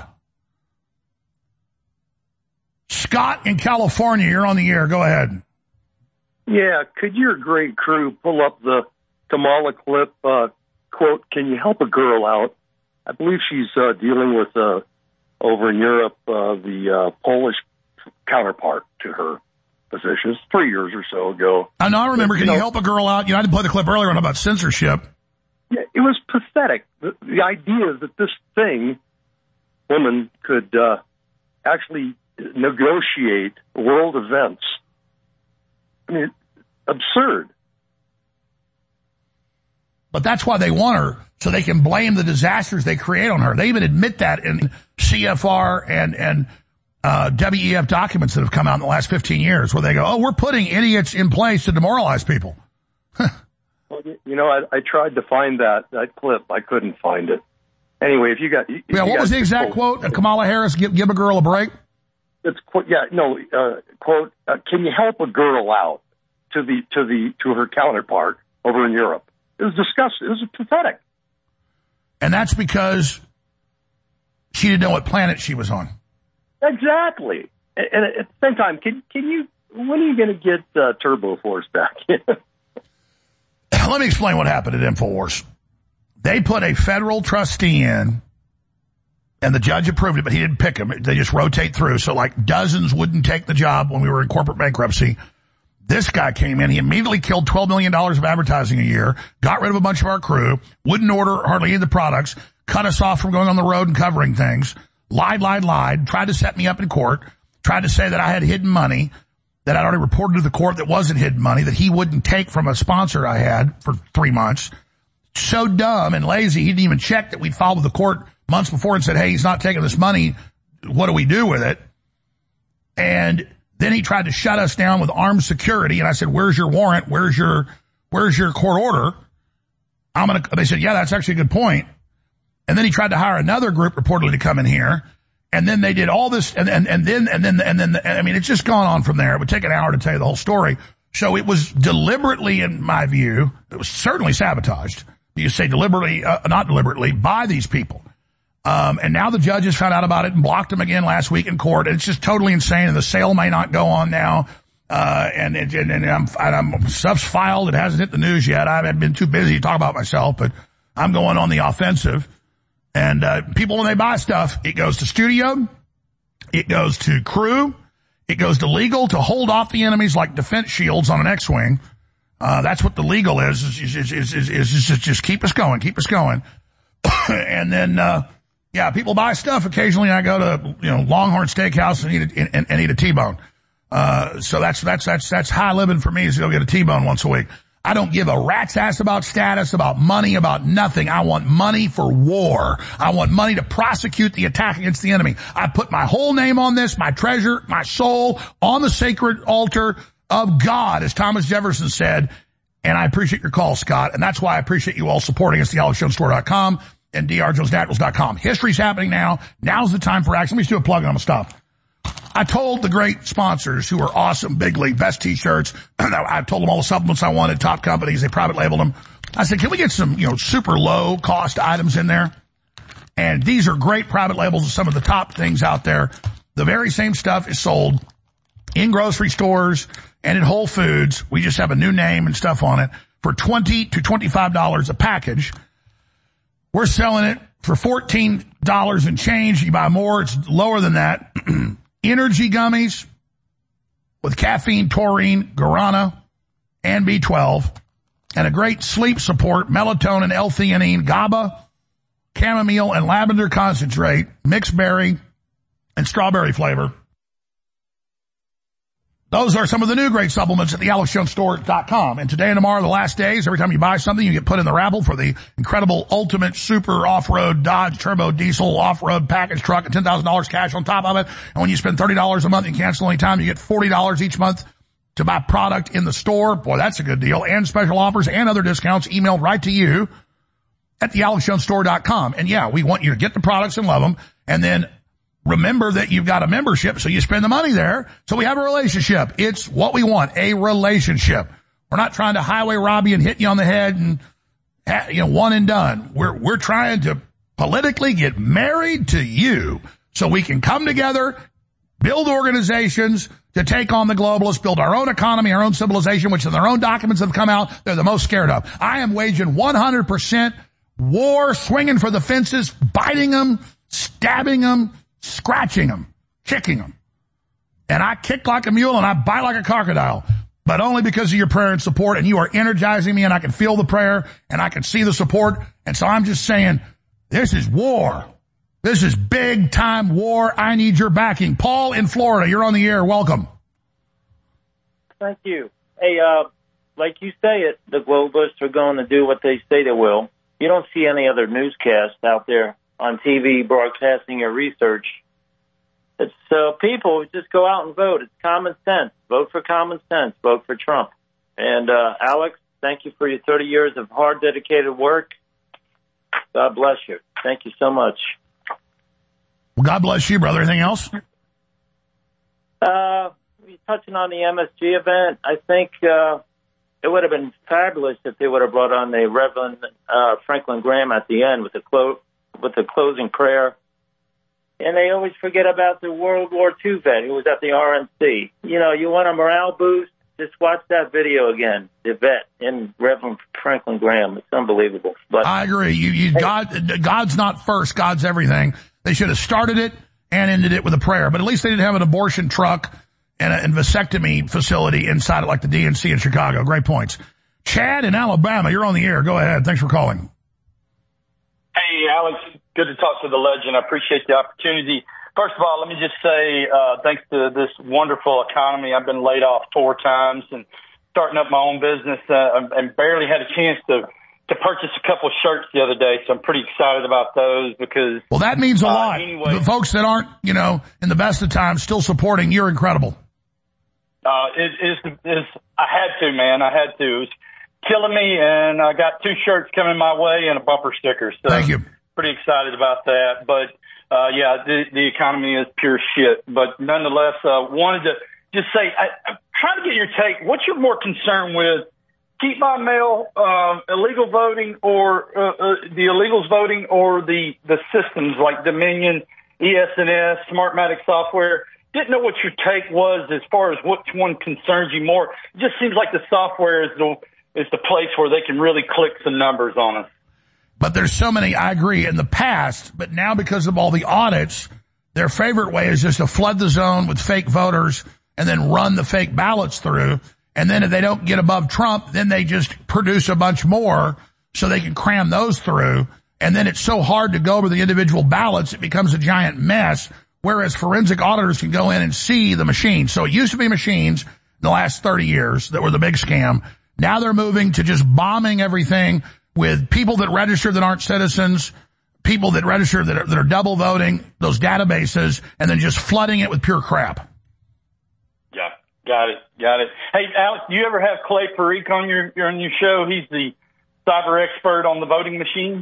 Scott in California, you're on the air. Go ahead. Yeah, could your great crew pull up the Kamala clip, uh, quote, can you help a girl out? I believe she's uh, dealing with, uh, over in Europe, uh, the uh, Polish counterpart to her position. It's three years or so ago. I know, I remember. But, can you you know, help a girl out? You know, I didn't play the clip earlier on about censorship. Yeah, it was pathetic. The, the idea that this thing, woman, could uh, actually negotiate world events. I mean, absurd. But that's why they want her, so they can blame the disasters they create on her. They even admit that in C F R and, and uh, W E F documents that have come out in the last fifteen years, where they go, oh, we're putting idiots in place to demoralize people. Well, you know, I, I tried to find that, that clip. I couldn't find it. Anyway, if you got... If yeah, you what got, was the exact quote? Uh, Kamala Harris, give, give a girl a break? It's yeah, no, uh, quote, uh, can you help a girl out to the, to the, to her counterpart over in Europe? It was disgusting. It was pathetic. And that's because she didn't know what planet she was on. Exactly. And, and at the same time, can, can you, when are you going to get uh, Turbo Force back? Let me explain what happened at InfoWars. They put a federal trustee in, and the judge approved it, but he didn't pick him. They just rotate through. So like dozens wouldn't take the job when we were in corporate bankruptcy. This guy came in. He immediately killed twelve million dollars of advertising a year, got rid of a bunch of our crew, wouldn't order hardly any of the products, cut us off from going on the road and covering things, lied, lied, lied, tried to set me up in court, tried to say that I had hidden money, that I'd already reported to the court that wasn't hidden money, that he wouldn't take from a sponsor I had for three months. So dumb and lazy, he didn't even check that we'd filed with the court months before and said, hey, he's not taking this money. What do we do with it? And then he tried to shut us down with armed security. And I said, where's your warrant? Where's your, where's your court order? I'm going to, they said, yeah, that's actually a good point. And then he tried to hire another group reportedly to come in here. And then they did all this, and, and, and then, and then, and then, I mean, it's just gone on from there. It would take an hour to tell you the whole story. So it was deliberately, in my view, it was certainly sabotaged. You say deliberately, uh, not deliberately, by these people. Um, and now the judges found out about it and blocked them again last week in court. And it's just totally insane. And the sale may not go on now. Uh, and, and, and I'm, and I'm, stuff's filed. It hasn't hit the news yet. I haven't been too busy to talk about myself, but I'm going on the offensive. And, uh, people, when they buy stuff, it goes to studio, it goes to crew, it goes to legal to hold off the enemies like defense shields on an X-Wing. Uh, that's what the legal is, is, is, is, is, is just, just keep us going, keep us going. And then, uh, yeah, people buy stuff. Occasionally I go to, you know, Longhorn Steakhouse and eat a, and, and eat a T-bone. Uh, so that's, that's, that's, that's high living for me, is to go get a T-bone once a week. I don't give a rat's ass about status, about money, about nothing. I want money for war. I want money to prosecute the attack against the enemy. I put my whole name on this, my treasure, my soul, on the sacred altar of God, as Thomas Jefferson said. And I appreciate your call, Scott. And that's why I appreciate you all supporting us, the alex jones store dot com and d r jones naturals dot com. History's happening now. Now's the time for action. Let me just do a plug and I'm going to stop. I told the great sponsors who are awesome, big league, best T-shirts. I told them all the supplements I wanted, top companies. They private labeled them. I said, can we get some, you know, super low cost items in there? And these are great private labels of some of the top things out there. The very same stuff is sold in grocery stores and at Whole Foods. We just have a new name and stuff on it for twenty to twenty-five dollars a package. We're selling it for fourteen dollars and change. You buy more, it's lower than that. Energy gummies with caffeine, taurine, guarana, and B twelve, and a great sleep support, melatonin, L-theanine, GABA, chamomile, and lavender concentrate, mixed berry, and strawberry flavor. Those are some of the new great supplements at the alex jones store dot com. And today and tomorrow, the last days, every time you buy something, you get put in the raffle for the incredible ultimate super off-road Dodge Turbo Diesel off-road package truck and ten thousand dollars cash on top of it. And when you spend thirty dollars a month and cancel any time, you get forty dollars each month to buy product in the store. Boy, that's a good deal. And special offers and other discounts emailed right to you at the alex jones store dot com. And yeah, we want you to get the products and love them. And then remember that you've got a membership, so you spend the money there. So we have a relationship. It's what we want, a relationship. We're not trying to highway rob you and hit you on the head and, you know, one and done. We're, we're trying to politically get married to you so we can come together, build organizations to take on the globalists, build our own economy, our own civilization, which in their own documents have come out, they're the most scared of. I am waging one hundred percent war, swinging for the fences, biting them, stabbing them, scratching them, kicking them. And I kick like a mule and I bite like a crocodile, but only because of your prayer and support. And you are energizing me, and I can feel the prayer and I can see the support. And so I'm just saying, this is war. This is big time war. I need your backing. Paul in Florida, you're on the air. Welcome. Thank you. Hey, uh, like you say it, the globalists are going to do what they say they will. You don't see any other newscast out there on T V broadcasting your research. It's uh, people just go out and vote. It's common sense. Vote for common sense. Vote for Trump. And uh, Alex, thank you for your thirty years of hard, dedicated work. God bless you. Thank you so much. Well, God bless you, brother. Anything else? Uh, touching on the M S G event, I think uh, it would have been fabulous if they would have brought on the Reverend uh, Franklin Graham at the end with the clo- with the closing prayer. And they always forget about the World War Two vet who was at the R N C. You know, you want a morale boost? Just watch that video again, the vet and Reverend Franklin Graham. It's unbelievable. But I agree. You, you, God, God's not first. God's everything. They should have started it and ended it with a prayer. But at least they didn't have an abortion truck and a and vasectomy facility inside it like the D N C in Chicago. Great points. Chad in Alabama, you're on the air. Go ahead. Thanks for calling. Hey, Alex. Good to talk to the legend. I appreciate the opportunity. First of all, let me just say, uh, thanks to this wonderful economy, I've been laid off four times and starting up my own business, uh, and barely had a chance to, to purchase a couple of shirts the other day. So I'm pretty excited about those because. Well, that means a uh, lot. Anyway, the folks that aren't, you know, in the best of times still supporting, you're incredible. Uh, it is, is, I had to, man. I had to. It was killing me, and I got two shirts coming my way and a bumper sticker. So thank you. Pretty excited about that. But, uh, yeah, the, the economy is pure shit. But nonetheless, uh, wanted to just say, I, I'm trying to get your take. What you're more concerned with, keep by mail, uh, illegal voting or, uh, uh, the illegals voting or the, the systems like Dominion, E S N S, Smartmatic software? Didn't know what your take was as far as which one concerns you more. It just seems like the software is the, is the place where they can really click some numbers on us. But there's so many, I agree, in the past, but now because of all the audits, their favorite way is just to flood the zone with fake voters and then run the fake ballots through. And then if they don't get above Trump, then they just produce a bunch more so they can cram those through. And then it's so hard to go over the individual ballots, it becomes a giant mess, whereas forensic auditors can go in and see the machines. So it used to be machines in the last thirty years that were the big scam. Now they're moving to just bombing everything with people that register that aren't citizens, people that register that are, that are double voting, those databases, and then just flooding it with pure crap. Yeah, got it, got it. Hey, Alex, do you ever have Clay Parikh on your, your on your show? He's the cyber expert on the voting machines.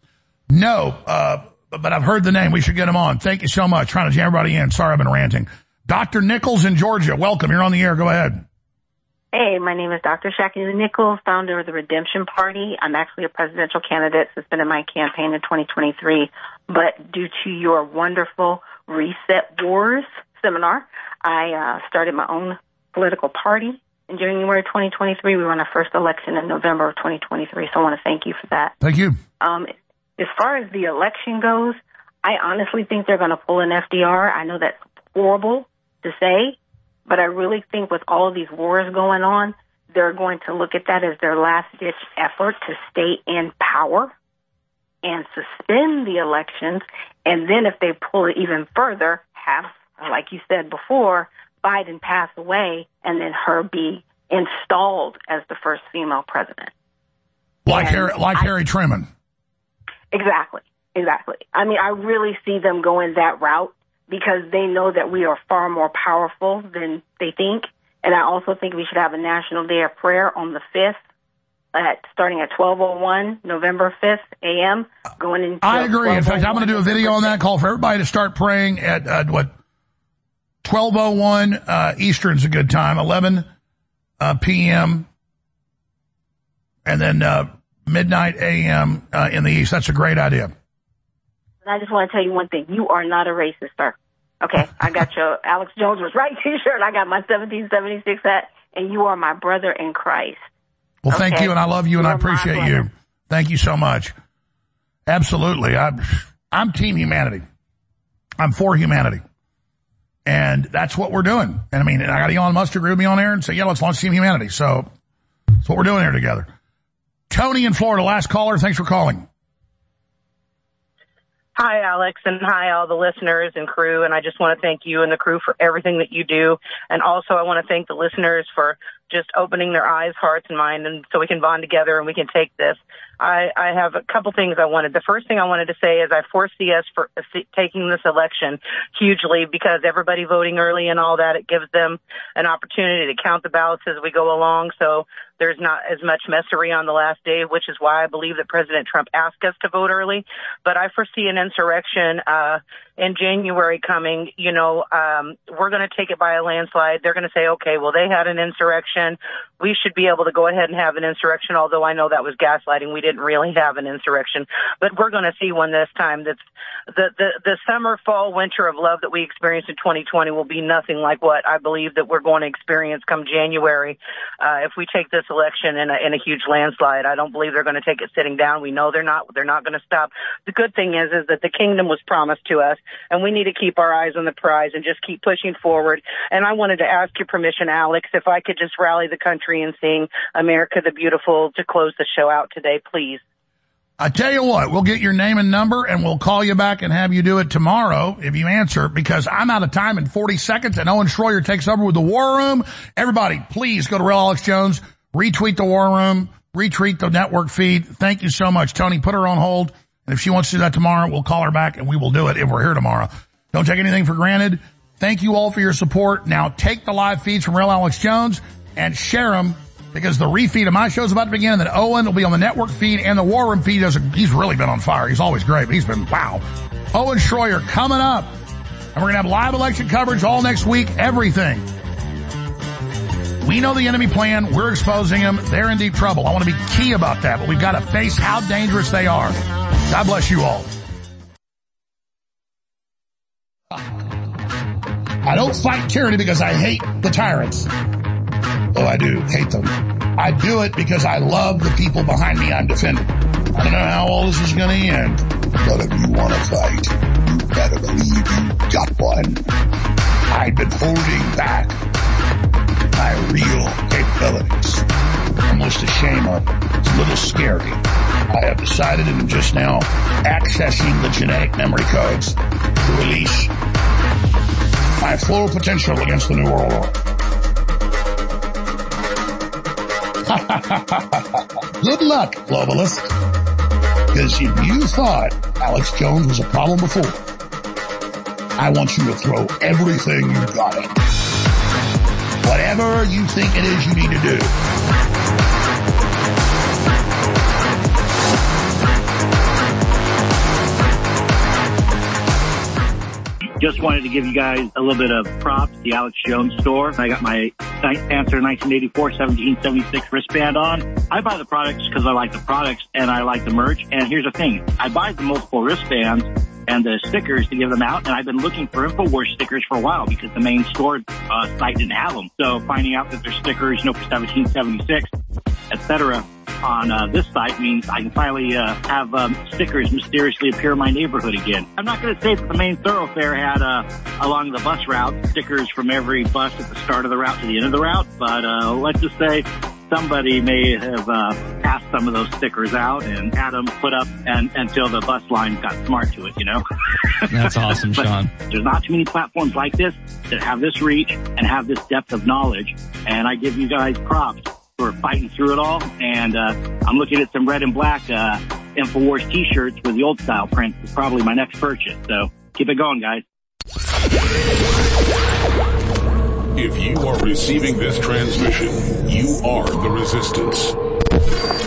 No, uh, but I've heard the name. We should get him on. Thank you so much. Trying to jam everybody in. Sorry, I've been ranting. Doctor Nichols in Georgia, welcome. You're on the air. Go ahead. Hey, my name is Doctor Shakti Nichols, founder of the Redemption Party. I'm actually a presidential candidate suspended my campaign in twenty twenty-three, but due to your wonderful Reset Wars seminar, I uh, started my own political party in January twenty twenty-three. We run our first election in November of twenty twenty-three, so I want to thank you for that. Thank you. Um, as far as the election goes, I honestly think they're going to pull an F D R. I know that's horrible to say, but I really think with all of these wars going on, they're going to look at that as their last-ditch effort to stay in power and suspend the elections. And then if they pull it even further, have, like you said before, Biden pass away and then her be installed as the first female president. Like Harry, like I, Harry Truman. Exactly, exactly. I mean, I really see them going that route because they know that we are far more powerful than they think. And I also think we should have a National Day of Prayer on the fifth, at starting at twelve oh one, November fifth, a m, going into... I agree. In fact, I'm going to do a video on that, call for everybody to start praying at, uh, what, twelve oh one uh, Eastern's a good time, eleven uh, p m, and then uh, midnight a m uh, in the East. That's a great idea. I just want to tell you one thing. You are not a racist, sir. Okay, I got your Alex Jones was right t-shirt. I got my seventeen seventy-six hat, and you are my brother in Christ. Well, okay? thank you, and I love you, and You're I appreciate you. Thank you so much. Absolutely. I, I'm team humanity. I'm for humanity. And that's what we're doing. And I mean, I got Elon Musk to agree with me on there and say, yeah, let's launch Team Humanity. So that's what we're doing here together. Tony in Florida, last caller. Thanks for calling. Hi, Alex, and hi, all the listeners and crew. And I just want to thank you and the crew for everything that you do. And also I want to thank the listeners for just opening their eyes, hearts, and mind, and so we can bond together and we can take this. I, I have a couple things I wanted. The first thing I wanted to say is I foresee us for taking this election hugely because everybody voting early and all that, it gives them an opportunity to count the ballots as we go along. So there's not as much messery on the last day, which is why I believe that President Trump asked us to vote early. But I foresee an insurrection uh in January coming. You know, um we're going to take it by a landslide. They're going to say, okay, well, they had an insurrection. We should be able to go ahead and have an insurrection, although I know that was gaslighting. We didn't really have an insurrection. But we're going to see one this time. That's the, the, the summer, fall, winter of love that we experienced in twenty twenty will be nothing like what I believe that we're going to experience come January uh if we take this election in a, in a huge landslide. I don't believe they're going to take it sitting down. We know they're not. They're not going to stop. The good thing is, is that the kingdom was promised to us, and we need to keep our eyes on the prize and just keep pushing forward. And I wanted to ask your permission, Alex, if I could just rally the country and sing America the Beautiful to close the show out today, please. I tell you what, we'll get your name and number, and we'll call you back and have you do it tomorrow if you answer, because I'm out of time in forty seconds, and Owen Schroyer takes over with the War Room. Everybody, please go to Real Alex Jones, retweet the War Room, retweet the network feed. Thank you so much. Tony, put her on hold, and if she wants to do that tomorrow, we'll call her back, and we will do it if we're here tomorrow. Don't take anything for granted. Thank you all for your support. Now take the live feeds from Real Alex Jones and share them, because the refeed of my show is about to begin, and then Owen will be on the network feed and the War Room feed. He's really been on fire. He's always great, but he's been, wow. Owen Schroyer coming up. And we're going to have live election coverage all next week, everything. We know the enemy plan. We're exposing them. They're in deep trouble. I want to be key about that, but we've got to face how dangerous they are. God bless you all. I don't fight tyranny because I hate the tyrants. Oh, I do hate them. I do it because I love the people behind me I'm defending. I don't know how all this is going to end, but if you want to fight, you better believe you got one. I've been holding back my real capabilities. Almost a shame of it's a little scary. I have decided and am just now accessing the genetic memory codes to release my full potential against the New World Order. Good luck, globalist. Because if you thought Alex Jones was a problem before, I want you to throw everything you've got at it. Whatever you think it is you need to do. Just wanted to give you guys a little bit of props. The Alex Jones store. I got my Answer nineteen eighty-four seventeen seventy-six wristband on. I buy the products because I like the products and I like the merch. And here's the thing. I buy the multiple wristbands and the stickers to give them out. And I've been looking for InfoWars stickers for a while because the main store uh, site didn't have them. So finding out that there's stickers, you know, for seventeen seventy-six, et cetera, on uh, this site means I can finally uh, have um, stickers mysteriously appear in my neighborhood again. I'm not going to say that the main thoroughfare had uh, along the bus route stickers from every bus at the start of the route to the end of the route, but uh, let's just say somebody may have uh, passed some of those stickers out and had them put up and, until the bus line got smart to it, you know? That's awesome, Sean. There's not too many platforms like this that have this reach and have this depth of knowledge. And I give you guys props for fighting through it all. And uh, I'm looking at some red and black uh, InfoWars T-shirts with the old style print. It's probably my next purchase. So keep it going, guys. If you are receiving this transmission, you are the resistance.